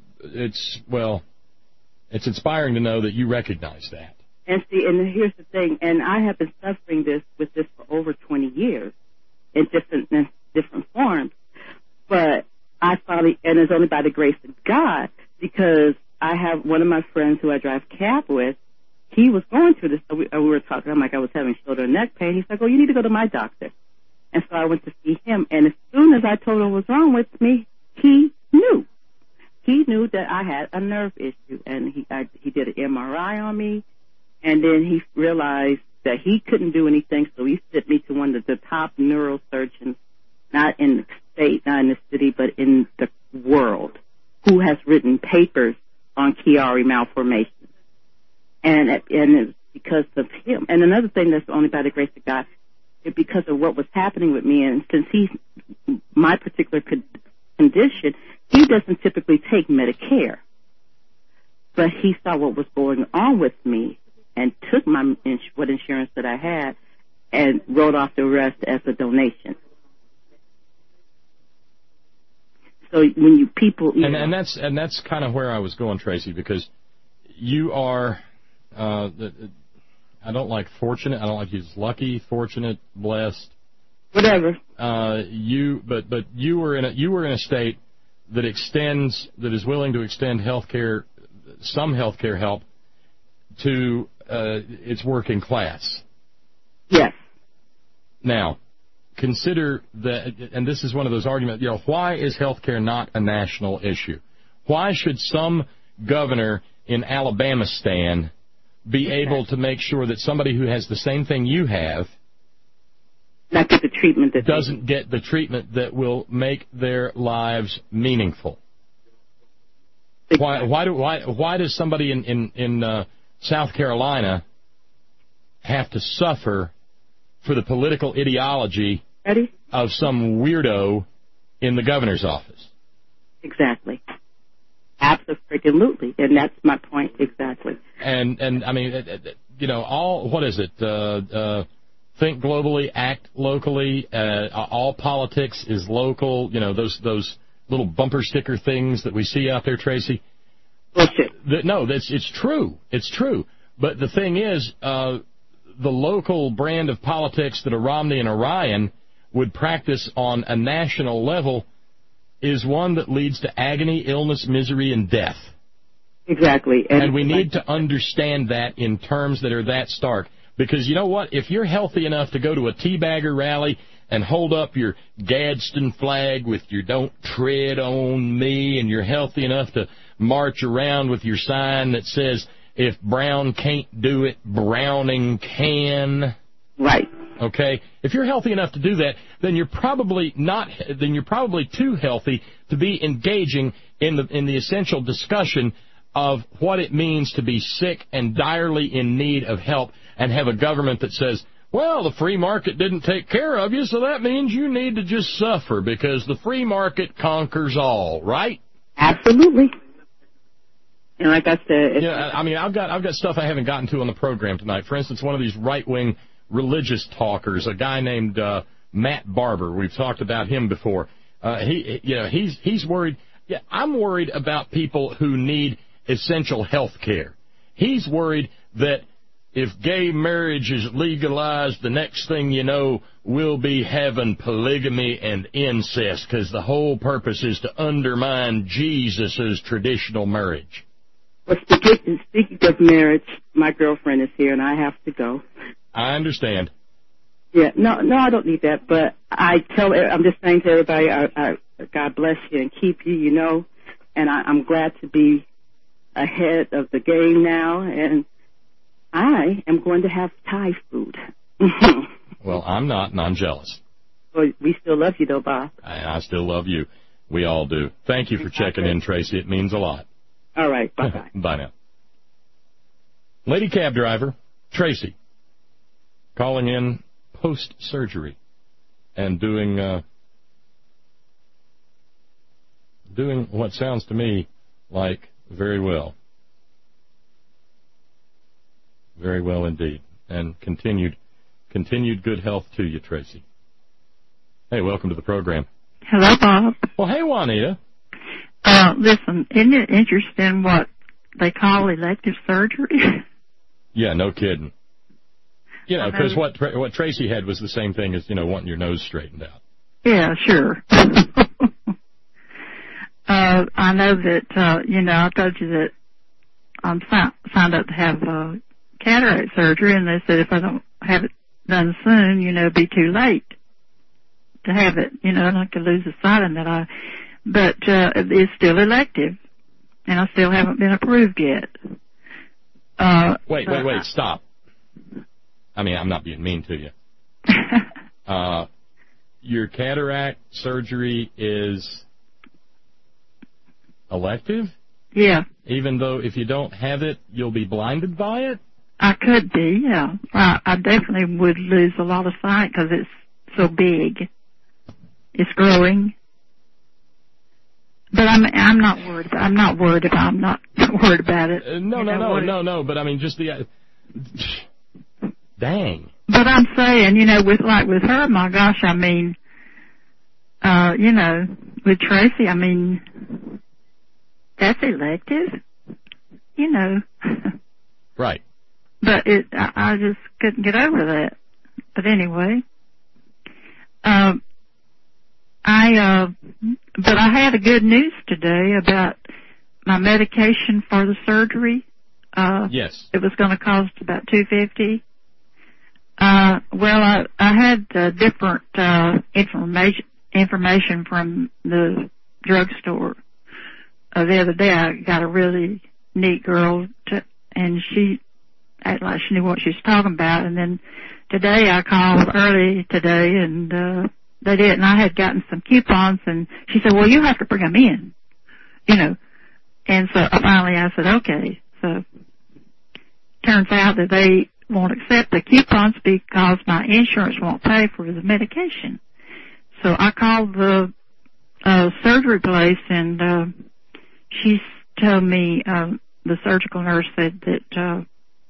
inspiring to know that you recognize that. And see, and here's the thing, and I have been suffering with this for over 20 years in different forms. But I finally, and it's only by the grace of God, because I have one of my friends who I drive cab with. He was going through this. We were talking. I'm like, I was having shoulder and neck pain. He's like, oh, you need to go to my doctor. And so I went to see him. And as soon as I told him what was wrong with me, he knew. He knew that I had a nerve issue. And he did an MRI on me. And then he realized that he couldn't do anything. So he sent me to one of the top neurosurgeons, not in the state, not in the city, but in the world, who has written papers on Chiari malformations. And it's because of him. And another thing that's only by the grace of God, is because of what was happening with me. And since he's my particular condition, he doesn't typically take Medicare. But he saw what was going on with me and took what insurance that I had and wrote off the rest as a donation. So when and that's kind of where I was going, Tracy, because you are. I don't like fortunate. I don't like to use lucky, fortunate, blessed. Whatever. But you were in a state that is willing to extend some healthcare help to its working class. Now, consider that, and this is one of those arguments, why is health care not a national issue? Why should some governor in Alabamistan be able to make sure that somebody who has the same thing you have not get the treatment that doesn't get the treatment that will make their lives meaningful? Why does somebody in South Carolina have to suffer for the political ideology of some weirdo in the governor's office? Exactly. Absolutely. And that's my point exactly. And I mean, what is it? Think globally, act locally. All politics is local. Those little bumper sticker things that we see out there, Tracy. Bullshit. It's true. It's true. But the thing is, the local brand of politics that a Romney and a Ryan would practice on a national level is one that leads to agony, illness, misery, and death. Exactly. And we need to understand that in terms that are that stark. Because you know what? If you're healthy enough to go to a teabagger rally and hold up your Gadsden flag with your "Don't Tread on Me," and you're healthy enough to march around with your sign that says, "If Brown can't do it, Browning can." Right. Okay? If you're healthy enough to do that, then you're probably too healthy to be engaging in the essential discussion of what it means to be sick and direly in need of help and have a government that says, well, the free market didn't take care of you, so that means you need to just suffer because the free market conquers all, right? Absolutely. And like I said, I've got stuff I haven't gotten to on the program tonight. For instance, one of these right-wing religious talkers, a guy named Matt Barber. We've talked about him before. He's worried. Yeah, I'm worried about people who need essential health care. He's worried that if gay marriage is legalized, the next thing you know, we'll be having polygamy and incest because the whole purpose is to undermine Jesus' traditional marriage. Well, speaking of marriage, my girlfriend is here and I have to go. I understand. Yeah, no, I don't need that. But I'm just saying to everybody, God bless you and keep you, and I'm glad to be ahead of the game now, and I am going to have Thai food. Well, I'm not, and I'm jealous. Well, we still love you, though, Bob. I still love you. We all do. Thank you for checking in, Tracy. It means a lot. All right, bye-bye. Bye now. Lady cab driver, Tracy, calling in post-surgery and doing what sounds to me like very well. Very well indeed. And continued good health to you, Tracy. Hey, welcome to the program. Hello, Bob. Well, hey, Juanita. Listen, isn't it interesting what they call elective surgery? Yeah, no kidding. Because what Tracy had was the same thing as, wanting your nose straightened out. Yeah, sure. I know that, I told you that I'm signed up to have cataract surgery, and they said if I don't have it done soon, it'll be too late to have it, and I could lose the sight in that eye. But it's still elective, and I still haven't been approved yet. Wait, stop. I mean, I'm not being mean to you. Your cataract surgery is elective? Yeah. Even though if you don't have it, you'll be blinded by it? I could be, yeah. I definitely would lose a lot of sight because it's so big. It's growing. But I'm not worried. I'm not worried about it. No. But I mean, just the dang. But I'm saying, with her, my gosh, I mean, with Tracy, I mean, that's elective, Right. But I just couldn't get over that. But anyway, but I had a good news today about my medication for the surgery. Yes. It was going to cost about $250. Well, I had different information from the drugstore. The other day I got a really neat girl, and she acted like she knew what she was talking about. And then today I called early today, and they did, and I had gotten some coupons, and she said, well, you have to bring them in, you know. And so finally I said, okay. So turns out that they won't accept the coupons because my insurance won't pay for the medication. So I called the surgery place, and she told me, the surgical nurse said that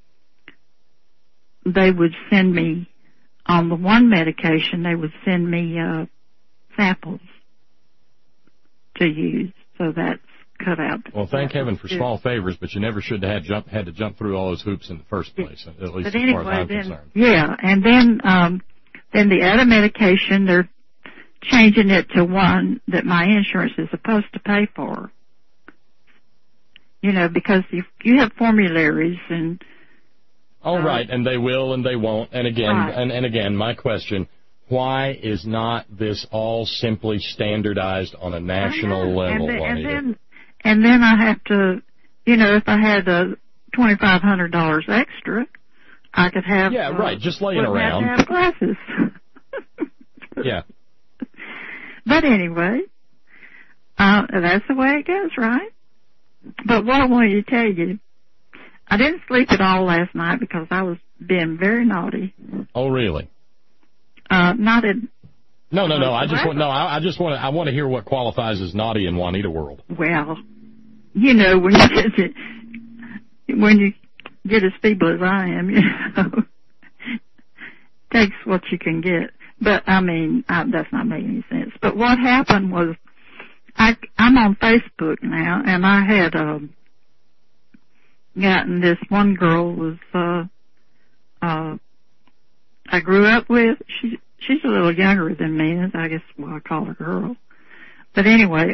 they would send me, on the one medication, they would send me samples to use. So that's cut out. Well, thank heaven for small favors, but you never should have had to jump through all those hoops in the first place, at least as far as I'm concerned. Yeah, and then the other medication, they're changing it to one that my insurance is supposed to pay for. You know, because you have formularies and... Oh, right, and they will and they won't. And again, right. and again, my question, why is not this all simply standardized on a national level? And then I have to, you know, if I had $2,500 extra, I could have... Yeah, right, just laying around. Have glasses. Yeah. But anyway, that's the way it goes, right? But what I wanted to tell you, I didn't sleep at all last night because I was being very naughty. Oh, really? Not in... No. I want to hear what qualifies as naughty in Juanita world. Well, you know, when you get as feeble as I am, you know, takes what you can get. But I mean, that's not making any sense. But what happened was, I'm on Facebook now, and I had gotten this one girl was I grew up with. She's a little younger than me, and I guess I call her girl. But anyway,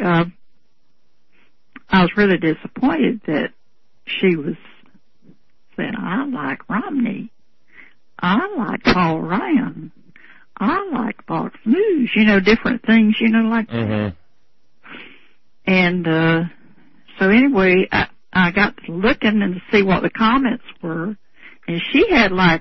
I was really disappointed that she was saying, I like Romney. I like Paul Ryan. I like Fox News. You know, different things, you know, like that. And so anyway, I got to looking and to see what the comments were, and she had like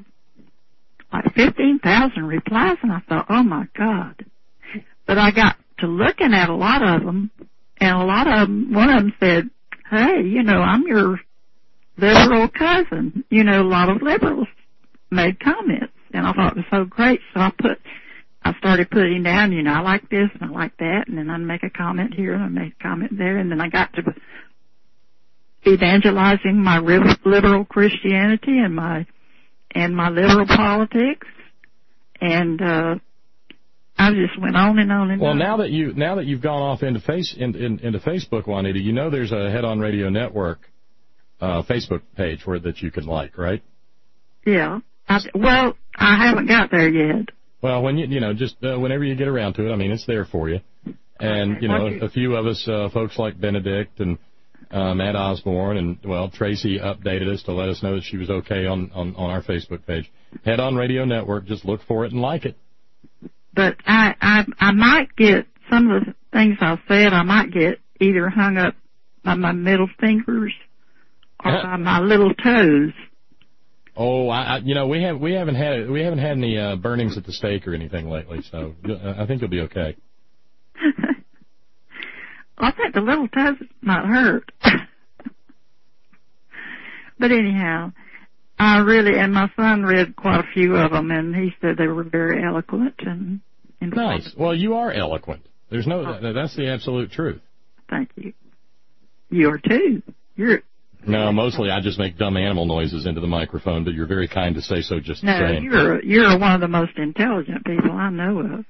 15,000 replies, and I thought, oh my God. But I got to looking at a lot of them, and a lot of them, one of them said, hey, you know, I'm your liberal cousin. You know, a lot of liberals made comments, and I thought it was so great, so I started putting down, you know, I like this and I like that, and then I'd make a comment here and I'd make a comment there, and then I got to evangelizing my liberal Christianity and my liberal politics, and I just went on and on and on. Well, now that you've gone off into Facebook, Juanita, you know there's a Head On Radio Network Facebook page that you can like, right? Yeah. Well, I haven't got there yet. Well, when just whenever you get around to it, I mean, it's there for you. And, you know, a few of us, folks like Benedict and Matt Osborne, and, well, Tracy updated us to let us know that she was okay on our Facebook page. Head On Radio Network, just look for it and like it. But I might get some of the things I said, I might get either hung up by my middle fingers or by my little toes. Oh, we haven't had any burnings at the stake or anything lately, so I think you'll be okay. I think the little toes might hurt. But anyhow, and my son read quite a few of them, and he said they were very eloquent and nice. Well, you are eloquent. There's that's the absolute truth. Thank you. You are too. No, mostly I just make dumb animal noises into the microphone, but you're very kind to say so just the same. No, you're one of the most intelligent people I know of.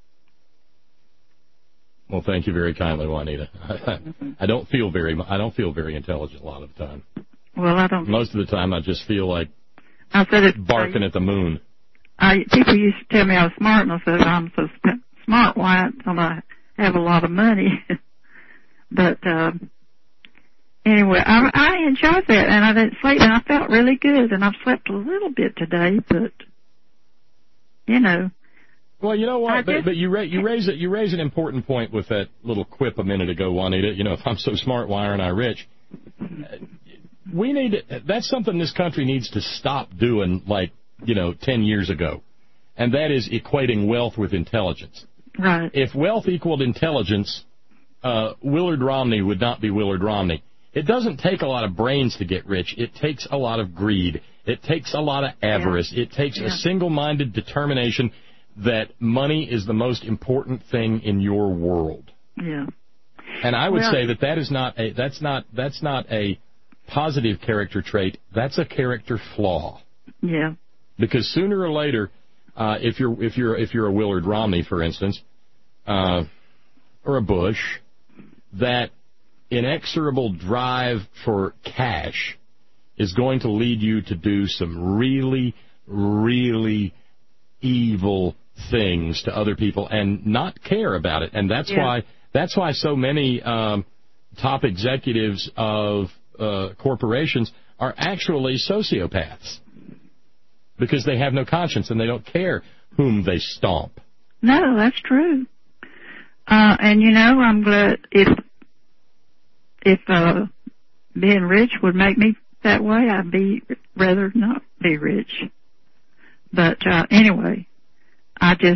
Well, thank you very kindly, Juanita. I don't feel very intelligent a lot of the time. Well, I don't. Most of the time, I just feel like barking at the moon. People used to tell me I was smart, and I said, I'm so smart, why don't I have a lot of money? But anyway, I enjoyed that, and I didn't sleep, and I felt really good, and I've slept a little bit today, but you know. Well, you know what? But you raise an important point with that little quip a minute ago, Juanita. You know, if I'm so smart, why aren't I rich? That's something this country needs to stop doing, 10 years ago, and that is equating wealth with intelligence. Right. If wealth equaled intelligence, Willard Romney would not be Willard Romney. It doesn't take a lot of brains to get rich. It takes a lot of greed. It takes a lot of avarice. Yeah. It takes a single-minded determination that money is the most important thing in your world. Yeah. And I would say that's not a positive character trait. That's a character flaw. Yeah. Because sooner or later, if you're a Willard Romney, for instance, or a Bush, that inexorable drive for cash is going to lead you to do some really, really evil things to other people and not care about it. And that's why so many top executives of corporations are actually sociopaths, because they have no conscience and they don't care whom they stomp. No, that's true. And you know, I'm glad if being rich would make me that way, I'd rather not be rich. But anyway, I just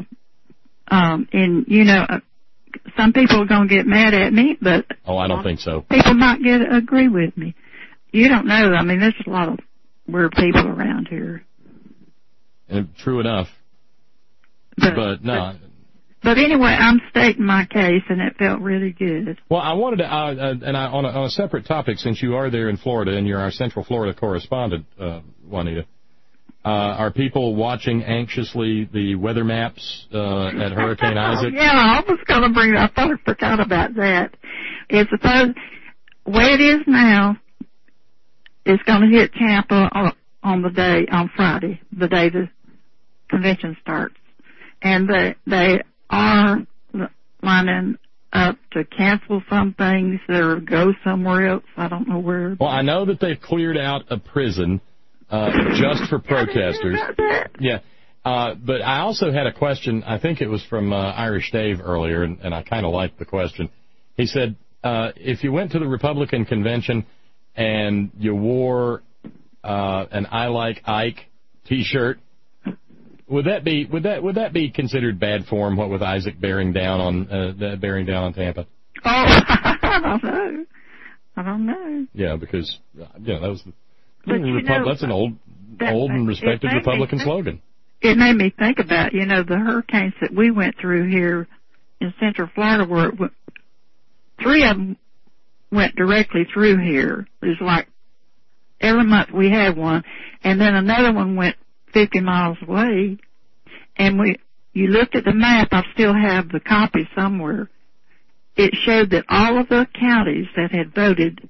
some people are going to get mad at me, but I don't think so. People might agree with me. You don't know. I mean, there's a lot of weird people around here. True enough. But no. But anyway, I'm stating my case, and it felt really good. Well, I wanted to, on a separate topic, since you are there in Florida and you're our Central Florida correspondent, Juanita, are people watching anxiously the weather maps at Hurricane Isaac? Yeah, I was going to bring that up. I forgot about that. It's supposed, the way it is now, it's going to hit Tampa on Friday, the day the convention starts. And they are lining up to cancel some things or go somewhere else. I don't know where. Well, I know that they've cleared out a prison just for protesters. Yeah. But I also had a question. I think it was from Irish Dave earlier, and I kind of liked the question. He said, if you went to the Republican convention and you wore an I Like Ike T-shirt, would that be considered bad form? What with Isaac bearing down on Tampa? Oh, I don't know. Yeah, because that was that's an old and respected Republican slogan. It made me think about the hurricanes that we went through here in Central Florida, where 3 of them went directly through here. It was like every month we had one, and then another one went 50 miles away, and you looked at the map. I still have the copy somewhere. It showed that all of the counties that had voted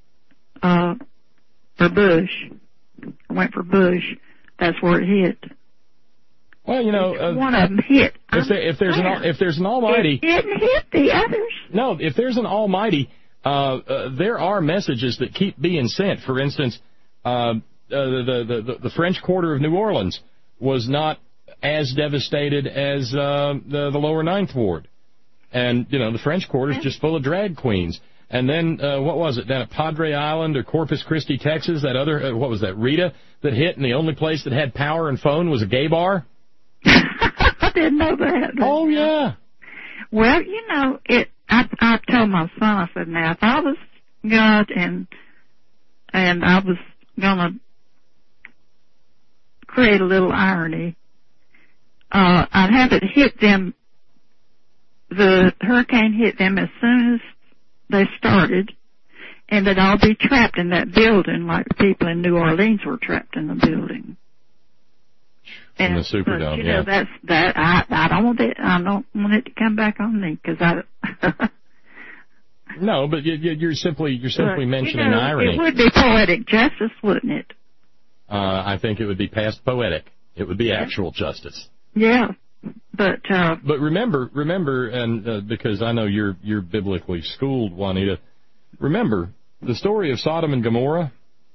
for Bush, went for Bush, that's where it hit. Well, one of them hit. If there's an almighty, it didn't hit the others. No, if there's an almighty, there are messages that keep being sent. For instance, the French Quarter of New Orleans was not as devastated as the lower Ninth Ward, and the French Quarter is just full of drag queens. And then what was it down at Padre Island or Corpus Christi, Texas? That other what was that, Rita, that hit, and the only place that had power and phone was a gay bar. I didn't know that. Oh yeah. Well, I told my son, I said, now if I was God and I was gonna create a little irony, I'd have it hit them. The hurricane hit them as soon as they started, and they'd all be trapped in that building like the people in New Orleans were trapped in the building. In the Superdome, that's that. I don't want it. I don't want it to come back on me because I. No, but you're simply mentioning irony. It would be poetic justice, wouldn't it? I think it would be past poetic. It would be actual justice. Yeah, but remember, and because I know you're biblically schooled, Juanita. Remember the story of Sodom and Gomorrah.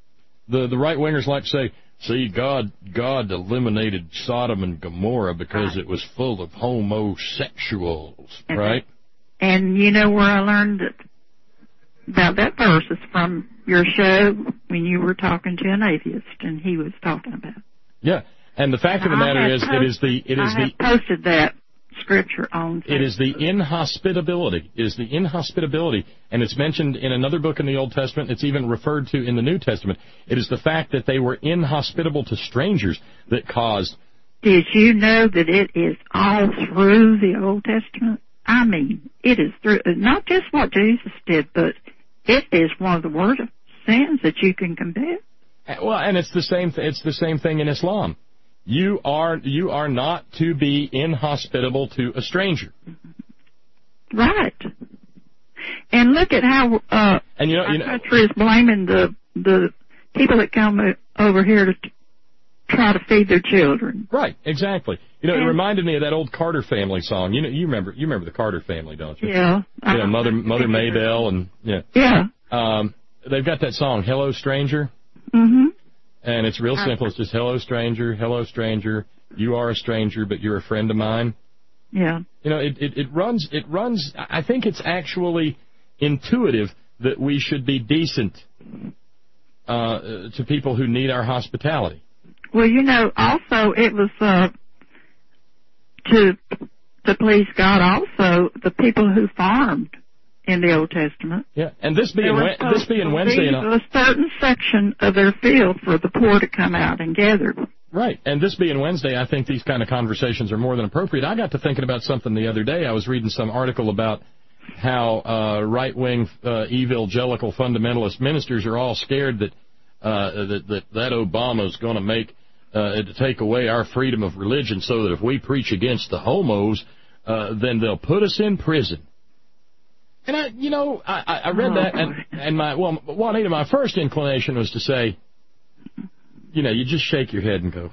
The right-wingers like to say, see, God eliminated Sodom and Gomorrah because it was full of homosexuals, right? And you know where I learned about that verse is from your show when you were talking to an atheist, and he was talking about it. Yeah, and the fact of the matter is, I have posted that scripture on Facebook. It is the inhospitability. It is the inhospitability, and it's mentioned in another book in the Old Testament. It's even referred to in the New Testament. It is the fact that they were inhospitable to strangers that caused. Did you know that it is all through the Old Testament? I mean, it is through, not just what Jesus did, but it is one of the worst sins that you can commit. Well, and it's the same. It's the same thing in Islam. You are not to be inhospitable to a stranger. Right. And look at how our country is blaming the people that come over here to try to feed their children. Right. Exactly. It reminded me of that old Carter family song. You remember the Carter family, don't you? Yeah. Mother Maybelle and yeah. Yeah. They've got that song, "Hello Stranger." Mm-hmm. And it's real simple. It's just, hello, stranger, you are a stranger, but you're a friend of mine. Yeah. It runs, I think it's actually intuitive that we should be decent to people who need our hospitality. Well, also it was to please God also, the people who farmed in the Old Testament. Yeah, and this being Wednesday, a certain section of their field for the poor to come out and gather. Right, and this being Wednesday, I think these kind of conversations are more than appropriate. I got to thinking about something the other day. I was reading some article about how right-wing evangelical fundamentalist ministers are all scared that Obama's going to make to take away our freedom of religion, so that if we preach against the homos, then they'll put us in prison. And I read that, and Juanita, my first inclination was to say, you just shake your head and go,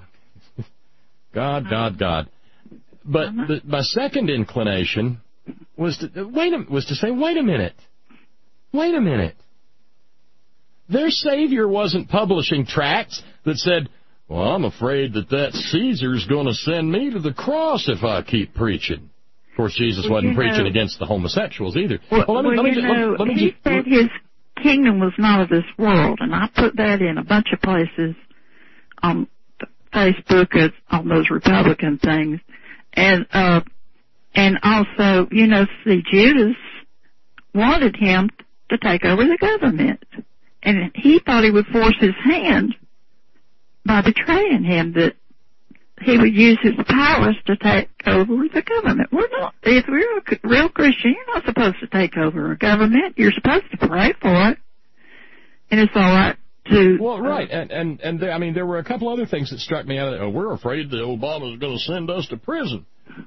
God, God, God. But my second inclination was to say, wait a minute. Their Savior wasn't publishing tracts that said, well, I'm afraid that Caesar's going to send me to the cross if I keep preaching. Of course, Jesus wasn't preaching against the homosexuals either. He said his kingdom was not of this world, and I put that in a bunch of places on Facebook on those Republican things. And also, Judas wanted him to take over the government. And he thought he would force his hand by betraying him, that he would use his powers to take over the government. If you're a real Christian, you're not supposed to take over a government. You're supposed to pray for it. And it's all right to... Well, right. And there were a couple other things that struck me out. We're afraid that Obama's going to send us to prison.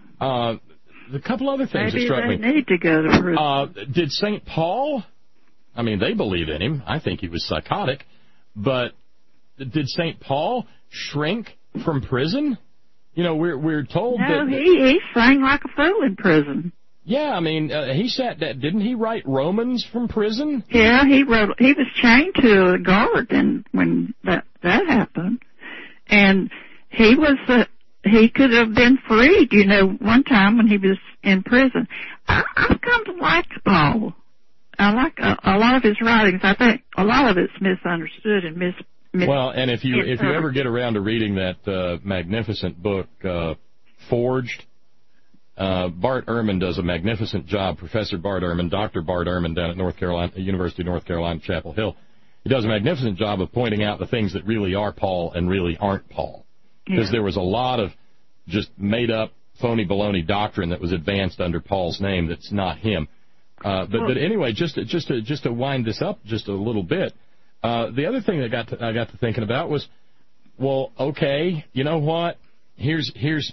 The couple other things that struck me. Maybe they need to go to prison. Did St. Paul... they believe in him. I think he was psychotic. But did St. Paul shrink from prison? We're told that... he sang like a fool in prison. Yeah, he sat... Didn't he write Romans from prison? Yeah, he was chained to a guard when that happened. And he could have been freed, one time when he was in prison. I've come to like Paul. I like a lot of his writings. I think a lot of it's misunderstood and Well, and if you ever get around to reading that magnificent book, Forged, Bart Ehrman does a magnificent job. Professor Bart Ehrman, Dr. Bart Ehrman down at University of North Carolina, Chapel Hill. He does a magnificent job of pointing out the things that really are Paul and really aren't Paul. Because there was a lot of just made-up, phony baloney doctrine that was advanced under Paul's name that's not him. But anyway, just to wind this up just a little bit, the other thing that I got to thinking about was, well, okay, you know what? Here's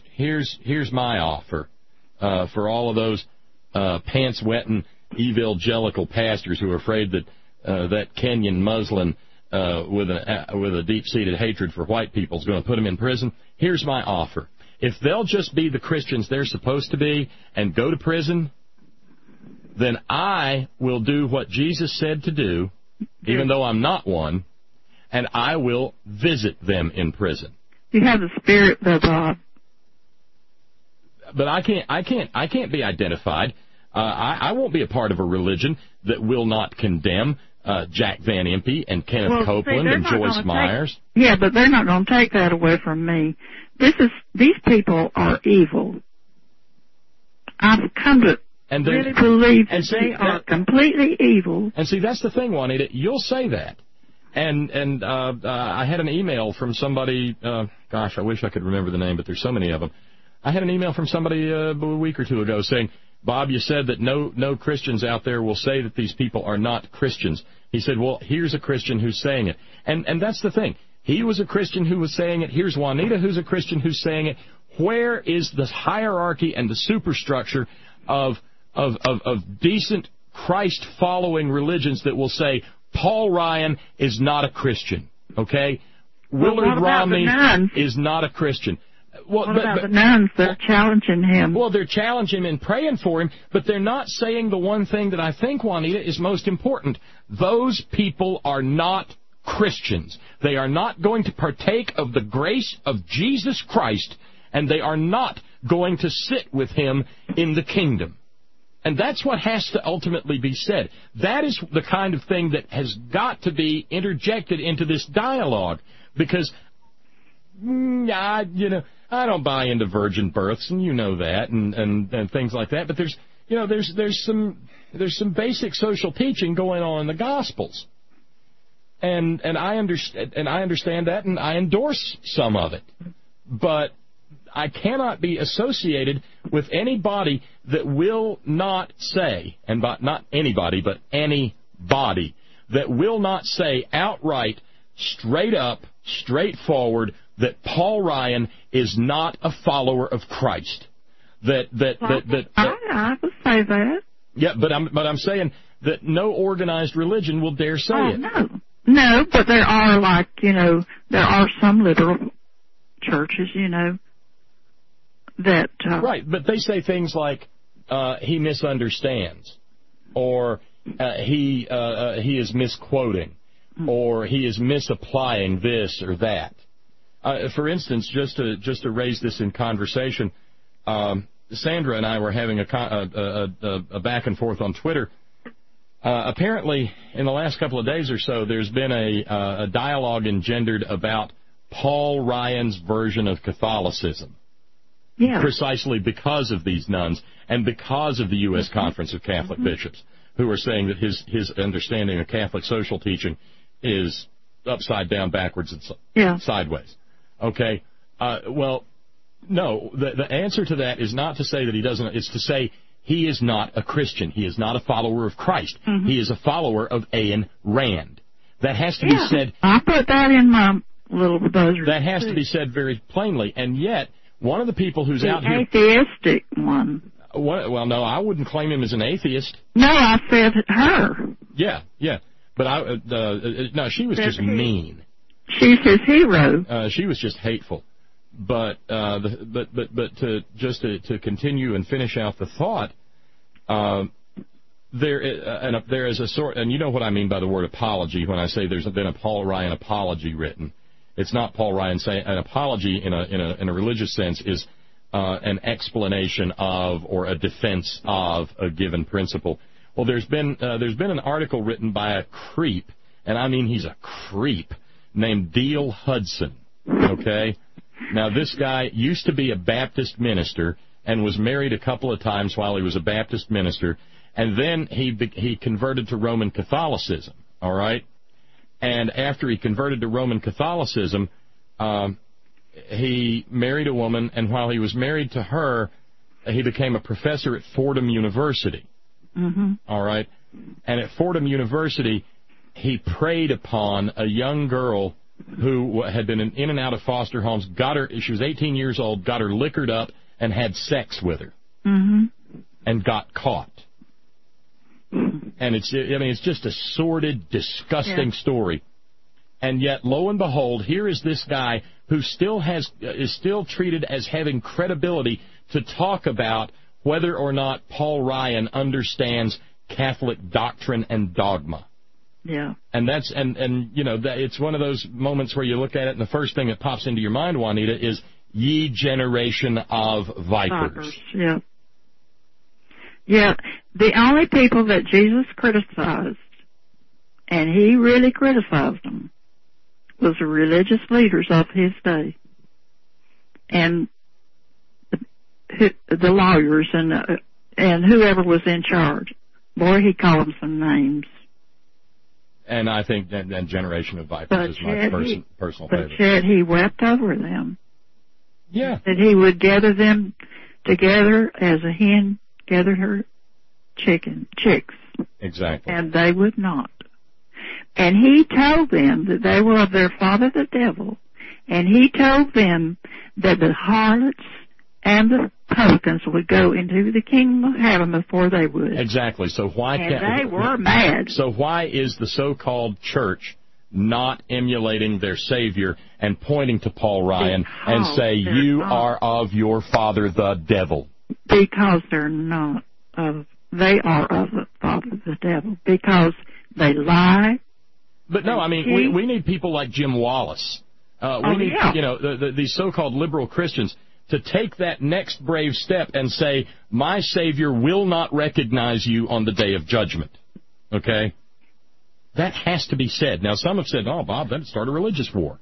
my offer for all of those pants-wetting evangelical pastors who are afraid that that Kenyan Muslim with a deep-seated hatred for white people is going to put them in prison. Here's my offer: if they'll just be the Christians they're supposed to be and go to prison, then I will do what Jesus said to do, even though I'm not one, and I will visit them in prison. You have the spirit of But I can't be identified. I won't be a part of a religion that will not condemn Jack Van Impe and Kenneth Copeland and Joyce Myers. Yeah, but they're not going to take that away from me. These people are evil. I've come to really believe that they are completely evil. And see, that's the thing, Juanita. You'll say that. And I had an email from somebody, gosh, I wish I could remember the name, but there's so many of them. I had an email from somebody a week or two ago saying, Bob, you said that no Christians out there will say that these people are not Christians. He said, well, here's a Christian who's saying it. And that's the thing. He was a Christian who was saying it. Here's Juanita who's a Christian who's saying it. Where is the hierarchy and the superstructure of decent Christ-following religions that will say Paul Ryan is not a Christian, okay? Willard Romney is not a Christian. What about the nuns? They're challenging him. Well, they're challenging him and praying for him, but they're not saying the one thing that I think, Juanita, is most important. Those people are not Christians. They are not going to partake of the grace of Jesus Christ, and they are not going to sit with him in the kingdom. And that's what has to ultimately be said. That is the kind of thing that has got to be interjected into this dialogue, because, I don't buy into virgin births, and you know that, and things like that. But there's some basic social teaching going on in the Gospels, and I understand that, and I endorse some of it, but I cannot be associated with anybody that will not say, and by not anybody, but anybody that will not say outright, straight up, straightforward, that Paul Ryan is not a follower of Christ. I would say that. Yeah, but I'm saying that no organized religion will dare say it. No, but there are there are some liberal churches, that right, but they say things like he misunderstands, or he is misquoting, or he is misapplying this or that. For instance, just to raise this in conversation, Sandra and I were having a back and forth on Twitter. Apparently, in the last couple of days or so, there's been a dialogue engendered about Paul Ryan's version of Catholicism. Yeah. Precisely because of these nuns and because of the U.S. Conference of Catholic Bishops, who are saying that his understanding of Catholic social teaching is upside down, backwards, and sideways. Okay? Well, no, the answer to that is not to say that he doesn't, it's to say he is not a Christian. He is not a follower of Christ. He is a follower of Ayn Rand. That has to be said. I put that in my little buzzer. That has to be said very plainly, and yet, one of the people who's out here... atheistic one. Well, no, I wouldn't claim him as an atheist. No, I said her. Yeah. But no, she was just mean. She's his hero. She was just hateful. But to continue and finish out the thought, there is a sort, and you know what I mean by the word apology when I say there's been a Paul Ryan apology written. It's not Paul Ryan saying an apology in a religious sense is an explanation of or a defense of a given principle. Well, there's been an article written by a creep, and I mean he's a creep, named Diehl Hudson. Okay, now this guy used to be a Baptist minister and was married a couple of times while he was a Baptist minister, and then he converted to Roman Catholicism. All right. And after he converted to Roman Catholicism, he married a woman, and while he was married to her, he became a professor at Fordham University. All right? And at Fordham University, he preyed upon a young girl who had been in and out of foster homes, she was 18 years old, got her liquored up, and had sex with her. And got caught. And it's just a sordid, disgusting story. And yet, lo and behold, here is this guy who is still treated as having credibility to talk about whether or not Paul Ryan understands Catholic doctrine and dogma. Yeah. And that's and you know that it's one of those moments where you look at it and the first thing that pops into your mind, Juanita, is ye generation of vipers. Yeah. Yeah. The only people that Jesus criticized, and he really criticized them, was the religious leaders of his day, and the lawyers and whoever was in charge. Boy, he called them some names. And I think that generation of vipers is my personal favorite. But yet he wept over them. Yeah. That he would gather them together as a hen gathered her chicks. Exactly. And they would not. And he told them that they were of their father the devil. And he told them that the harlots and the publicans would go into the kingdom of heaven before they would. Exactly. So why can't they were mad? So why is the so-called church not emulating their Savior and pointing to Paul Ryan and say, you are of your father the devil? Because they're not of, they are of the father the devil. Because they lie. But no, I mean, we need people like Jim Wallace. We need, you know, these so-called liberal Christians to take that next brave step and say, my Savior will not recognize you on the day of judgment. Okay? That has to be said. Now, some have said, oh, Bob, that'd start a religious war.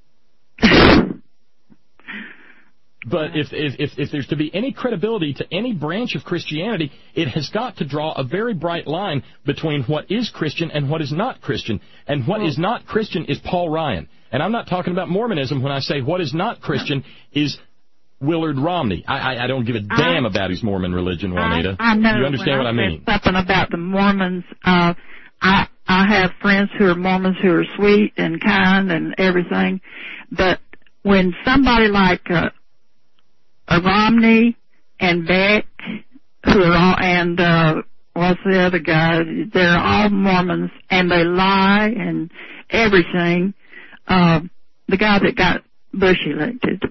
But if there's to be any credibility to any branch of Christianity, it has got to draw a very bright line between what is Christian and what is not Christian. And what is not Christian is Paul Ryan. And I'm not talking about Mormonism when I say what is not Christian is Willard Romney. I don't give a damn about his Mormon religion, Juanita. I know. You understand what I mean? Something about the Mormons. I have friends who are Mormons who are sweet and kind and everything. But when somebody like a Romney and Beck, who are all, and what's the other guy? They're all Mormons, and they lie and everything. The guy that got Bush elected,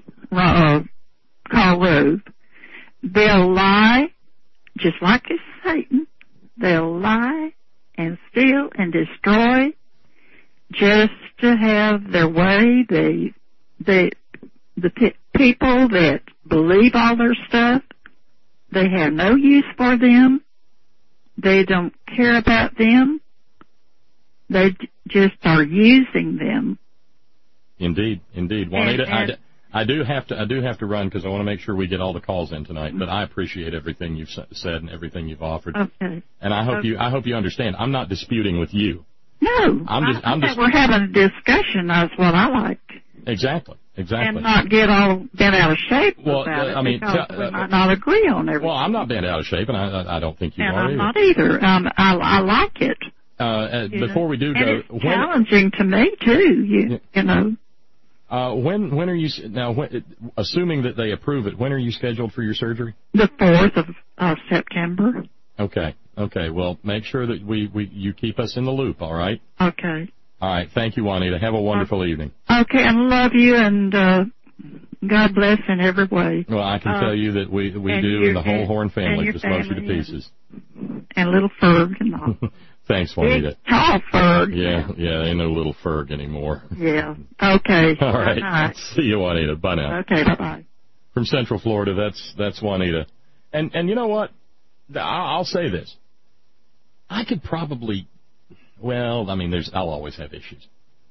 Karl Rove, they'll lie just like it's Satan. They'll lie and steal and destroy just to have their way. The people that believe all their stuff, they have no use for them. They don't care about them. They just are using them. Indeed. Juanita, I do have to run because I want to make sure we get all the calls in tonight. But I appreciate everything you've said and everything you've offered. Okay. And I hope you understand. I'm not disputing with you. No, I'm just we're having a discussion. That's what I like. Exactly. And not get all bent out of shape about it. I mean, because we might not agree on everything. Well, I'm not bent out of shape, and I don't think you are either. I'm not either. I like it. Before we do and go, it's challenging to me too. You know. When are you now? Assuming that they approve it, when are you scheduled for your surgery? The 4th of September. Okay. Well, make sure that you keep us in the loop. All right. Okay. All right. Thank you, Juanita. Have a wonderful evening. Okay, I love you, and God bless in every way. Well, I can tell you that we do, and the whole Horn family just loves you to pieces. And little Ferg and all. Thanks, Juanita. Big, tall Ferg. Yeah, ain't no little Ferg anymore. Yeah. Okay. All right. See you, Juanita. Bye now. Okay, bye-bye. From Central Florida, that's Juanita. And you know what? I'll say this. I could probably, well, I mean, I'll always have issues.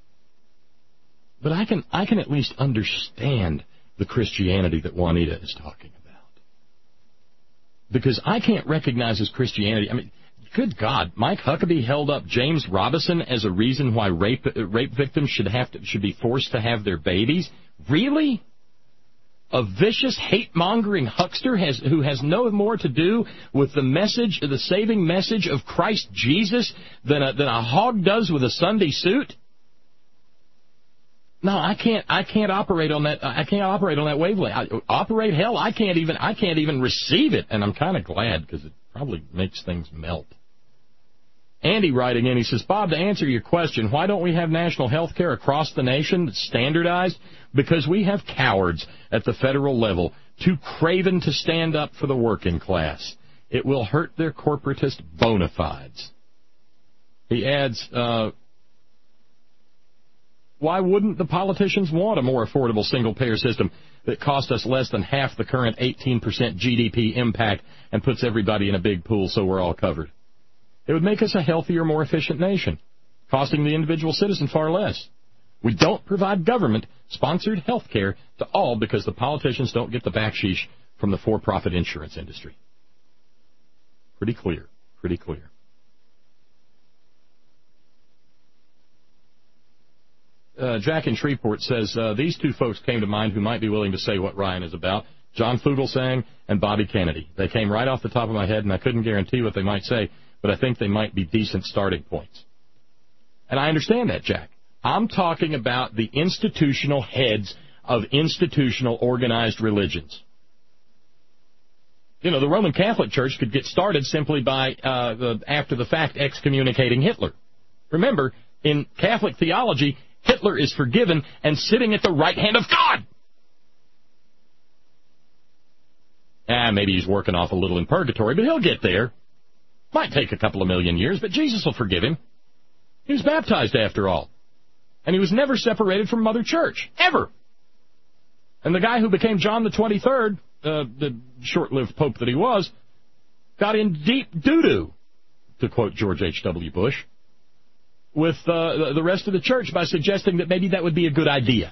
But I can at least understand the Christianity that Juanita is talking about. Because I can't recognize as Christianity, I mean, good God, Mike Huckabee held up James Robison as a reason why rape victims should be forced to have their babies? Really? A vicious, hate-mongering huckster who has no more to do with the saving message of Christ Jesus than a hog does with a Sunday suit? No, I can't operate on that. I can't operate on that wavelength. I can't even receive it, and I'm kind of glad because it probably makes things melt. Andy writing in, he says, Bob, to answer your question, why don't we have national health care across the nation that's standardized? Because we have cowards at the federal level, too craven to stand up for the working class. It will hurt their corporatist bona fides. He adds, why wouldn't the politicians want a more affordable single-payer system that costs us less than half the current 18% GDP impact and puts everybody in a big pool so we're all covered? It would make us a healthier, more efficient nation, costing the individual citizen far less. We don't provide government-sponsored health care to all because the politicians don't get the backsheesh from the for-profit insurance industry. Pretty clear. Pretty clear. Jack in Shreveport says, these two folks came to mind who might be willing to say what Ryan is about, John Fugelsang and Bobby Kennedy. They came right off the top of my head, and I couldn't guarantee what they might say, but I think they might be decent starting points. And I understand that, Jack. I'm talking about the institutional heads of institutional organized religions. You know, the Roman Catholic Church could get started simply by, after the fact, excommunicating Hitler. Remember, in Catholic theology, Hitler is forgiven and sitting at the right hand of God. Maybe he's working off a little in purgatory, but he'll get there. Might take a couple of million years, but Jesus will forgive him. He was baptized after all. And he was never separated from Mother Church, ever. And the guy who became John the 23rd, the short-lived pope that he was, got in deep doo-doo, to quote George H.W. Bush, with the rest of the church by suggesting that maybe that would be a good idea.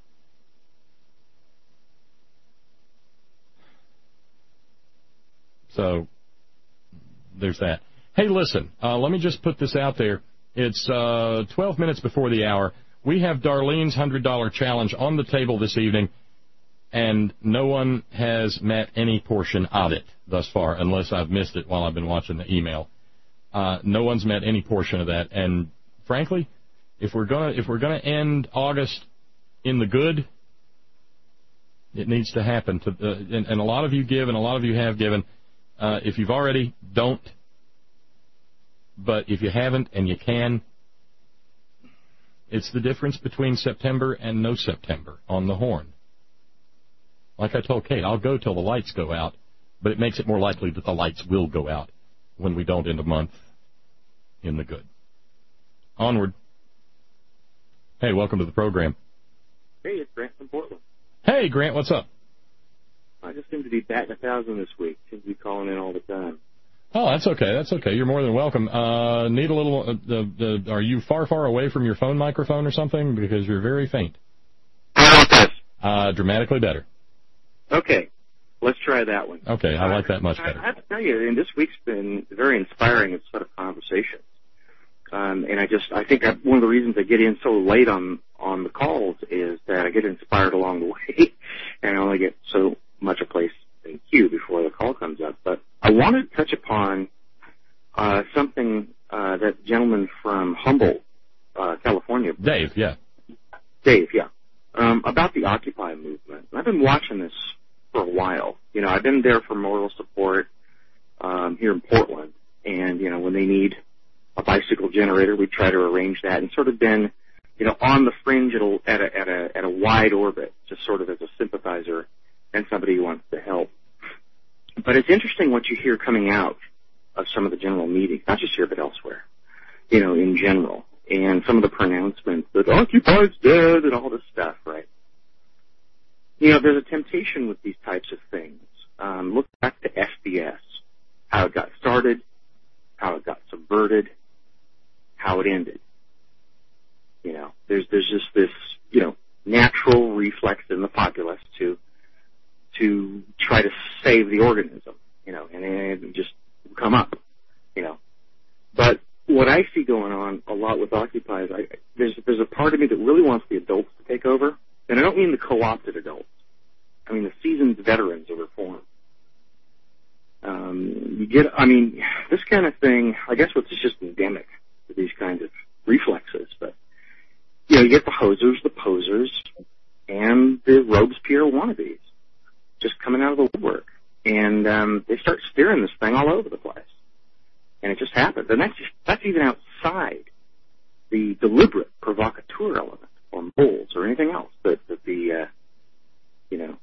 So, there's that. Hey, listen, let me just put this out there. It's 12 minutes before the hour. We have Darlene's $100 challenge on the table this evening, and no one has met any portion of it thus far, unless I've missed it while I've been watching the email. No one's met any portion of that, and frankly, if we're gonna end August in the good, it needs to happen. And a lot of you give, and a lot of you have given. If you've already, don't. But if you haven't and you can, it's the difference between September and no September on the horn. Like I told Kate, I'll go till the lights go out, but it makes it more likely that the lights will go out when we don't end a month in the good. Onward. Hey, welcome to the program. Hey, it's Grant from Portland. Hey, Grant, what's up? I just seem to be batting 1,000 this week. Seem to be calling in all the time. Oh, that's okay. That's okay. You're more than welcome. Need a little. Are you far away from your phone microphone or something? Because you're very faint. How about this? Dramatically better. Okay, let's try that one. Okay, I like that much better. I have to tell you, and this week's been very inspiring in set of conversations. And I think one of the reasons I get in so late on the calls is that I get inspired along the way, and I only get so much a place in queue before the call comes up. But I wanted to touch upon something that gentleman from Humboldt, California. Dave, yeah. About the Occupy movement. I've been watching this for a while. You know, I've been there for moral support here in Portland, and you know, when they need a bicycle generator, we try to arrange that, and sort of been, you know, on the fringe at a wide orbit, just sort of as a sympathizer and somebody who wants to help. But it's interesting what you hear coming out of some of the general meetings, not just here but elsewhere, you know, in general, and some of the pronouncements that Occupy's dead and all this stuff, right? You know, there's a temptation with these types of things. Look back to FBS, how it got started, how it got subverted, how it ended. You know, there's just this, you know, natural reflex in the populace to try to save the organism, you know, and it just come up, you know. But what I see going on a lot with Occupy is there's a part of me that really wants the adults to take over, and I don't mean the co-opted adults. I mean the seasoned veterans of reform. This kind of thing, I guess what's just endemic to these kinds of reflexes, but, you know, you get the hosers, the posers, and the Robespierre wannabes just coming out of the woodwork. And they start steering this thing all over the place. And it just happens. And that's even outside the deliberate provocateur element or moles or anything else that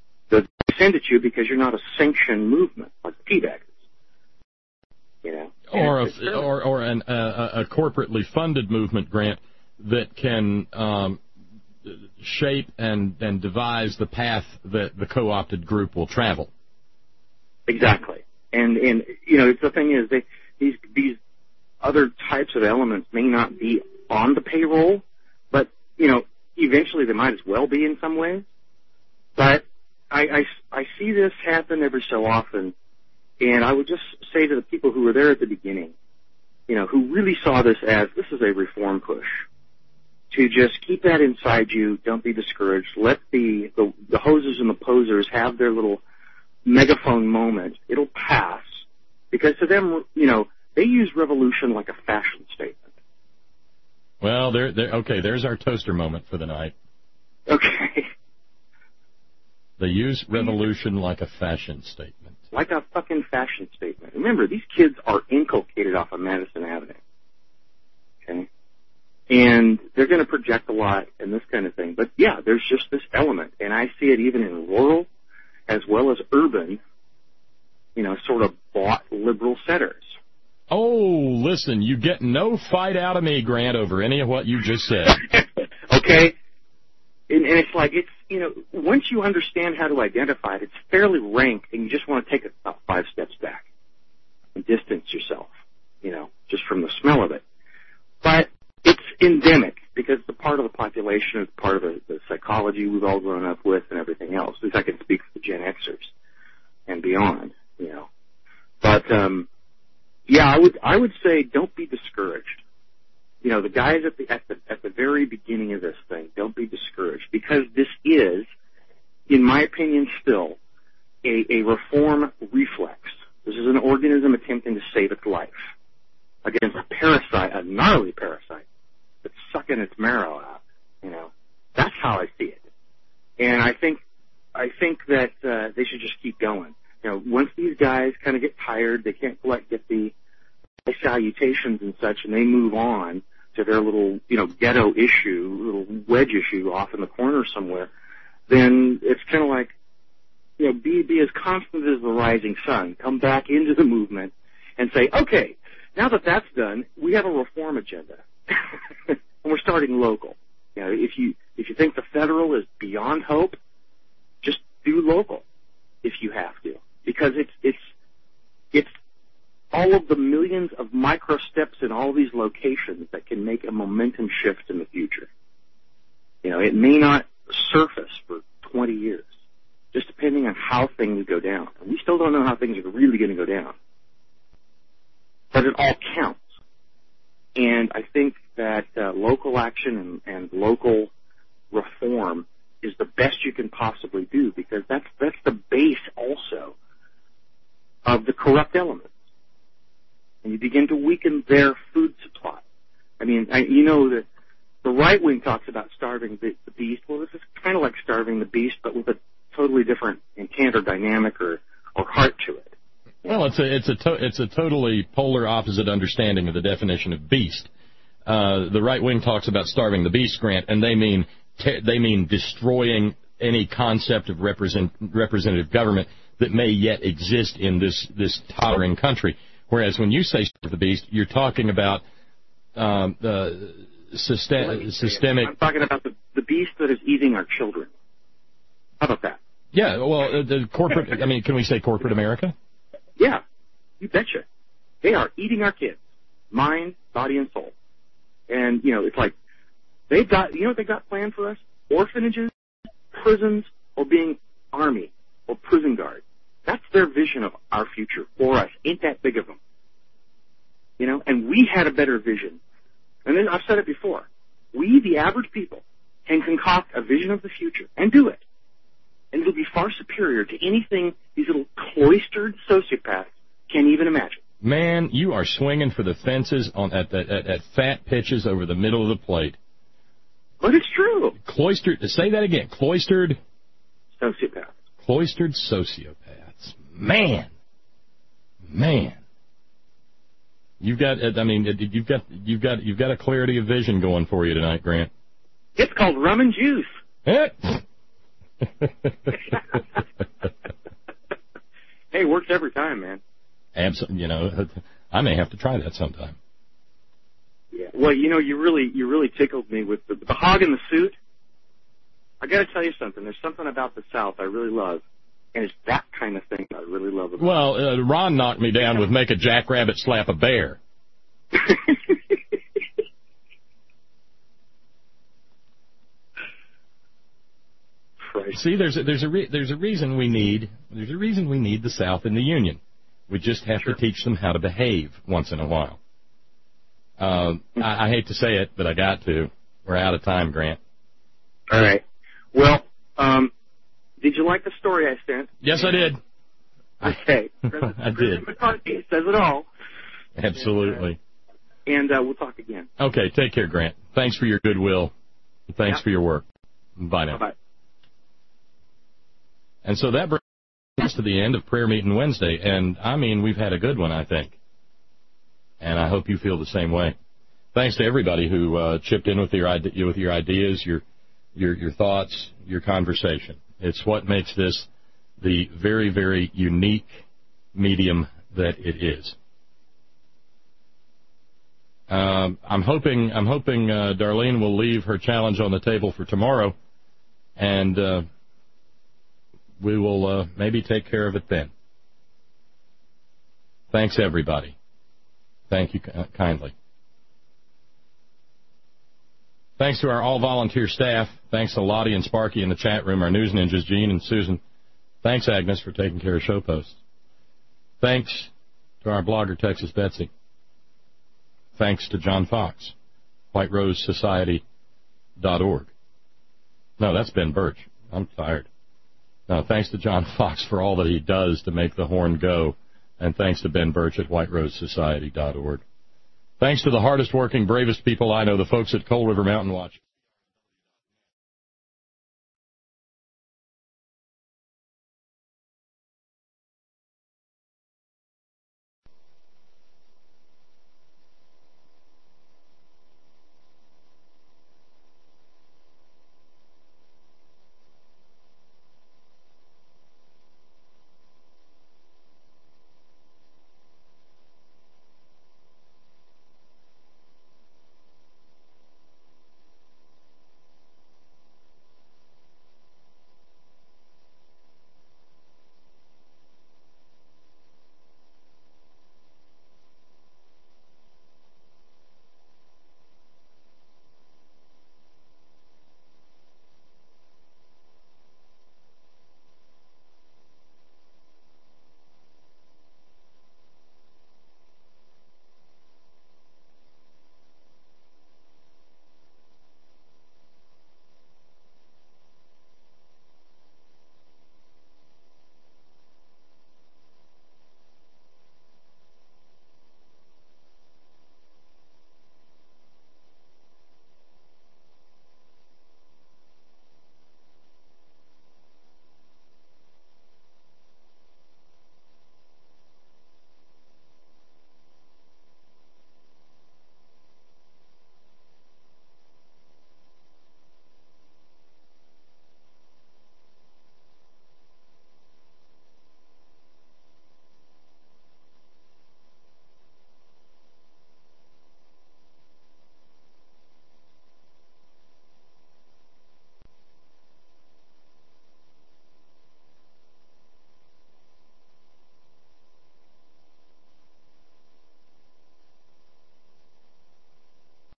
they send at you because you're not a sanctioned movement like the Teabaggers. You know? Or a corporately funded movement, Grant, that can shape and devise the path that the co-opted group will travel. Exactly. And it's the thing is these other types of elements may not be on the payroll, but eventually they might as well be in some ways. But I see this happen every so often, and I would just say to the people who were there at the beginning, who really saw this as this is a reform push, to just keep that inside you. Don't be discouraged. Let the hosers and the posers have their little megaphone moment. It'll pass, because to them, they use revolution like a fashion statement. Well, okay, there's our toaster moment for the night. Okay. They use revolution like a fashion statement. Like a fucking fashion statement. Remember, these kids are inculcated off of Madison Avenue. Okay? And they're going to project a lot and this kind of thing. But, yeah, there's just this element. And I see it even in rural as well as urban, sort of bought liberal centers. Oh, listen, you get no fight out of me, Grant, over any of what you just said. Okay? And it's like, once you understand how to identify it, it's fairly rank, and you just want to take it about 5 steps back and distance yourself, just from the smell of it. But it's endemic, because the part of the population is part of the psychology we've all grown up with and everything else. At least I can speak for the Gen Xers and beyond, But, I would say don't be discouraged. The guys at the very beginning of this thing, don't be discouraged, because this is, in my opinion, still a reform reflex. This is an organism attempting to save its life against a parasite, a gnarly parasite that's sucking its marrow out. That's how I see it, and I think that they should just keep going. Once these guys kind of get tired, they can't get the salutations and such, and they move on to their little, ghetto issue, little wedge issue off in the corner somewhere, then it's kind of like, be as constant as the rising sun. Come back into the movement and say, okay, now that that's done, we have a reform agenda. And we're starting local. If you think the federal is beyond hope, just do local if you have to. Because it's all of the millions of micro steps in all these locations that can make a momentum shift in the future. It may not surface for 20 years, just depending on how things go down. And we still don't know how things are really going to go down. But it all counts. And I think that local action and local reform is the best you can possibly do, because that's the base also of the corrupt elements. And you begin to weaken their food supply. I mean, that the right wing talks about starving the beast. Well, this is kind of like starving the beast, but with a totally different intent or dynamic or heart to it. Well, it's a totally polar opposite understanding of the definition of beast. The right wing talks about starving the beast, Grant, and they mean destroying any concept of representative government that may yet exist in this tottering country. Whereas when you say starve the beast, you're talking about systemic. I'm talking about the beast that is eating our children. How about that? Yeah, well, the corporate. I mean, can we say corporate America? Yeah, you betcha. They are eating our kids, mind, body, and soul. And it's like they've got. What they got planned for us? Orphanages, prisons, or being army or prison guard. That's their vision of our future for us. Ain't that big of them? And we had a better vision. And then I've said it before. We, the average people, can concoct a vision of the future and do it. And it'll be far superior to anything these little cloistered sociopaths can even imagine. Man, you are swinging for the fences at fat pitches over the middle of the plate. But it's true. Cloistered. Say that again. Cloistered. Sociopaths. Cloistered sociopaths. Man. You've got a clarity of vision going for you tonight, Grant. It's called rum and juice. Hey, it works every time, man. Absolutely. I may have to try that sometime. Yeah. Well, you really tickled me with the hog in the suit. I got to tell you something. There's something about the South I really love, and it's that kind of thing I really love about. Well, Ron knocked me down with make a jackrabbit slap a bear. See, there's a reason we need the South in the Union. We just have to teach them how to behave once in a while. I hate to say it, but I got to. We're out of time, Grant. All right. Well, did you like the story I sent? Yes, I did. Okay. I did. President McCarthy says it all. Absolutely. And we'll talk again. Okay, take care, Grant. Thanks for your goodwill. Thanks for your work. Bye now. Bye-bye. And so that brings us to the end of Prayer Meeting Wednesday. And, I mean, we've had a good one, I think. And I hope you feel the same way. Thanks to everybody who chipped in with your ideas, your thoughts, your conversation. It's what makes this the very, very unique medium that it is. I'm hoping Darlene will leave her challenge on the table for tomorrow, and we will maybe take care of it then. Thanks, everybody. Thank you kindly. Thanks to our all-volunteer staff. Thanks to Lottie and Sparky in the chat room, our news ninjas, Gene and Susan. Thanks, Agnes, for taking care of show posts. Thanks to our blogger, Texas Betsy. Thanks to John Fox, WhiteRoseSociety.org. No, that's Ben Birch. I'm tired. No, thanks to John Fox for all that he does to make the horn go, and thanks to Ben Birch at WhiteRoseSociety.org. Thanks to the hardest working, bravest people I know, the folks at Coal River Mountain Watch.